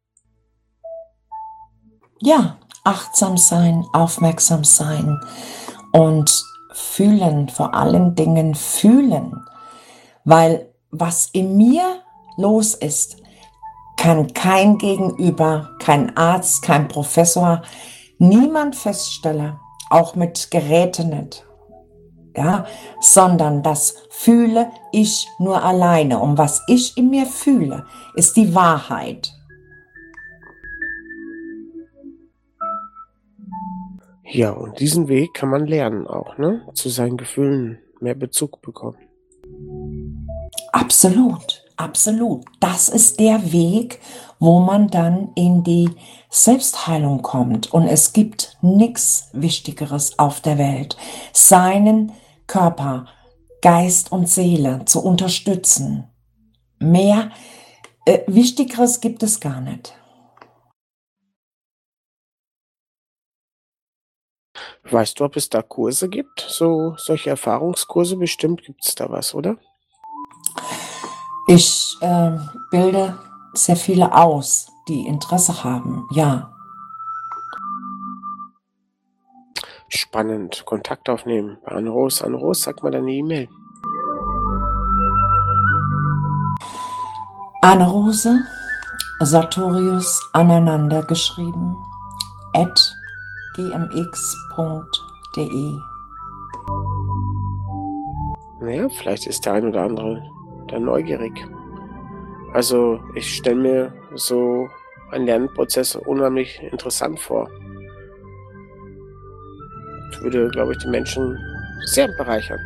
Speaker 3: Ja, achtsam sein, aufmerksam sein und fühlen, vor allen Dingen fühlen. Weil was in mir los ist, kann kein Gegenüber, kein Arzt, kein Professor, niemand feststellen, auch mit Geräten nicht. Ja, sondern das fühle ich nur alleine. Und was ich in mir fühle, ist die Wahrheit.
Speaker 2: Ja, und diesen Weg kann man lernen auch, ne? Zu seinen Gefühlen mehr Bezug bekommen.
Speaker 3: Absolut, absolut. Das ist der Weg, wo man dann in die Selbstheilung kommt. Und es gibt nichts Wichtigeres auf der Welt, seinen Körper, Geist und Seele zu unterstützen. Mehr äh, Wichtigeres gibt es gar nicht.
Speaker 2: Weißt du, ob es da Kurse gibt? So solche Erfahrungskurse bestimmt gibt es da was, oder?
Speaker 3: Ich äh, bilde sehr viele aus, die Interesse haben, ja.
Speaker 2: Spannend. Kontakt aufnehmen. Bei Anne-Rose. Anne-Rose, sag mal deine E-Mail.
Speaker 3: Anne-Rose, Sartorius aneinander geschrieben, at gmx punkt de.
Speaker 2: Naja, vielleicht ist der ein oder andere da neugierig. Also ich stelle mir so einen Lernprozess unheimlich interessant vor. Das würde, glaube ich, die Menschen sehr bereichern.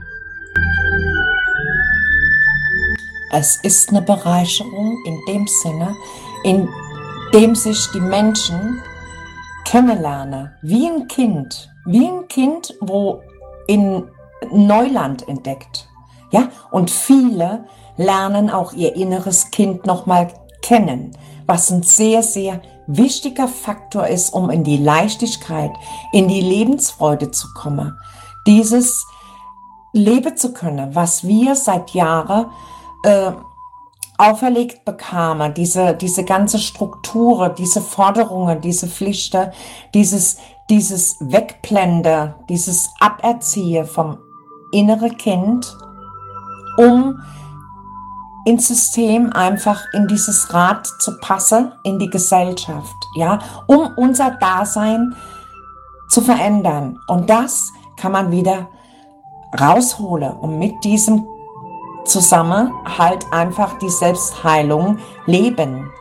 Speaker 3: Es ist eine Bereicherung in dem Sinne, in dem sich die Menschen kennenlernen, wie ein Kind, wie ein Kind, wo in Neuland entdeckt. Ja, und viele lernen auch ihr inneres Kind nochmal kennen, was ein sehr, sehr wichtiger Faktor ist, um in die Leichtigkeit, in die Lebensfreude zu kommen. Dieses leben zu können, was wir seit Jahren äh, auferlegt bekamen, diese, diese ganze Struktur, diese Forderungen, diese Pflichten, dieses, dieses Wegblende, dieses Aberziehen vom inneren Kind, um ins System einfach in dieses Rad zu passen, in die Gesellschaft, ja, um unser Dasein zu verändern. Und das kann man wieder rausholen und mit diesem zusammen halt einfach die Selbstheilung leben.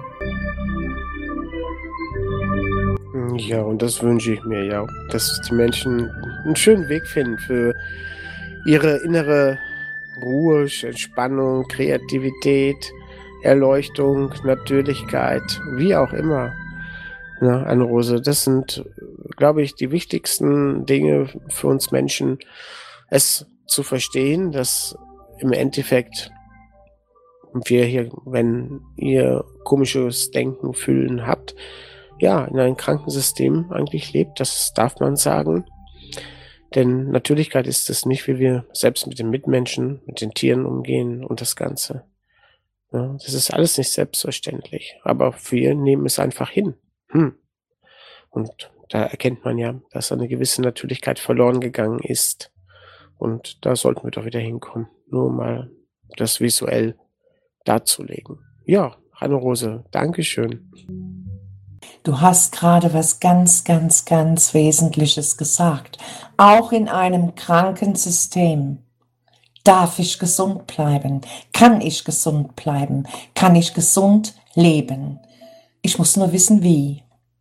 Speaker 2: Ja, und das wünsche ich mir ja, dass die Menschen einen schönen Weg finden für ihre innere Ruhe, Entspannung, Kreativität, Erleuchtung, Natürlichkeit, wie auch immer. Ja, Anne-Rose, das sind, glaube ich, die wichtigsten Dinge für uns Menschen, es zu verstehen, dass im Endeffekt wir hier, wenn ihr komisches Denken, Fühlen habt, ja, in einem Krankensystem eigentlich lebt, das darf man sagen. Denn Natürlichkeit ist es nicht, wie wir selbst mit den Mitmenschen, mit den Tieren umgehen und das Ganze. Ja, das ist alles nicht selbstverständlich, aber wir nehmen es einfach hin. Hm. Und da erkennt man ja, dass eine gewisse Natürlichkeit verloren gegangen ist. Und da sollten wir doch wieder hinkommen, nur mal das visuell darzulegen. Ja, Anne-Rose, Dankeschön.
Speaker 3: Du hast gerade was ganz, ganz, ganz Wesentliches gesagt. Auch in einem kranken System darf ich gesund bleiben. Kann ich gesund bleiben? Kann ich gesund leben? Ich muss nur wissen, wie.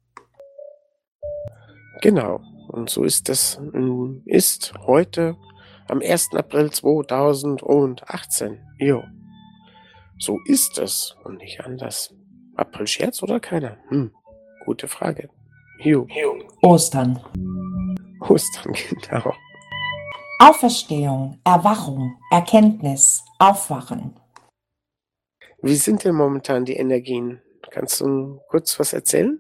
Speaker 2: Genau. Und so ist es, ist heute am ersten April zweitausendachtzehn. Jo. So ist es und nicht anders. April-Scherz oder keiner? Hm. Gute Frage. Jo.
Speaker 3: Ostern.
Speaker 2: Ostern, genau.
Speaker 3: Auferstehung, Erwachung, Erkenntnis, Aufwachen.
Speaker 2: Wie sind denn momentan die Energien? Kannst du kurz was erzählen?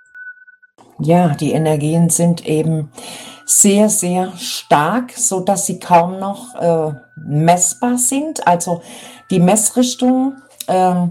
Speaker 3: Ja, die Energien sind eben sehr, sehr stark, so dass sie kaum noch äh, messbar sind. Also die Messrichtung ähm,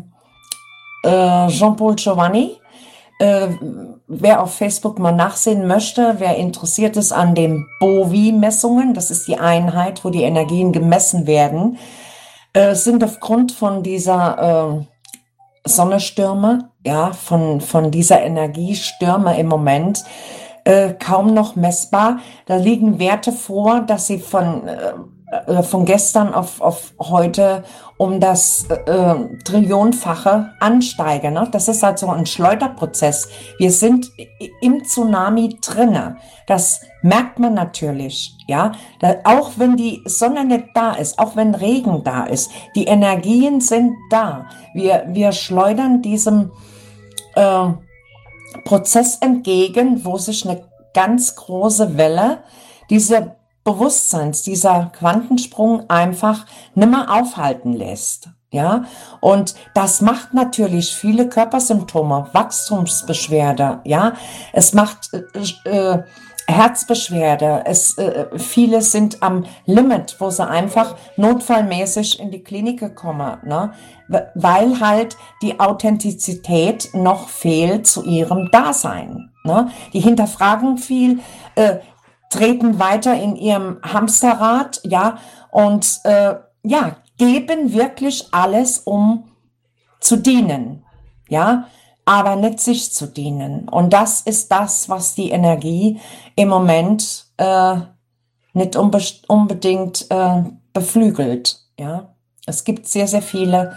Speaker 3: äh, Jean-Paul Giovanni, äh, wer auf Facebook mal nachsehen möchte, wer interessiert ist an den Bovi-Messungen, das ist die Einheit, wo die Energien gemessen werden, äh, sind aufgrund von dieser äh, Sonnenstürme, ja, von, von dieser Energiestürme im Moment äh, kaum noch messbar. Da liegen Werte vor, dass sie von, äh, äh, von gestern auf, auf heute um das äh, Trillionfache ansteigen. Ne? Das ist also ein Schleuderprozess. Wir sind im Tsunami drinne. Das merkt man natürlich, ja. Da, auch wenn die Sonne nicht da ist, auch wenn Regen da ist, die Energien sind da. Wir, wir schleudern diesem äh, Prozess entgegen, wo sich eine ganz große Welle, dieser Bewusstseins, dieser Quantensprung einfach nimmer aufhalten lässt. Ja, und das macht natürlich viele Körpersymptome, Wachstumsbeschwerde, ja, es macht äh, äh, Herzbeschwerde, es, äh, viele sind am Limit, wo sie einfach notfallmäßig in die Klinik kommen, ne? Weil halt die Authentizität noch fehlt zu ihrem Dasein. Ne? Die hinterfragen viel, äh, treten weiter in ihrem Hamsterrad, ja, und äh, ja, geben wirklich alles, um zu dienen, ja, aber nicht sich zu dienen. Und das ist das, was die Energie im Moment äh, nicht unbe unbedingt äh, beflügelt, ja. Es gibt sehr, sehr viele,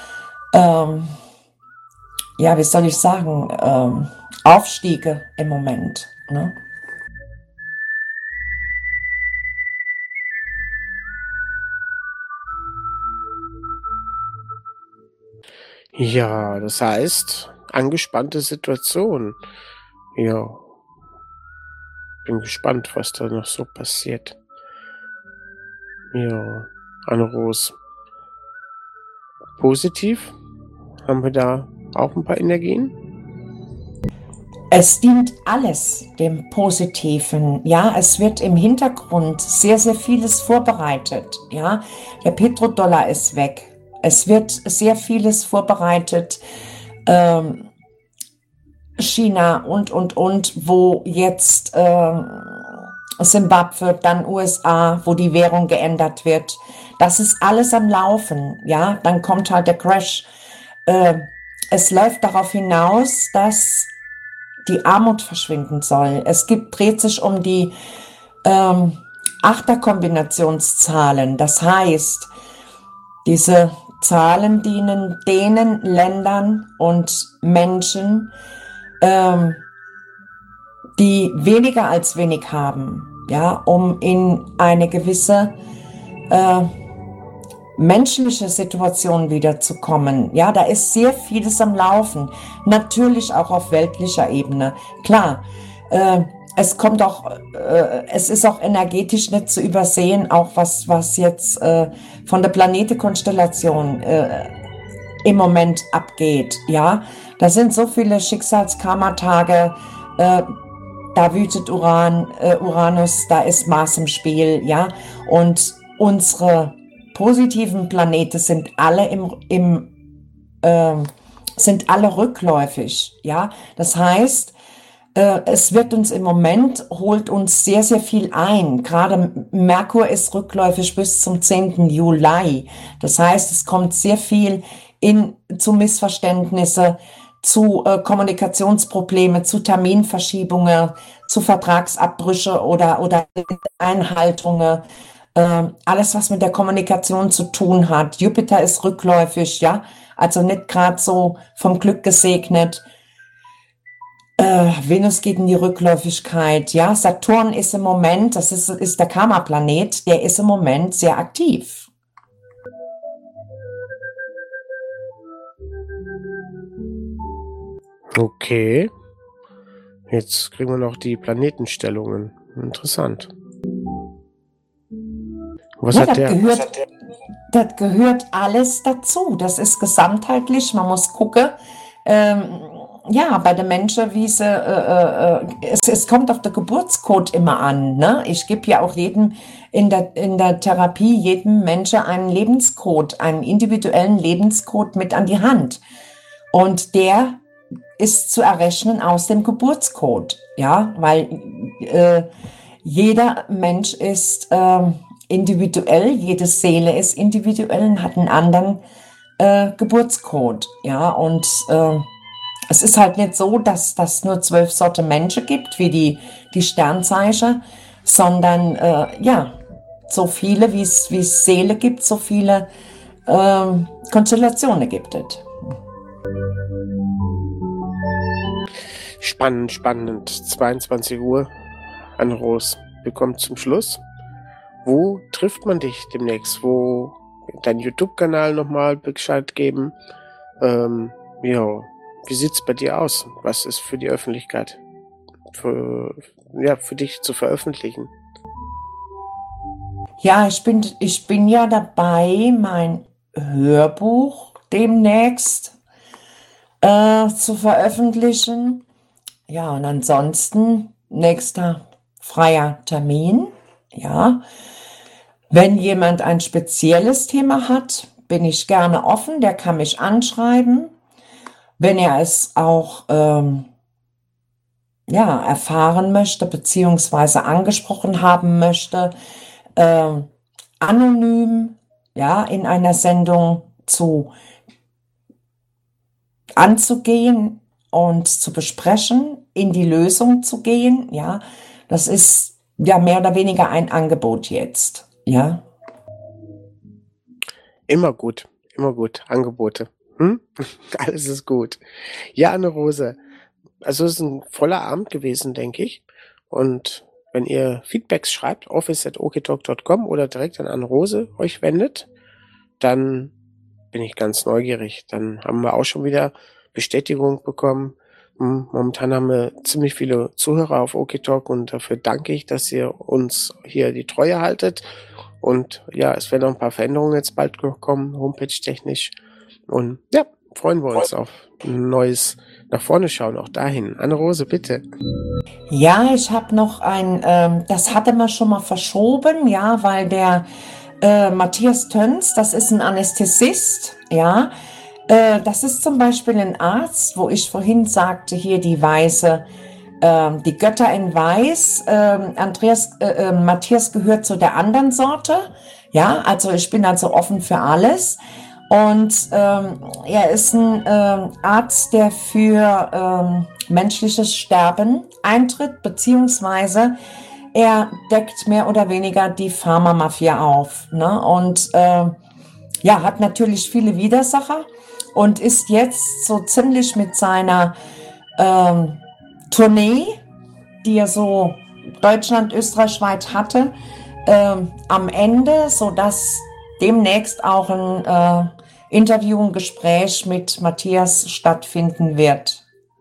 Speaker 3: ähm, ja, wie soll ich sagen, ähm, Aufstiege im Moment, ne?
Speaker 2: Ja, das heißt, angespannte Situation. Ja, bin gespannt, was da noch so passiert. Ja, Anne-Rose. Positiv? Haben wir da auch ein paar Energien?
Speaker 3: Es dient alles dem Positiven, ja, es wird im Hintergrund sehr, sehr vieles vorbereitet, ja, der Petrodollar ist weg, es wird sehr vieles vorbereitet, ähm, China und, und, und, wo jetzt äh, Simbabwe, dann U S A, wo die Währung geändert wird, das ist alles am Laufen, ja, dann kommt halt der Crash, äh, es läuft darauf hinaus, dass die Armut verschwinden soll. Es gibt, dreht sich um die ähm, Achterkombinationszahlen. Das heißt, diese Zahlen dienen denen Ländern und Menschen, ähm, die weniger als wenig haben, ja, um in eine gewisse äh, menschliche Situation wiederzukommen. Ja, da ist sehr vieles am Laufen. Natürlich auch auf weltlicher Ebene. Klar, äh, es kommt auch, äh, es ist auch energetisch nicht zu übersehen, auch was, was jetzt äh, von der Planetenkonstellation äh, im Moment abgeht. Ja, da sind so viele Schicksalskarma-Tage, äh, da wütet Uran, äh, Uranus, da ist Mars im Spiel, ja, und unsere positiven Planeten sind alle im, im äh, sind alle rückläufig, ja. Das heißt, äh, es wird uns im Moment, holt uns sehr, sehr viel ein. Gerade Merkur ist rückläufig bis zum zehnten Juli. Das heißt, es kommt sehr viel in, zu Missverständnisse, zu äh, Kommunikationsprobleme, zu Terminverschiebungen, zu Vertragsabbrüche oder, oder Einhaltungen. Äh, alles, was mit der Kommunikation zu tun hat. Jupiter ist rückläufig, ja, also nicht gerade so vom Glück gesegnet. Äh, Venus geht in die Rückläufigkeit, ja. Saturn ist im Moment, das ist, ist der Karma-Planet, der ist im Moment sehr aktiv.
Speaker 2: Okay. Jetzt kriegen wir noch die Planetenstellungen. Interessant. Was
Speaker 3: Ja,
Speaker 2: hat
Speaker 3: das
Speaker 2: der?
Speaker 3: gehört, das gehört alles dazu. Das ist gesamtheitlich. Man muss gucken, ähm, ja, bei den Menschen, wie sie, äh, äh, es, es kommt auf den Geburtscode immer an, ne? Ich gebe ja auch jedem in der, in der Therapie, jedem Menschen einen Lebenscode, einen individuellen Lebenscode mit an die Hand. Und der ist zu errechnen aus dem Geburtscode, ja, weil äh, jeder Mensch ist ähm, individuell, jede Seele ist individuell und hat einen anderen äh, Geburtscode, ja, und äh, es ist halt nicht so, dass das nur zwölf Sorten Menschen gibt, wie die, die Sternzeichen, sondern äh, ja, so viele, wie es wie es Seele gibt, so viele ähm, Konstellationen gibt es.
Speaker 2: Spannend, spannend. zweiundzwanzig Uhr. Anne-Rose, wir kommen zum Schluss. Wo trifft man dich demnächst? Wo dein YouTube-Kanal nochmal Bescheid geben? Ähm, ja, wie sieht's bei dir aus? Was ist für die Öffentlichkeit? Für, ja, für dich zu veröffentlichen?
Speaker 3: Ja, ich bin, ich bin ja dabei, mein Hörbuch demnächst äh, zu veröffentlichen. Ja, und ansonsten nächster freier Termin. Ja, wenn jemand ein spezielles Thema hat, bin ich gerne offen. Der kann mich anschreiben. Wenn er es auch ähm, ja, erfahren möchte, beziehungsweise angesprochen haben möchte, äh, anonym, ja, in einer Sendung zu anzugehen und zu besprechen, in die Lösung zu gehen, ja, das ist ja mehr oder weniger ein Angebot jetzt, ja.
Speaker 2: Immer gut, immer gut. Angebote. Hm? Alles ist gut. Ja, Anne-Rose, also es ist ein voller Abend gewesen, denke ich. Und wenn ihr Feedbacks schreibt, office at oketalk dot com oder direkt an Anne-Rose euch wendet, dann bin ich ganz neugierig. Dann haben wir auch schon wieder Bestätigung bekommen. Hm, Momentan haben wir ziemlich viele Zuhörer auf Oketalk und dafür danke ich, dass ihr uns hier die Treue haltet. Und ja, es werden noch ein paar Veränderungen jetzt bald kommen, homepage-technisch. Und ja, freuen wir uns auf ein neues nach vorne schauen, auch dahin. Anne-Rose, bitte.
Speaker 3: Ja, ich habe noch ein, ähm, das hatte man schon mal verschoben, ja, weil der äh, Matthias Töns, das ist ein Anästhesist, ja, äh, das ist zum Beispiel ein Arzt, wo ich vorhin sagte, hier die Weiße, ähm, die Götter in Weiß, ähm, Andreas, äh, äh, Matthias gehört zu der anderen Sorte, ja, also ich bin also offen für alles. Und ähm, er ist ein ähm, Arzt, der für ähm, menschliches Sterben eintritt, beziehungsweise er deckt mehr oder weniger die Pharmamafia auf, ne? Und äh, ja, hat natürlich viele Widersacher und ist jetzt so ziemlich mit seiner ähm, Tournee, die er so Deutschland, Österreich, Schweiz hatte, ähm, am Ende, sodass demnächst auch ein äh, Interview, ein Gespräch mit Matthias stattfinden wird.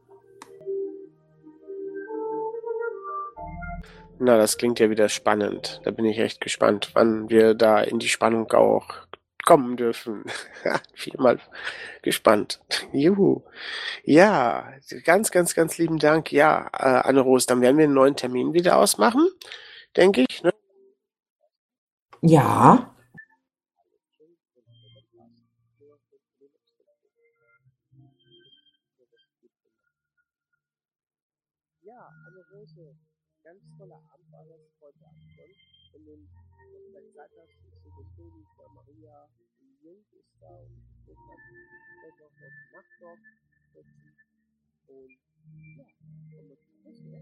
Speaker 2: Na, das klingt ja wieder spannend. Da bin ich echt gespannt, wann wir da in die Spannung auch kommen dürfen. Viermal gespannt. Juhu. Ja, ganz, ganz, ganz lieben Dank. Ja, äh, Anne-Rose, dann werden wir einen neuen Termin wieder ausmachen, denke ich. Ne?
Speaker 3: Ja,
Speaker 2: Ja, Anne-Rose, ganz toller Abend war das heute Abend schon. Wenn du noch vielleicht Zeit hast, zu Toni, bei Maria, die Jung ist da und ich dann vielleicht auch auf Nachtdorf setzen. Und ja, kommen wir zum Schluss, oder?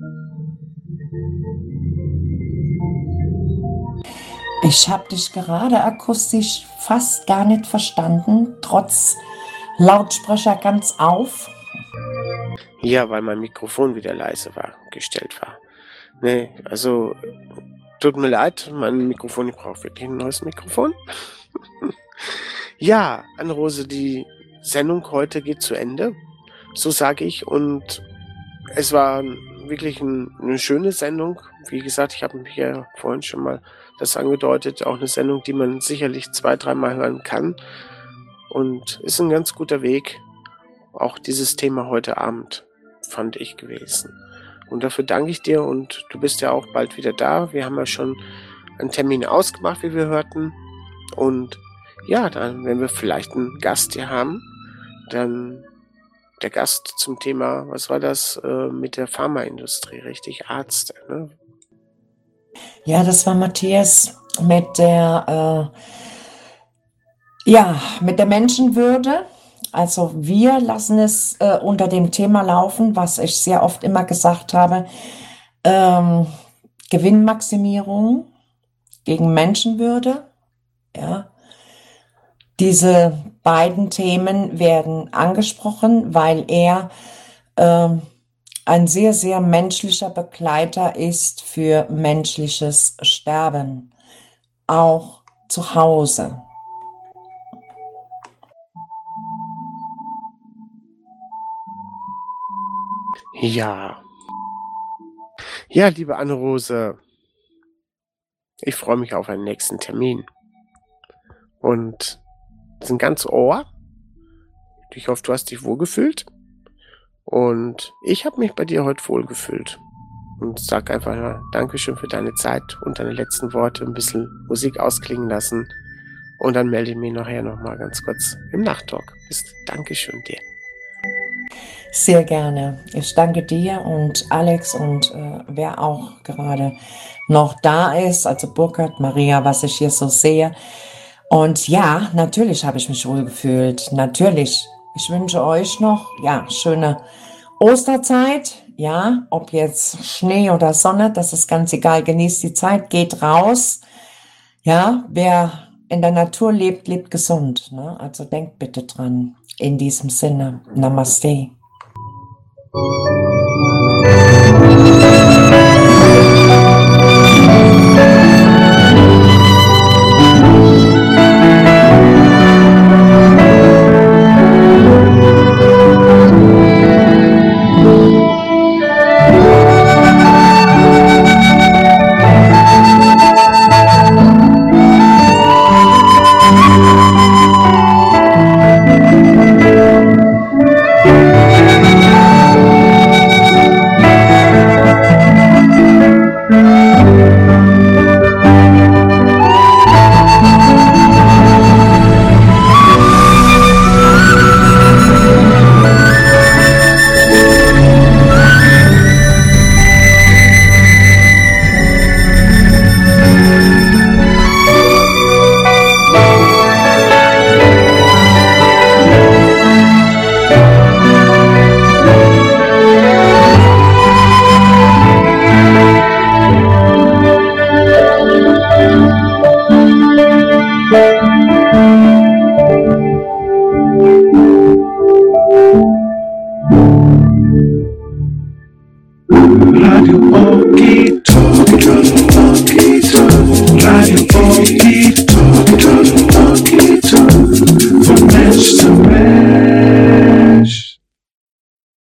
Speaker 3: ich habe dich gerade akustisch fast gar nicht verstanden, trotz Lautsprecher ganz auf.
Speaker 2: Ja, weil mein Mikrofon wieder leise war, gestellt war. Nee, also tut mir leid, mein Mikrofon, ich brauche wirklich ein neues Mikrofon. Ja, Anne-Rose, die Sendung heute geht zu Ende, so sage ich. Und es war wirklich ein, eine schöne Sendung. Wie gesagt, ich habe hier vorhin schon mal das angedeutet, auch eine Sendung, die man sicherlich zwei, dreimal hören kann. Und ist ein ganz guter Weg, auch dieses Thema heute Abend, fand ich gewesen. Und dafür danke ich dir und du bist ja auch bald wieder da. Wir haben ja schon einen Termin ausgemacht, wie wir hörten. Und ja, dann, wenn wir vielleicht einen Gast hier haben, dann der Gast zum Thema, was war das äh, mit der Pharmaindustrie, richtig? Arzt, ne?
Speaker 3: Ja, das war Matthias mit der, äh, ja, mit der Menschenwürde. Also wir lassen es äh, unter dem Thema laufen, was ich sehr oft immer gesagt habe, ähm, Gewinnmaximierung gegen Menschenwürde. Ja. Diese beiden Themen werden angesprochen, weil er ähm, ein sehr, sehr menschlicher Begleiter ist für menschliches Sterben, auch zu Hause.
Speaker 2: Ja. Ja, liebe Anne-Rose, ich freue mich auf einen nächsten Termin. Und sind ganz Ohr. Ich hoffe, du hast dich wohlgefühlt. Und ich habe mich bei dir heute wohlgefühlt. Und sag einfach ja, Dankeschön für deine Zeit und deine letzten Worte, ein bisschen Musik ausklingen lassen. Und dann melde ich mich nachher nochmal ganz kurz im Nachttalk. Bis Dankeschön dir.
Speaker 3: Sehr gerne. Ich danke dir und Alex und äh, wer auch gerade noch da ist, also Burkhard, Maria, was ich hier so sehe. Und ja, natürlich habe ich mich wohlgefühlt. Natürlich. Ich wünsche euch noch, ja, schöne Osterzeit. Ja, ob jetzt Schnee oder Sonne, das ist ganz egal. Genießt die Zeit, geht raus. Ja, wer in der Natur lebt, lebt gesund. Ne? Also denkt bitte dran. In diesem Sinne, Namaste.
Speaker 1: Radio Okie Talkie.